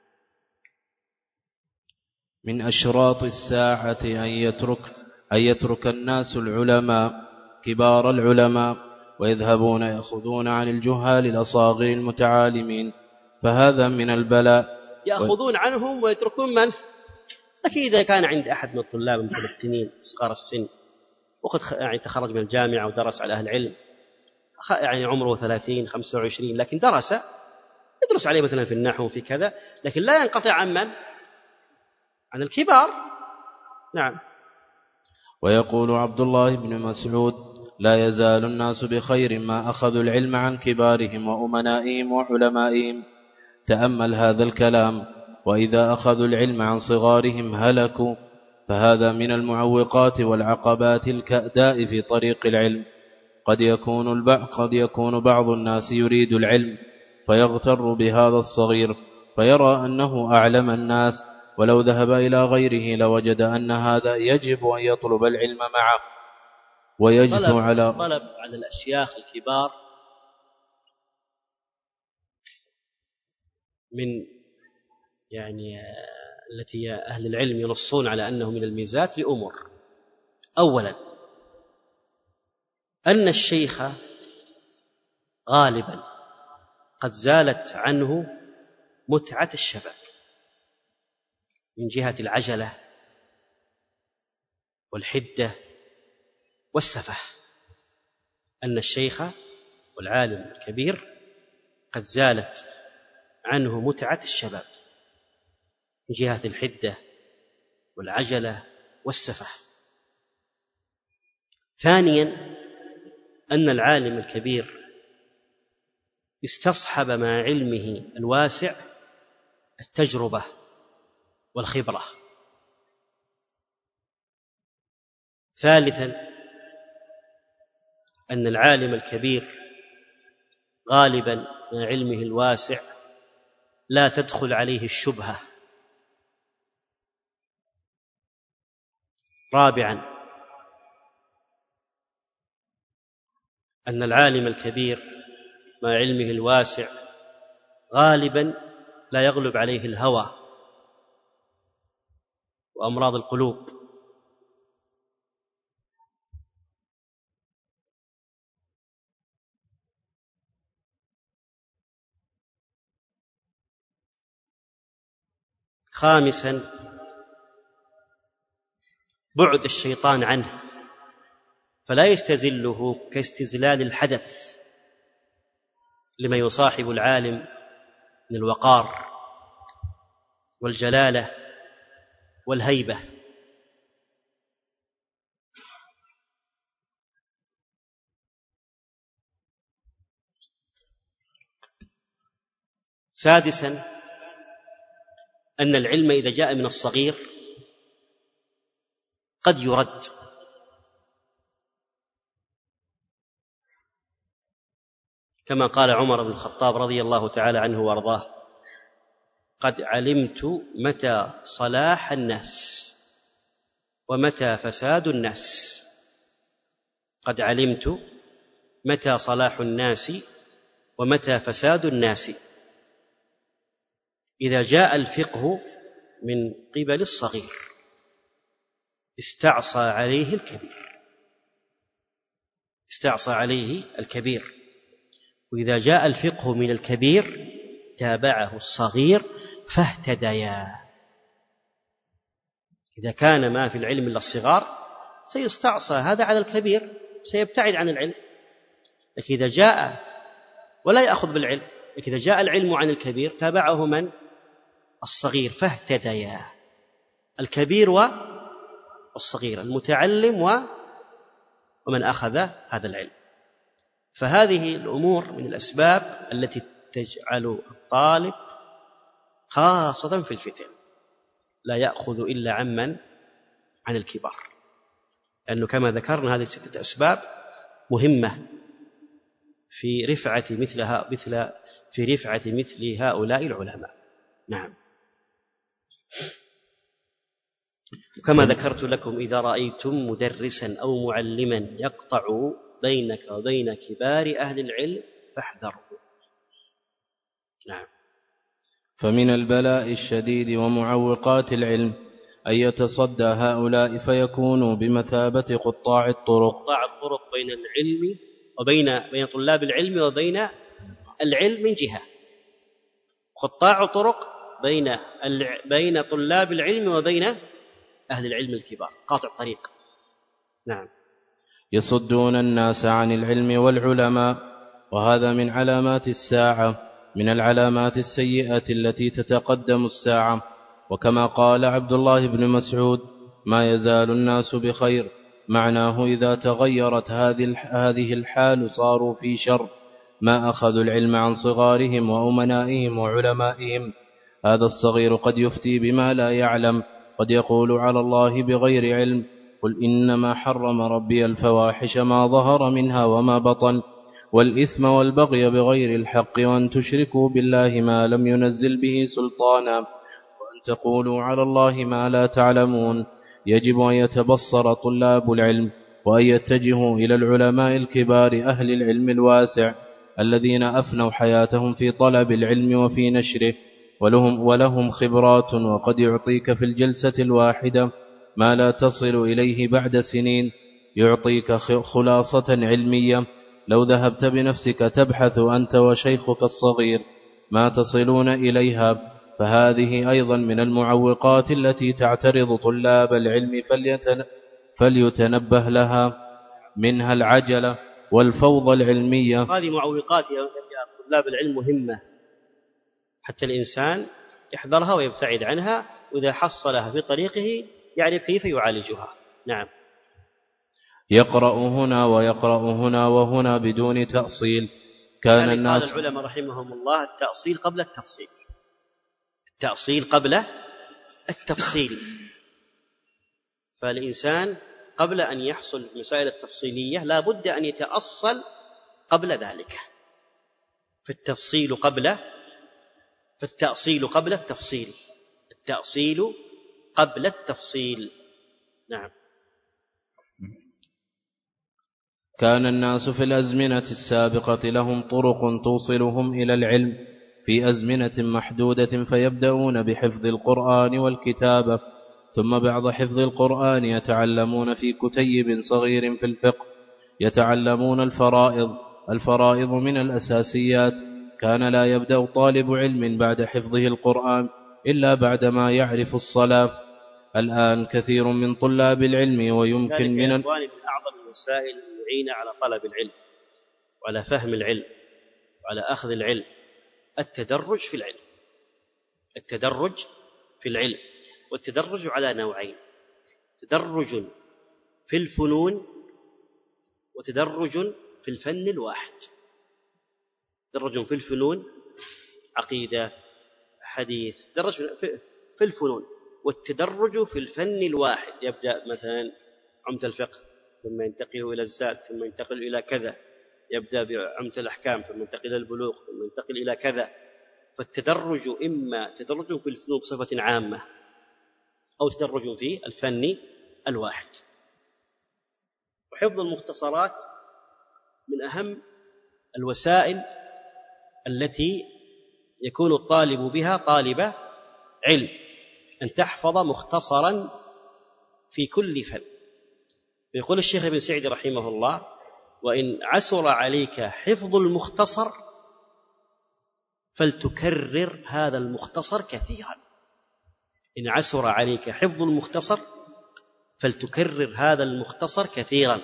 من أشراط الساعة أن يترك أن يترك الناس العلماء كبار العلماء ويذهبون يأخذون عن الجهال الأصاغر المتعالمين، فهذا من البلاء. يأخذون عنهم ويتركون من؟ أكيد إذا كان عند أحد من الطلاب المتمكنين صغار السن وقد يعني تخرج من الجامعة ودرس على أهل العلم، يعني عمره ثلاثين خمسة وعشرين، لكن درس يدرس عليه مثلا في النحو في كذا، لكن لا ينقطع عن من؟ عن الكبار. نعم. ويقول عبد الله بن مسعود: لا يزال الناس بخير ما أخذوا العلم عن كبارهم وأمنائهم وعلمائهم. تأمل هذا الكلام: وإذا أخذوا العلم عن صغارهم هلكوا. فهذا من المعوقات والعقبات الكأداء في طريق العلم. قد يكون البعض قد يكون بعض الناس يريد العلم فيغتر بهذا الصغير فيرى أنه أعلم الناس، ولو ذهب إلى غيره لوجد أن هذا يجب أن يطلب العلم معه ويجثو على طلب على الأشياخ الكبار من يعني التي أهل العلم ينصون على أنه من الميزات لأمور. أولا أن الشيخ غالبا قد زالت عنه متعة الشباب من جهة العجلة والحدة والسفه، أن الشيخ والعالم الكبير قد زالت عنه متعة الشباب من جهة الحدة والعجلة والسفه. ثانيا أن العالم الكبير استصحب مع علمه الواسع التجربة والخبرة. ثالثا أن العالم الكبير غالبا مع علمه الواسع لا تدخل عليه الشبهة. رابعا أن العالم الكبير مع علمه الواسع غالبا لا يغلب عليه الهوى وأمراض القلوب. خامسا بعد الشيطان عنه فلا يستزله كاستزلال الحدث لما يصاحب العالم من الوقار والجلالة والهيبة. سادسا أن العلم إذا جاء من الصغير قد يرد، كما قال عمر بن الخطاب رضي الله تعالى عنه وارضاه: قد علمت متى صلاح الناس ومتى فساد الناس. قد علمت متى صلاح الناس ومتى فساد الناس. إذا جاء الفقه من قبل الصغير استعصى عليه الكبير استعصى عليه الكبير وإذا جاء الفقه من الكبير تابعه الصغير فاهتديا. إذا كان ما في العلم إلا الصغار سيستعصى هذا على الكبير، سيبتعد عن العلم. لكن إذا جاء ولا يأخذ بالعلم، لكن إذا جاء العلم عن الكبير تابعه من؟ الصغير فاهتديا. الكبير والصغير، المتعلم ومن أخذ هذا العلم. فهذه الأمور من الأسباب التي تجعل الطالب خاصة في الفتن لا يأخذ إلا عمن عن الكبار، لأنه كما ذكرنا هذه ستة أسباب مهمة في رفعة مثلها مثل في رفعة مثل هؤلاء العلماء. نعم. كما ذكرت لكم: إذا رأيتم مدرسا أو معلما يقطع بينك وبين كبار أهل العلم فاحذروا. نعم. فمن البلاء الشديد ومعوقات العلم أن يتصدى هؤلاء فيكونوا بمثابة قطاع الطرق قطاع الطرق بين العلم وبين بين طلاب العلم وبين العلم من جهة، قطاع طرق بين بين طلاب العلم وبين أهل العلم الكبار، قاطع طريق. نعم. يصدون الناس عن العلم والعلماء، وهذا من علامات الساعة، من العلامات السيئة التي تتقدم الساعة. وكما قال عبد الله بن مسعود: ما يزال الناس بخير، معناه إذا تغيرت هذه الحال صاروا في شر، ما أخذوا العلم عن صغارهم وأمنائهم وعلمائهم. هذا الصغير قد يفتي بما لا يعلم، قد يقول على الله بغير علم: قل إنما حرم ربي الفواحش ما ظهر منها وما بطن والإثم والبغي بغير الحق وأن تشركوا بالله ما لم ينزل به سلطانا وأن تقولوا على الله ما لا تعلمون. يجب أن يتبصر طلاب العلم وأن يتجهوا إلى العلماء الكبار أهل العلم الواسع الذين أفنوا حياتهم في طلب العلم وفي نشره، ولهم, ولهم خبرات، وقد يعطيك في الجلسة الواحدة ما لا تصل إليه بعد سنين، يعطيك خلاصة علمية لو ذهبت بنفسك تبحث أنت وشيخك الصغير ما تصلون إليها. فهذه أيضا من المعوقات التي تعترض طلاب العلم فليتنبه لها، منها العجلة والفوضى العلمية. هذه معوقات يا طلاب العلم مهمة، حتى الإنسان يحذرها ويبتعد عنها، وإذا حصلها في طريقه يعرف كيف يعالجها. نعم. يقرأ هنا ويقرأ هنا وهنا بدون تأصيل. كان يعني الناس قال العلماء رحمهم الله التأصيل قبل التفصيل، التأصيل قبل التفصيل. فالإنسان قبل أن يحصل المسائل التفصيلية لا بد أن يتأصل قبل ذلك، فالتفصيل قبل فالتأصيل قبل التفصيل، التأصيل قبل التفصيل. نعم. كان الناس في الأزمنة السابقة لهم طرق توصلهم إلى العلم في أزمنة محدودة، فيبدأون بحفظ القرآن والكتابة، ثم بعد حفظ القرآن يتعلمون في كتيب صغير في الفقه، يتعلمون الفرائض الفرائض من الأساسيات. كان لا يبدأ طالب علم بعد حفظه القرآن إلا بعدما يعرف الصلاة. الآن كثير من طلاب العلم ويمكن من من أعظم الوسائل المعينة على طلب العلم وعلى فهم العلم وعلى أخذ العلم التدرج في العلم، التدرج في العلم. والتدرج على نوعين: تدرج في الفنون وتدرج في الفن الواحد. تدرج في الفنون عقيدة حديث، تدرج في الفنون. والتدرج في الفن الواحد يبدأ مثلا عمدة الفقه ثم ينتقل إلى الزاد ثم ينتقل إلى كذا، يبدأ بعمدة الأحكام ثم ينتقل إلى البلوغ ثم ينتقل إلى كذا. فالتدرج إما تدرج في الفنون بصفة عامة أو تدرج في الفن الواحد. وحفظ المختصرات من أهم الوسائل التي يكون الطالب بها طالب علم، أن تحفظ مختصرا في كل فن. يقول الشيخ ابن سعدي رحمه الله: وإن عسر عليك حفظ المختصر فلتكرر هذا المختصر كثيرا. إن عسر عليك حفظ المختصر فلتكرر هذا المختصر كثيرا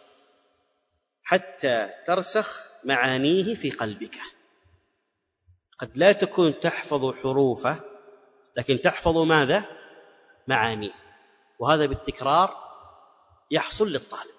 حتى ترسخ معانيه في قلبك. قد لا تكون تحفظ حروفه لكن تحفظ ماذا؟ معاني. وهذا بالتكرار يحصل للطالب،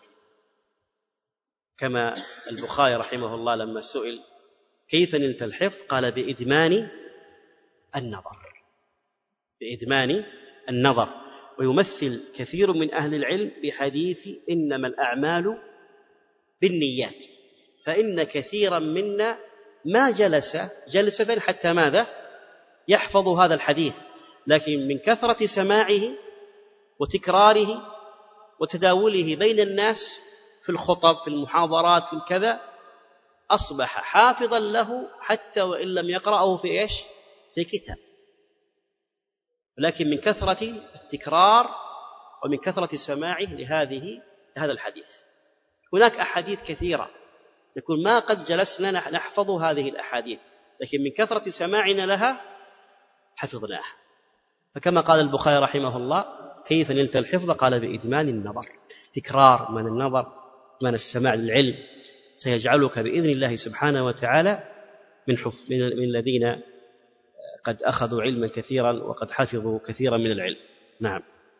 كما البخاري رحمه الله لما سئل كيف نلت الحفظ قال: بإدمان النظر، بإدمان النظر. ويمثل كثير من أهل العلم بحديث إنما الأعمال بالنيات، فإن كثيرا منا ما جلس جلسة حتى ماذا؟ يحفظ هذا الحديث، لكن من كثرة سماعه وتكراره وتداوله بين الناس في الخطب في المحاضرات في الكذا أصبح حافظا له حتى وإن لم يقرأه في إيش؟ في كتاب. لكن من كثرة التكرار ومن كثرة سماعه لهذه لهذا الحديث. هناك أحاديث كثيرة نكون ما قد جلسنا نحفظ هذه الأحاديث، لكن من كثرة سماعنا لها حفظناها. فكما قال البخاري رحمه الله: كيف نلت الحفظ؟ قال: بإدمان النظر. تكرار من النظر من السماع للعلم سيجعلك بإذن الله سبحانه وتعالى من, حف من, من الذين قد أخذوا علما كثيرا وقد حفظوا كثيرا من العلم. نعم.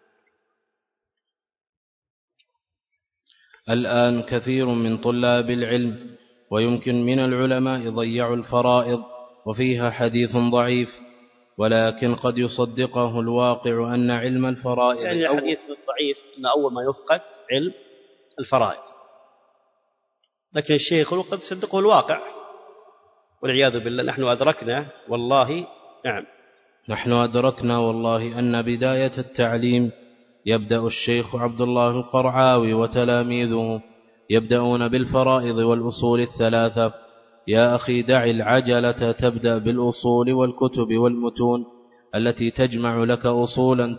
الآن كثير من طلاب العلم ويمكن من العلماء ضيعوا الفرائض وفيها حديث ضعيف، ولكن قد يصدقه الواقع أن علم الفرائض، يعني الحديث الضعيف أن أول ما يفقد علم الفرائض، لكن الشيخ قد يصدقه الواقع والعياذ بالله. نحن أدركنا والله نعم نحن أدركنا والله أن بداية التعليم يبدأ الشيخ عبد الله القرعاوي وتلاميذه يبدأون بالفرائض والأصول الثلاثة، يا أخي دع العجلة، تبدأ بالأصول والكتب والمتون التي تجمع لك أصولا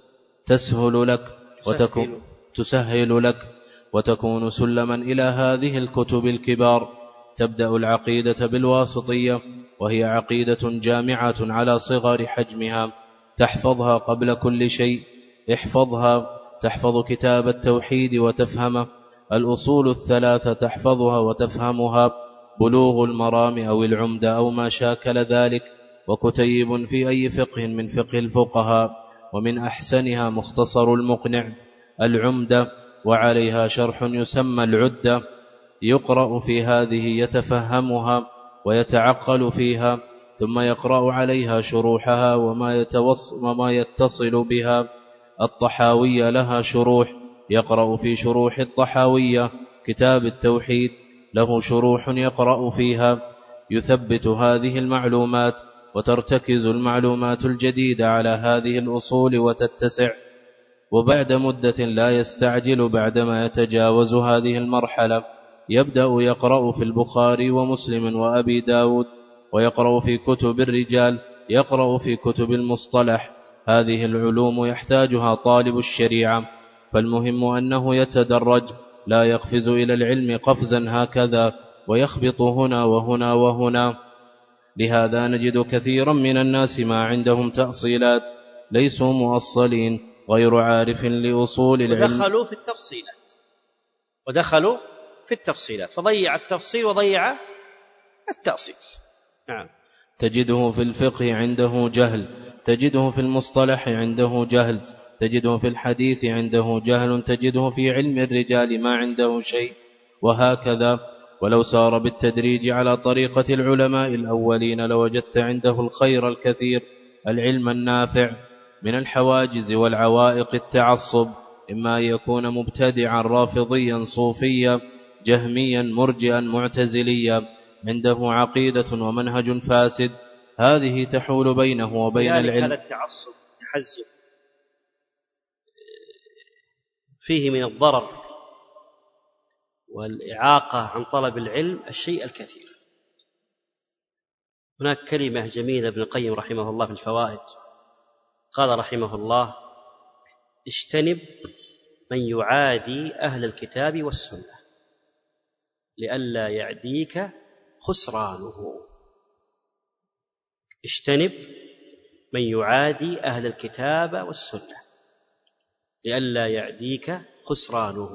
تسهل لك وتكون تسهل لك وتكون سلما إلى هذه الكتب الكبار. تبدأ العقيدة بالواسطية، وهي عقيدة جامعة على صغر حجمها، تحفظها قبل كل شيء. احفظها تحفظ كتاب التوحيد وتفهمه، الأصول الثلاثة تحفظها وتفهمها، بلوغ المرام أو العمدة أو ما شاكل ذلك، وكتيب في أي فقه من فقه الفقهاء، ومن أحسنها مختصر المقنع العمدة، وعليها شرح يسمى العدة، يقرأ في هذه يتفهمها ويتعقل فيها، ثم يقرأ عليها شروحها وما, وما يتصل بها. الطحاوية لها شروح، يقرأ في شروح الطحاوية. كتاب التوحيد له شروح يقرأ فيها، يثبت هذه المعلومات، وترتكز المعلومات الجديدة على هذه الأصول وتتسع. وبعد مدة لا يستعجل، بعدما يتجاوز هذه المرحلة يبدأ يقرأ في البخاري ومسلم وأبي داود، ويقرأ في كتب الرجال، يقرأ في كتب المصطلح. هذه العلوم يحتاجها طالب الشريعة، فالمهم أنه يتدرج، لا يقفز إلى العلم قفزا هكذا ويخبط هنا وهنا وهنا. لهذا نجد كثيرا من الناس ما عندهم تأصيلات، ليسوا مؤصلين، غير عارف لأصول العلم، ودخلوا في التفصيلات ودخلوا في التفصيلات فضيع التفصيل وضيع التأصيل. نعم. تجده في الفقه عنده جهل، تجده في المصطلح عنده جهل، تجده في الحديث عنده جهل، تجده في علم الرجال ما عنده شيء، وهكذا. ولو سار بالتدريج على طريقة العلماء الأولين لوجدت عنده الخير الكثير، العلم النافع. من الحواجز والعوائق التعصب، إما أن يكون مبتدعا رافضيا صوفيا جهميا مرجئا معتزليا، عنده عقيدة ومنهج فاسد، هذه تحول بينه وبين العلم. هذا التعصب تحزب فيه من الضرر والإعاقة عن طلب العلم الشيء الكثير. هناك كلمة جميلة ابن القيم رحمه الله في الفوائد، قال رحمه الله: اجتنب من يعادي أهل الكتاب والسنة لئلا يعديك خسرانه. اجتنب من يعادي أهل الكتاب والسنة لئلا يعديك خسرانه.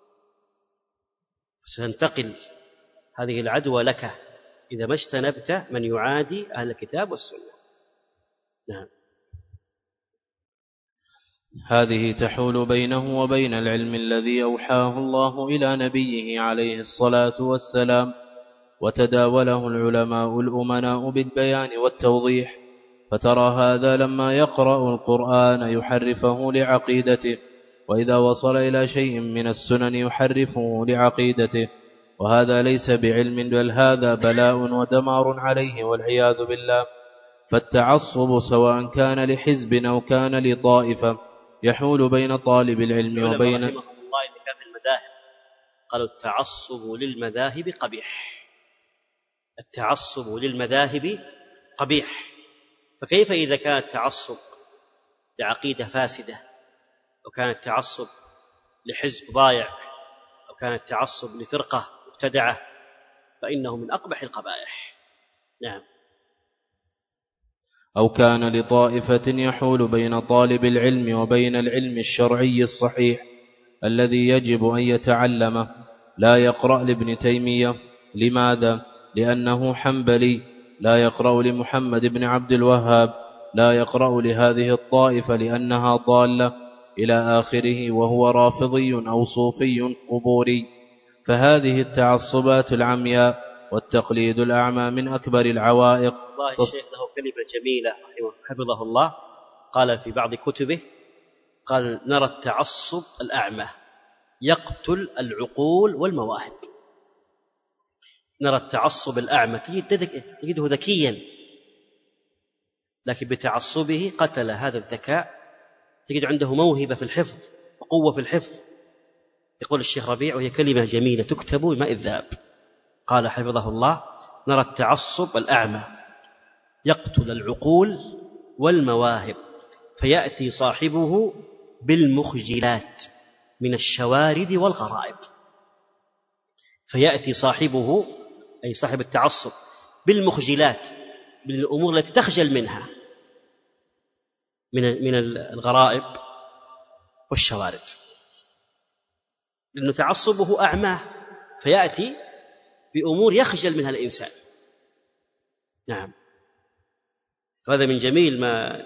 ستنتقل هذه العدوى لك إذا ما اجتنبت من يعادي أهل الكتاب والسنة. نعم. هذه تحول بينه وبين العلم الذي أوحاه الله إلى نبيه عليه الصلاة والسلام، وتداوله العلماء الأمناء بالبيان والتوضيح. فترى هذا لما يقرأ القرآن يحرفه لعقيدته، وإذا وصل إلى شيء من السنن يحرفه لعقيدته، وهذا ليس بعلم، بل هذا بلاء ودمار عليه والعياذ بالله. فالتعصب سواء كان لحزب أو كان لطائفة يحول بين طالب العلم وبين رحمه الله إذا كان في المذاهب قالوا التعصب للمذاهب قبيح، التعصب للمذاهب قبيح. فكيف إذا كان التعصب لعقيدة فاسدة، أو كان التعصب لحزب ضايع، أو كان التعصب لفرقة مبتدعة، فإنه من أقبح القبائح. نعم. أو كان لطائفة يحول بين طالب العلم وبين العلم الشرعي الصحيح الذي يجب أن يتعلمه. لا يقرأ لابن تيمية، لماذا؟ لأنه حنبلي. لا يقرأ لمحمد بن عبد الوهاب، لا يقرأ لهذه الطائفة لأنها ضالة، إلى آخره، وهو رافضي أو صوفي قبوري. فهذه التعصبات العمياء والتقليد الأعمى من أكبر العوائق. الله الشيخ له كلمة جميلة حفظه الله، قال في بعض كتبه، قال: نرى التعصب الأعمى يقتل العقول والمواهب. نرى التعصب الأعمى تجده ذكيا، لكن بتعصبه قتل هذا الذكاء. تجد عنده موهبة في الحفظ وقوة في الحفظ. يقول الشيخ ربيع، وهي كلمة جميلة تكتب بماء الذهب، قال حفظه الله: نرى التعصب الأعمى يقتل العقول والمواهب، فيأتي صاحبه بالمخجلات من الشوارد والغرائب. فيأتي صاحبه أي صاحب التعصب بالمخجلات، بالأمور التي تخجل منها من من الغرائب والشوارد، لأنه تعصبه أعماه، فيأتي بأمور يخجل منها الإنسان. نعم، هذا من جميل ما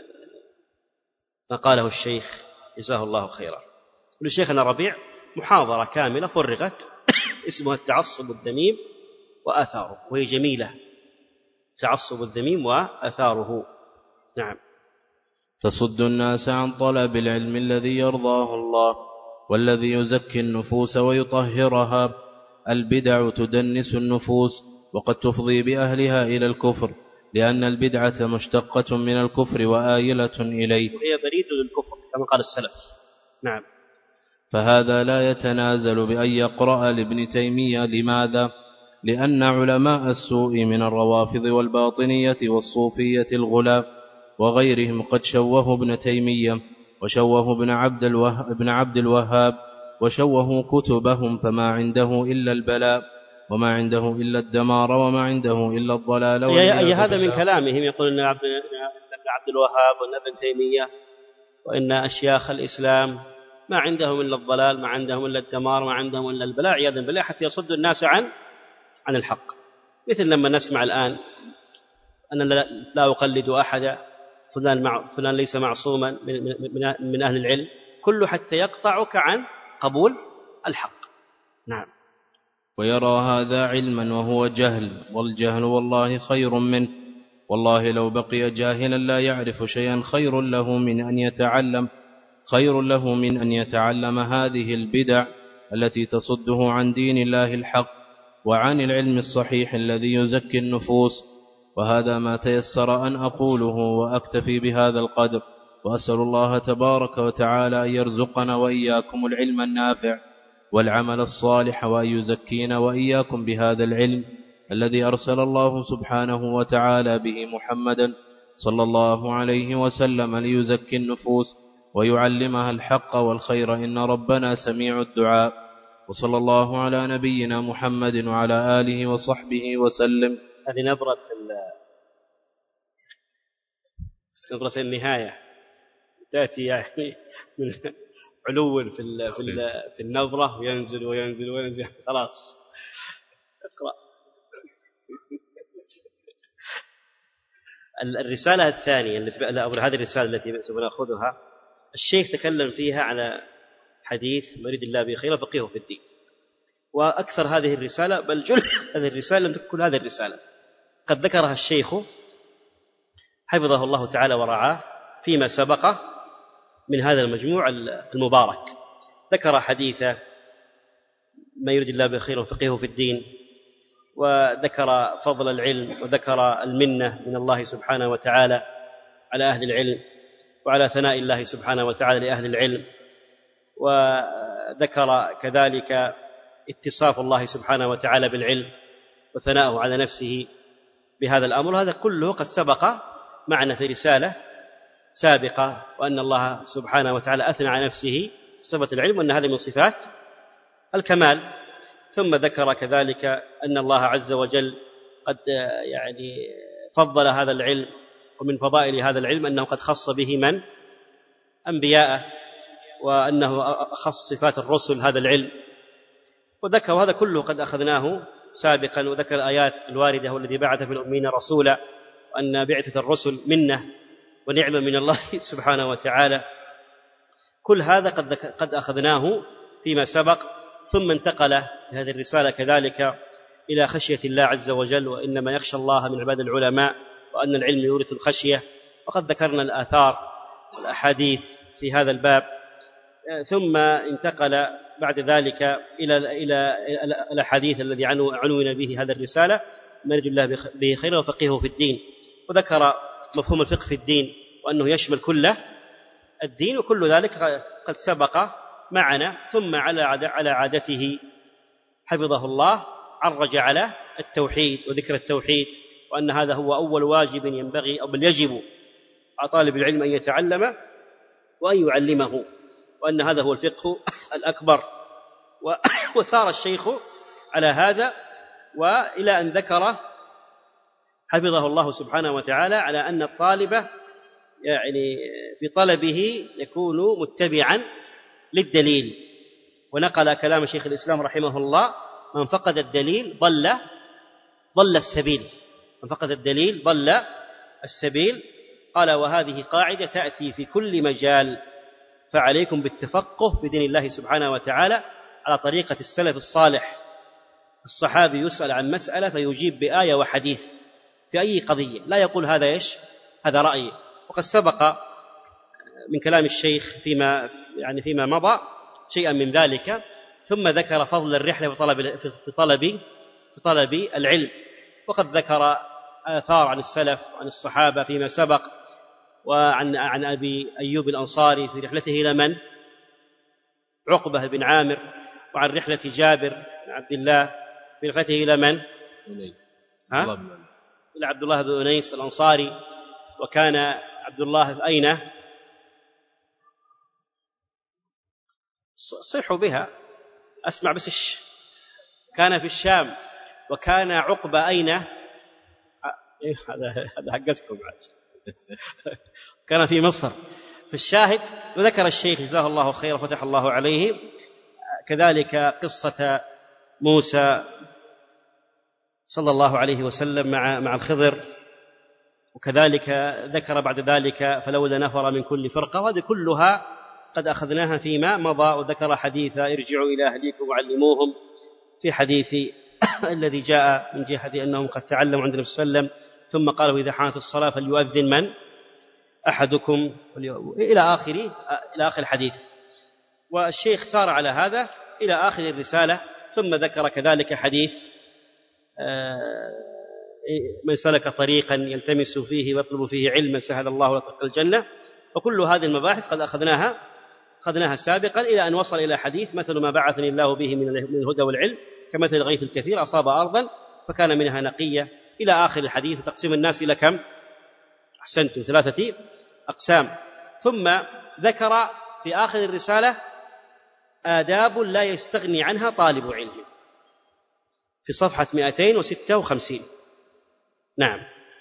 ما قاله الشيخ جزاه الله خيرا. لشيخنا ربيع محاضرة كاملة فرغت اسمها التعصب الذميم وآثاره، وهي جميلة، تعصب الذميم وآثاره. نعم. تصد الناس عن طلب العلم الذي يرضاه الله والذي يزكي النفوس ويطهرها. البدع تدنس النفوس وقد تفضي بأهلها إلى الكفر، لأن البدعة مشتقة من الكفر وآيلة إليه، وهي بريد للكفر كما قال السلف. نعم. فهذا لا يتنازل بأن يقرأ لابن تيمية. لماذا؟ لأن علماء السوء من الروافض والباطنية والصوفية الغلاة وغيرهم قد شوهوا ابن تيمية وشوهوا ابن عبد الوهاب, ابن عبد الوهاب وشوهوا كتبهم، فما عنده إلا البلاء وما عنده إلا الدمار وما عنده إلا الضلال. أي هذا من كلامهم، يقول إن عبد الوهاب وإن ابن تيمية وإن أشياخ الإسلام ما عندهم إلا الضلال، ما عندهم إلا الدمار، ما عندهم إلا البلاء، عياذا بالله، حتى يصد الناس عن عن الحق. مثل لما نسمع الآن أنا لا أقلد أحدا، فلان, مع فلان ليس معصوما من, من, من أهل العلم، كله حتى يقطعك عن قبول الحق. نعم. ويرى هذا علما وهو جهل، والجهل والله خير منه. والله لو بقي جاهلا لا يعرف شيئا خير له من أن يتعلم خير له من أن يتعلم هذه البدع التي تصده عن دين الله الحق وعن العلم الصحيح الذي يزكي النفوس. وهذا ما تيسر أن أقوله، وأكتفي بهذا القدر، وأسأل الله تبارك وتعالى أن يرزقنا وإياكم العلم النافع والعمل الصالح، وأن يزكينا وإياكم بهذا العلم الذي أرسل الله سبحانه وتعالى به محمدا صلى الله عليه وسلم ليزكي النفوس ويعلمها الحق والخير، إن ربنا سميع الدعاء. وصلى الله على نبينا محمد وعلى آله وصحبه وسلم. هذه نبرة نبرة النهاية تأتي يعني من علو في في النظرة وينزل وينزل وينزل، خلاص اقرأ. الرسالة الثانية التي هذه الرسالة التي سنأخذها، الشيخ تكلم فيها على حديث مريد الله به خير فقهه في الدين، وأكثر هذه الرسالة بل جل هذه الرسالة لم تكن هذه الرسالة قد ذكرها الشيخ حفظه الله تعالى ورعاه فيما سبق من هذا المجموع المبارك. ذكر حديث ما يريد الله به خير فقهه في الدين، وذكر فضل العلم، وذكر المنة من الله سبحانه وتعالى على أهل العلم، وعلى ثناء الله سبحانه وتعالى لأهل العلم، وذكر كذلك اتصاف الله سبحانه وتعالى بالعلم وثناءه على نفسه بهذا الأمر. هذا كله قد سبق معنا في رسالة سابقة، وأن الله سبحانه وتعالى أثنى على نفسه صفة العلم، وأن هذه من صفات الكمال. ثم ذكر كذلك أن الله عز وجل قد يعني فضل هذا العلم، ومن فضائل هذا العلم أنه قد خص به من أنبياءه، وأنه أخص صفات الرسل هذا العلم. وذكر هذا كله قد أخذناه سابقا، وذكر الآيات الواردة والذي بعث في الأمين رسولا، وأن بعثة الرسل منة ونعمة من الله سبحانه وتعالى. كل هذا قد, قد أخذناه فيما سبق. ثم انتقل في هذه الرسالة كذلك إلى خشية الله عز وجل، وإنما يخشى الله من عباد العلماء، وأن العلم يورث الخشية، وقد ذكرنا الآثار والأحاديث في هذا الباب. ثم انتقل بعد ذلك إلى إلى الأحاديث الذي عنون به هذا الرسالة، نرجو الله به خيرا وفقهه في الدين، وذكر مفهوم الفقه في الدين وأنه يشمل كل الدين، وكل ذلك قد سبق معنا. ثم على على عادته حفظه الله عرج على التوحيد وذكر التوحيد، وأن هذا هو أول واجب ينبغي أو بل يجب على طالب العلم أن يتعلم وأن يعلمه، وأن هذا هو الفقه الأكبر. وسار الشيخ على هذا، وإلى أن ذكر حفظه الله سبحانه وتعالى على أن الطالب يعني في طلبه يكون متبعا للدليل، ونقل كلام شيخ الإسلام رحمه الله: من فقد الدليل ضل ضل السبيل، من فقد الدليل ضل السبيل. قال: وهذه قاعدة تأتي في كل مجال، فعليكم بالتفقه في دين الله سبحانه وتعالى على طريقة السلف الصالح. الصحابي يسأل عن مسألة فيجيب بآية وحديث في أي قضية، لا يقول هذا إيش هذا رأيي. وقد سبق من كلام الشيخ فيما يعني فيما مضى شيئا من ذلك، ثم ذكر فضل الرحلة في طلب في طلب في طلب العلم، وقد ذكر آثار عن السلف عن الصحابة فيما سبق، وعن عن أبي أيوب الأنصاري في رحلته إلى من؟ عقبة بن عامر، وعن رحلة جابر بن عبد الله في رحلته إلى من؟ ها؟ إلى عبد الله بن أنيس الأنصاري. وكان عبد الله أين؟ صيحوا بها أسمع بس الش... كان في الشام. وكان عقبة أين؟ هذا هذا حقتكم عاد. كان في مصر. في الشاهد، وذكر الشيخ جزاه الله خير وفتح الله عليه كذلك قصة موسى صلى الله عليه وسلم مع مع الخضر، وكذلك ذكر بعد ذلك فلولا نفر من كل فرقة، وهذه كلها قد أخذناها فيما مضى. وذكر حديث ارجعوا إلى أهليكم وعلموهم في حديث الذي جاء من جهة أنهم قد تعلموا عند النبي صلى الله عليه وسلم، ثم قالوا إذا حانت الصلاة فليؤذن من أحدكم إلى آخر إلى آخر الحديث. والشيخ سار على هذا إلى آخر الرسالة، ثم ذكر كذلك حديث من سلك طريقا يلتمس فيه ويطلب فيه علما سهل الله له طريق الجنة. وكل هذه المباحث قد أخذناها أخذناها سابقا، إلى أن وصل إلى حديث مثل ما بعثني الله به من الهدى والعلم كمثل الغيث الكثير أصاب أرضا فكان منها نقية، إلى آخر الحديث. تقسيم الناس إلى كم؟ أحسنتم، ثلاثة أقسام. ثم ذكر في آخر الرسالة آداب لا يستغني عنها طالب علم في صفحة مئتين وستة وخمسين. نعم.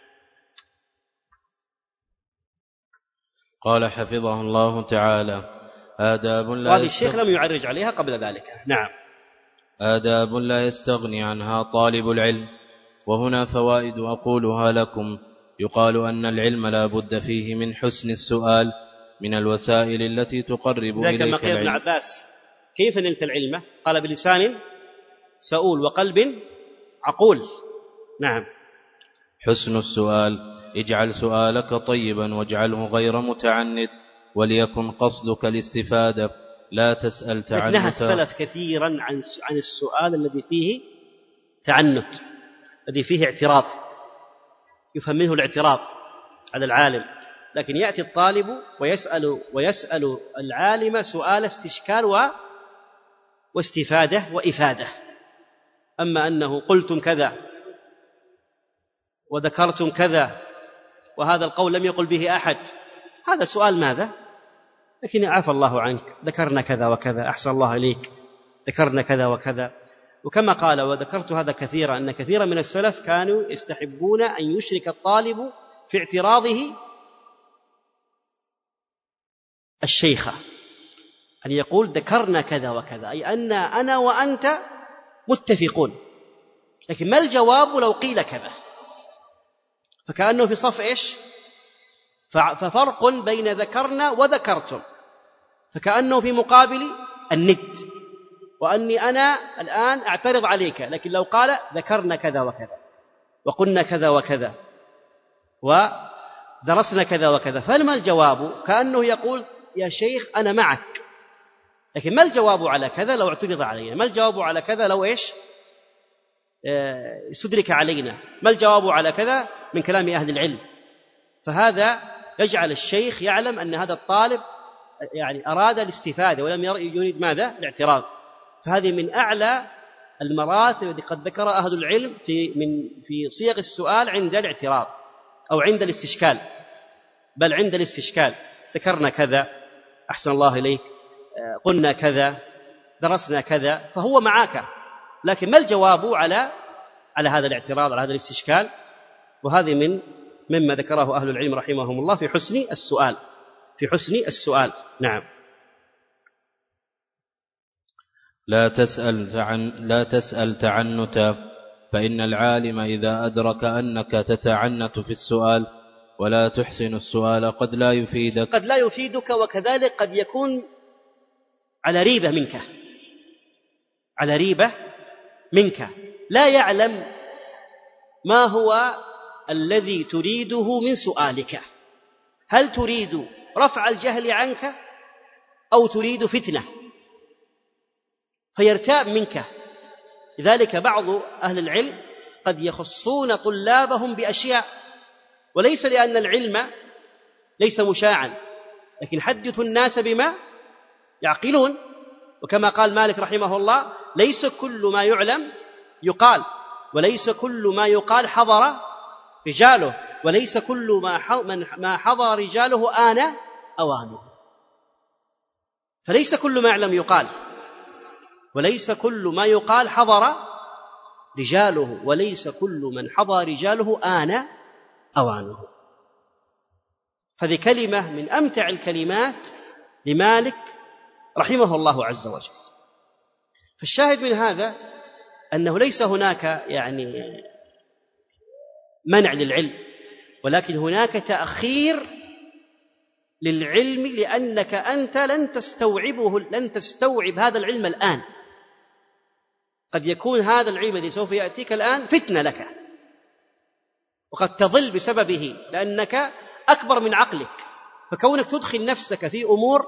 قال حفظه الله تعالى: آداب لا وهذه الشيخ لم يعرج عليها قبل ذلك. نعم. آداب لا يستغني عنها طالب العلم، وهنا فوائد أقولها لكم. يقال أن العلم لا بد فيه من حسن السؤال من الوسائل التي تقرب إليك العلم. ذاك ما قيل ابن عباس: كيف نلت العلم؟ قال: بلسان سؤول وقلب عقول. نعم. حسن السؤال: اجعل سؤالك طيبا واجعله غير متعند، وليكن قصدك الاستفادة، لا تسأل تعنتا. نهى السلف كثيرا عن عن السؤال الذي فيه تعنت، الذي فيه اعتراض، يفهم منه الاعتراض على العالم. لكن يأتي الطالب ويسأل ويسأل العالم سؤال استشكال و واستفادة وإفادة. أما أنه قلتم كذا وذكرتم كذا وهذا القول لم يقل به أحد، هذا سؤال ماذا؟ لكن عفى الله عنك، ذكرنا كذا وكذا، أحسن الله إليك، ذكرنا كذا وكذا. وكما قال وذكرت هذا كثيرا أن كثيرا من السلف كانوا يستحبون أن يشرك الطالب في اعتراضه الشيخ، أن يقول ذكرنا كذا وكذا، أي أن أنا وأنت متفقون، لكن ما الجواب لو قيل كذا؟ فكأنه في صف إيش؟ ففرق بين ذكرنا وذكرتم، فكأنه في مقابل الند، وأني أنا الآن أعترض عليك، لكن لو قال ذكرنا كذا وكذا وقلنا كذا وكذا ودرسنا كذا وكذا، فما الجواب؟ كأنه يقول يا شيخ أنا معك، لكن ما الجواب على كذا لو اعترض علينا؟ ما الجواب على كذا لو إيش استدرك علينا؟ ما الجواب على كذا من كلام أهل العلم؟ فهذا يجعل الشيخ يعلم أن هذا الطالب يعني أراد الاستفادة ولم يريد ماذا؟ الاعتراض. فهذه من أعلى المراتب التي قد ذكرها أهل العلم في من في صيغ السؤال عند الاعتراض أو عند الاستشكال، بل عند الاستشكال ذكرنا كذا، أحسن الله إليك، قلنا كذا، درسنا كذا، فهو معك، لكن ما الجواب على على هذا الاعتراض، على هذا الاستشكال؟ وهذه من مما ذكره أهل العلم رحمهم الله في حسن السؤال، في حسن السؤال. نعم. لا تسأل تعن لا تسأل تعنتا، فإن العالم إذا أدرك أنك تتعنت في السؤال ولا تحسن السؤال قد لا يفيدك قد لا يفيدك وكذلك قد يكون على ريبة منك، على ريبة منك، لا يعلم ما هو الذي تريده من سؤالك، هل تريد رفع الجهل عنك أو تريد فتنة، فيرتاب منك. لذلك بعض أهل العلم قد يخصون طلابهم بأشياء، وليس لأن العلم ليس مشاعا، لكن حدثوا الناس بما يعقلون، وكما قال مالك رحمه الله: ليس كل ما يعلم يقال، وليس كل ما يقال حضر رجاله، وليس كل ما حضر رجاله آن أوانه. فليس كل ما يعلم يقال، وليس كل ما يقال حضر رجاله، وليس كل من حضر رجاله آن أوانه. هذه كلمة من أمتع الكلمات لمالك رحمه الله عز وجل. فالشاهد من هذا أنه ليس هناك يعني منع للعلم، ولكن هناك تأخير للعلم، لأنك أنت لن تستوعبه، لن تستوعب هذا العلم الآن. قد يكون هذا العلم الذي سوف يأتيك الآن فتنة لك، وقد تضل بسببه لأنك أكبر من عقلك، فكونك تدخل نفسك في أمور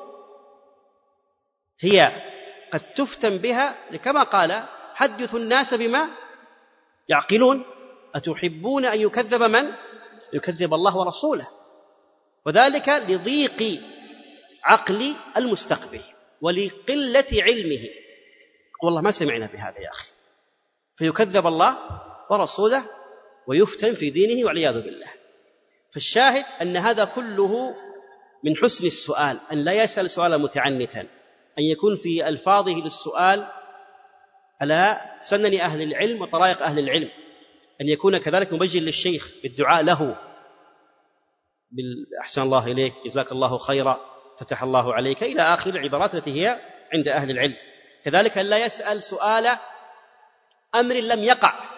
هي قد تفتن بها، كما قال: حدثوا الناس بما يعقلون، أتحبون أن يكذب من يكذب الله ورسوله، وذلك لضيق عقل المستقبل ولقلة علمه. والله ما سمعنا بهذا يا أخي، فيكذب الله ورسوله ويفتن في دينه والعياذ بالله. فالشاهد أن هذا كله من حسن السؤال، أن لا يسأل سؤالا متعنتا، أن يكون في ألفاظه للسؤال على سنن أهل العلم وطرائق أهل العلم، أن يكون كذلك مبجل للشيخ بالدعاء له بالأحسن الله إليك، جزاك الله خيرا، فتح الله عليك، إلى آخر العبارات التي هي عند أهل العلم. كذلك أن لا يسأل سؤال أمر لم يقع.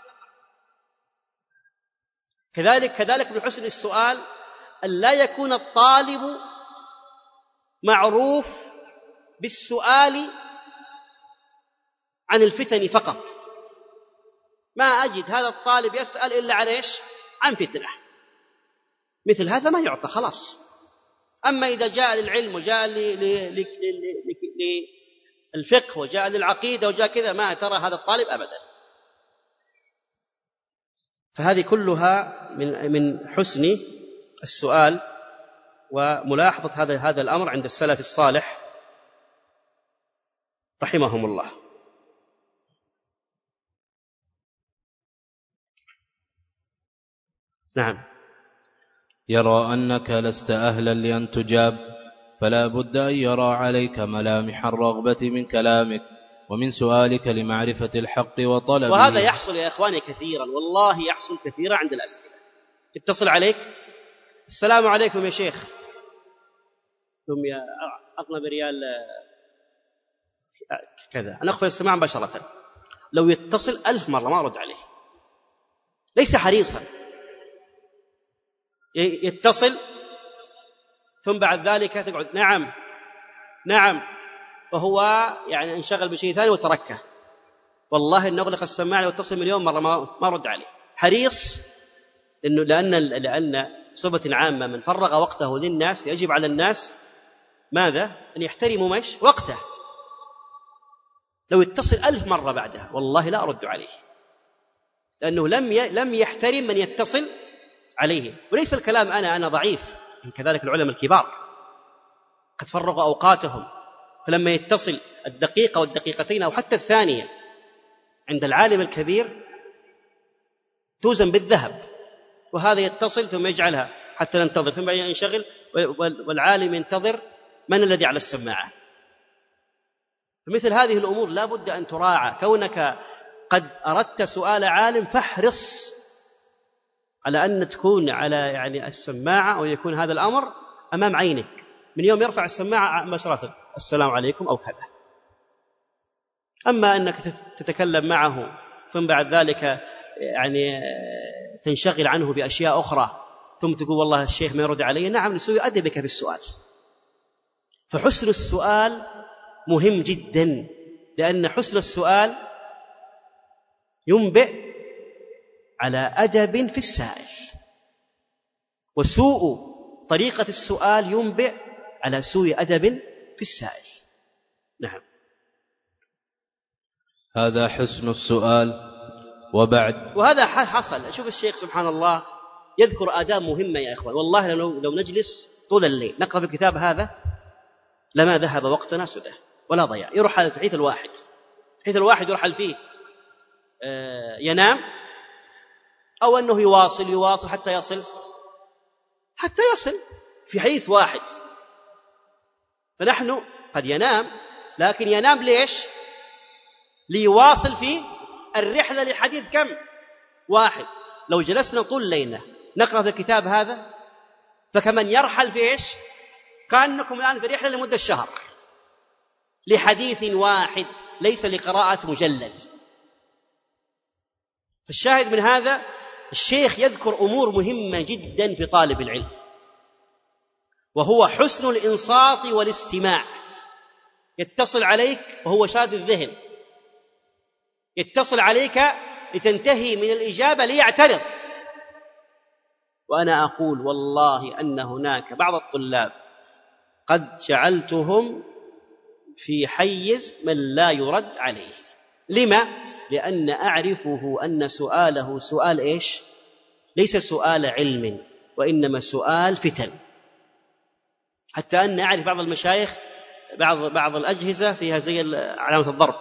كذلك كذلك من حسن السؤال أن لا يكون الطالب معروف بالسؤال عن الفتن فقط. ما أجد هذا الطالب يسأل إلا عن إيش؟ عن فتنة، مثل هذا ما يعطى خلاص. أما إذا جاء للعلم وجاء للفقه وجاء للعقيدة وجاء كذا، ما ترى هذا الطالب أبدا. فهذه كلها من من حسن السؤال وملاحظة هذا هذا الأمر عند السلف الصالح رحمهم الله. نعم. يرى أنك لست أهلا لأن تجاب، فلا بد أن يرى عليك ملامح الرغبة من كلامك ومن سؤالك لمعرفة الحق وطلبه. وهذا يحصل يا إخواني كثيرا، والله يحصل كثيرا عند الأسئلة. يتصل عليك: السلام عليكم يا شيخ، ثم يا أغلى بريال كذا، أنا أخفى السماع مباشرة. لو يتصل ألف مرة ما أرد عليه، ليس حريصا. يتصل ثم بعد ذلك تقعد نعم نعم، وهو يعني انشغل بشيء ثاني وتركه. والله إن أغلق السماعة واتصل مليون مرة ما رد عليه. حريص، إنه لأن لأن صفة عامة من فرغ وقته للناس يجب على الناس ماذا؟ أن يحترموا مش وقته. لو يتصل ألف مرة بعدها والله لا أرد عليه، لأنه لم لم يحترم من يتصل عليه. وليس الكلام أنا أنا ضعيف، كذلك العلماء الكبار قد فرغوا أوقاتهم، فلما يتصل الدقيقة والدقيقتين أو حتى الثانية عند العالم الكبير توزن بالذهب، وهذا يتصل ثم يجعلها حتى ننتظر ثم ينشغل، والعالم ينتظر من الذي على السماعة. فمثل هذه الأمور لا بد أن تراعى. كونك قد أردت سؤال عالم فاحرص على أن تكون على يعني السماعة، أو يكون هذا الأمر أمام عينك من يوم يرفع السماعة مباشرة السلام عليكم أو كذا. أما أنك تتكلم معه ثم بعد ذلك يعني تنشغل عنه بأشياء أخرى ثم تقول والله الشيخ ما يرد علي، نعم لسوء أدبك في السؤال. فحسن السؤال مهم جدا، لأن حسن السؤال ينبئ على أدب في السائل، وسوء طريقة السؤال ينبئ على سوء أدب في السائل. نعم. هذا حسن السؤال. وبعد وهذا حصل. شوف الشيخ سبحان الله يذكر آداب مهمة يا إخوان، والله لو, لو نجلس طول الليل نقرأ في الكتاب هذا لما ذهب وقتنا سدى ولا ضياع. يرحل بحيث الواحد بحيث الواحد يرحل فيه ينام، أو أنه يواصل يواصل حتى يصل حتى يصل في حديث واحد. فنحن قد ينام، لكن ينام ليش؟ ليواصل في الرحلة لحديث كم؟ واحد. لو جلسنا طول الليلة نقرأ في الكتاب هذا فكمن يرحل في إيش؟ كأنكم الآن في رحلة لمدة شهر لحديث واحد ليس لقراءة مجلد. فالشاهد من هذا الشيخ يذكر أمور مهمة جدا في طالب العلم، وهو حسن الإنصات والاستماع. يتصل عليك وهو شاد الذهن، يتصل عليك لتنتهي من الإجابة ليعترض. وأنا أقول والله أن هناك بعض الطلاب قد جعلتهم في حيز من لا يرد عليه. لما؟ لأن أعرفه أن سؤاله سؤال إيش؟ ليس سؤال علم، وإنما سؤال فتن. حتى أن أعرف بعض المشايخ بعض بعض الأجهزة فيها زي علامة الضرب،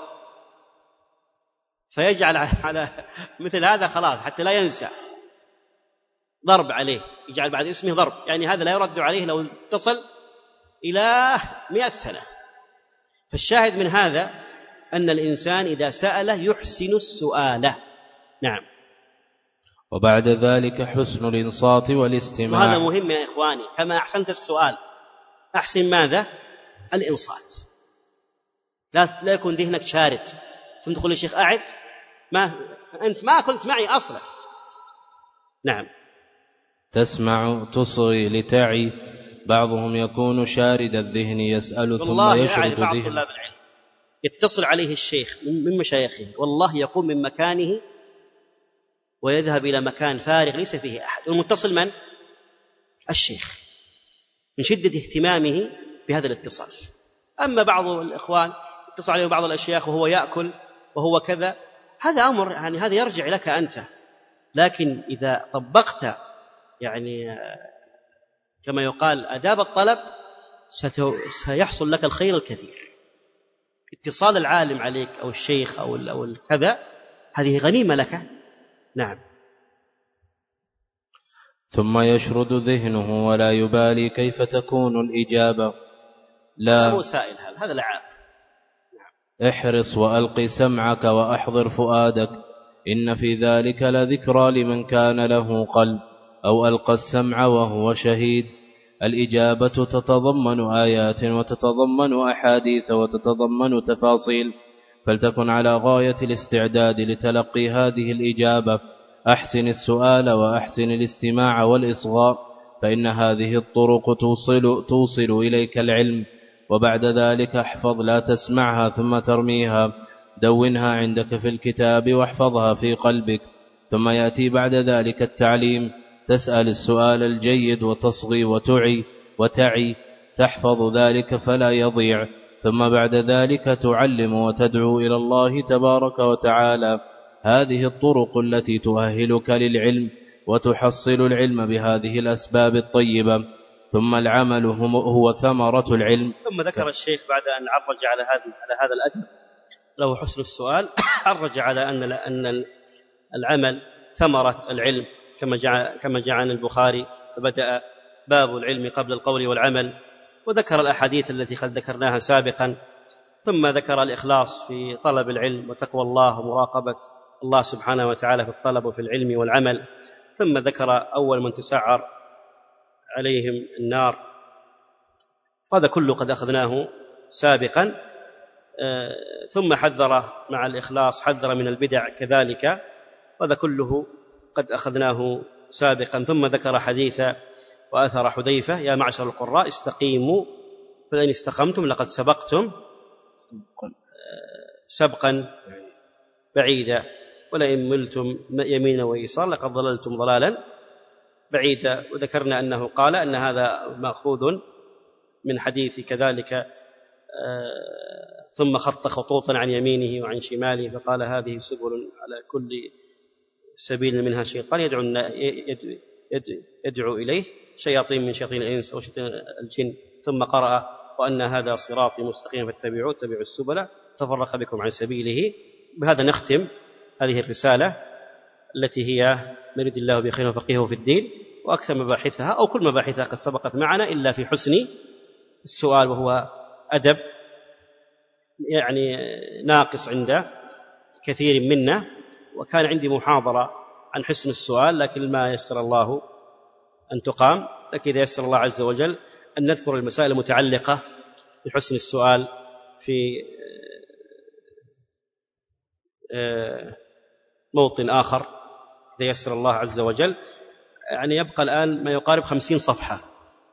فيجعل على مثل هذا خلاص حتى لا ينسى ضرب عليه، يجعل بعد اسمه ضرب، يعني هذا لا يرد عليه لو اتصل إلى مئة سنة. فالشاهد من هذا أن الإنسان إذا سأل يحسن السؤال. نعم. وبعد ذلك حسن الإنصات والاستماع. وهذا مهم يا إخواني، كما أحسنت السؤال أحسن ماذا؟ الإنصات. لا لا يكون ذهنك شارد ثم تقول للشيخ أعد، ما أنت ما كنت معي أصلا. نعم. تسمع تصغي لتعي. بعضهم يكون شارد الذهن يسأل ثم يشرد بعض ذهن. طلاب العلم يتصل عليه الشيخ من مشايخه، والله يقوم من مكانه ويذهب إلى مكان فارغ ليس فيه أحد، والمتصل من؟ الشيخ، من شدة اهتمامه بهذا الاتصال. أما بعض الإخوان يتصل عليه بعض الأشياخ وهو يأكل وهو كذا، هذا أمر يعني هذا يرجع لك أنت. لكن إذا طبقت يعني كما يقال آداب الطلب سيحصل لك الخير الكثير. اتصال العالم عليك أو الشيخ أو أو الكذا هذه غنيمة لك. نعم. ثم يشرد ذهنه ولا يبالي كيف تكون الإجابة. لا هو سائل هذا هذا لعاب. نعم. احرص وألق سمعك وأحضر فؤادك، إن في ذلك لذكرى لمن كان له قلب أو ألقى السمع وهو شهيد. الإجابة تتضمن آيات وتتضمن أحاديث وتتضمن تفاصيل، فلتكن على غاية الاستعداد لتلقي هذه الإجابة. أحسن السؤال وأحسن الاستماع والإصغاء، فإن هذه الطرق توصل, توصل إليك العلم. وبعد ذلك احفظ، لا تسمعها ثم ترميها، دونها عندك في الكتاب واحفظها في قلبك. ثم يأتي بعد ذلك التعليم، تسأل السؤال الجيد وتصغي وتعي وتعي تحفظ ذلك فلا يضيع. ثم بعد ذلك تعلم وتدعو إلى الله تبارك وتعالى. هذه الطرق التي تؤهلك للعلم وتحصل العلم بهذه الأسباب الطيبة. ثم العمل هو ثمرة العلم. ثم ذكر الشيخ بعد أن عرج على هذه على هذا الأدب له حسن السؤال حرج على أن أن العمل ثمرة العلم، كما جاء كما جاء عن البخاري فبدأ باب العلم قبل القول والعمل، وذكر الأحاديث التي قد ذكرناها سابقا، ثم ذكر الإخلاص في طلب العلم وتقوى الله ومراقبة الله سبحانه وتعالى في الطلب وفي العلم والعمل، ثم ذكر أول من تسعر عليهم النار. هذا كله قد أخذناه سابقا. ثم حذر مع الإخلاص، حذر من البدع كذلك، هذا كله قد أخذناه سابقا. ثم ذكر حديث وأثر حذيفة: يا معشر القراء استقيموا فإن استقمتم لقد سبقتم سبقا بعيدا، ولئن ملتم يمين ويسار لقد ضللتم ضلالا بعيدا. وذكرنا أنه قال أن هذا مأخوذ من حديث كذلك ثم خط خطوطا عن يمينه وعن شماله فقال هذه سبل على كل سبيل منها شيطان يدعو, يدعو إليه شياطين من شياطين الإنس أو شياطين الجن، ثم قرأ وأن هذا صراطي مستقيما فاتبعوه اتبعوا السبل تفرق بكم عن سبيله. بهذا نختم هذه الرسالة التي هي نريد الله بخير وفقهه في الدين، وأكثر مباحثها أو كل مباحثها قد سبقت معنا إلا في حسن السؤال، وهو أدب يعني ناقص عند كثير منا. وكان عندي محاضرة عن حسن السؤال لكن ما يسر الله أن تقام، لكن إذا يسر الله عز وجل أن نذكر المسائل المتعلقة بحسن السؤال في موطن آخر إذا يسر الله عز وجل. يعني يبقى الآن ما يقارب خمسين صفحة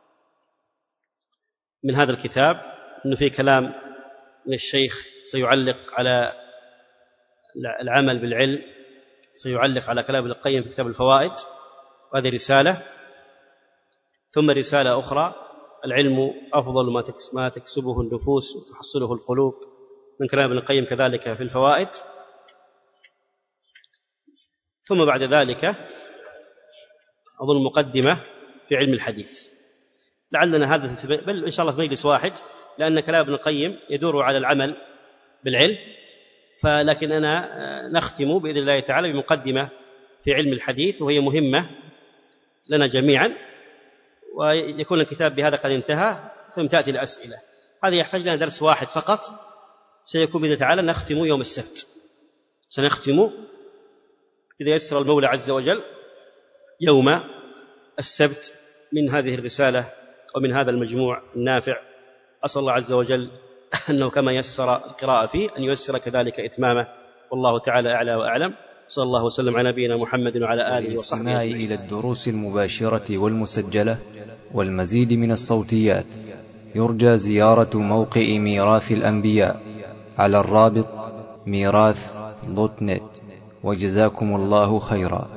من هذا الكتاب، أنه في كلام من الشيخ سيعلق على العمل بالعلم، سيعلق على كلام ابن القيم في كتاب الفوائد، وهذه رسالة. ثم رسالة أخرى: العلم أفضل ما تكسبه النفوس وتحصله القلوب، من كلام ابن القيم كذلك في الفوائد. ثم بعد ذلك أظن مقدمة في علم الحديث، لعلنا هذا بل إن شاء الله في مجلس واحد، لأن كلام ابن القيم يدور على العمل بالعلم، فلكن أنا نختم بإذن الله تعالى بمقدمة في علم الحديث، وهي مهمة لنا جميعا، ويكون الكتاب بهذا قد انتهى، ثم تأتي الأسئلة. هذا يحتاج لنا درس واحد فقط سيكون بإذن تعالى نختم يوم السبت، سنختم إذا يسر المولى عز وجل يوم السبت من هذه الرسالة ومن هذا المجموع النافع. أسأل الله عز وجل أنه كما يسر القراءة فيه أن ييسر كذلك إتمامه، والله تعالى أعلى وأعلم. صلى الله وسلم على نبينا محمد وعلى آله وصحبه. إلى الدروس المباشرة والمسجلة والمزيد من الصوتيات يرجى زيارة موقع ميراث الأنبياء على الرابط ميراث دوت نت، وجزاكم الله خيرا.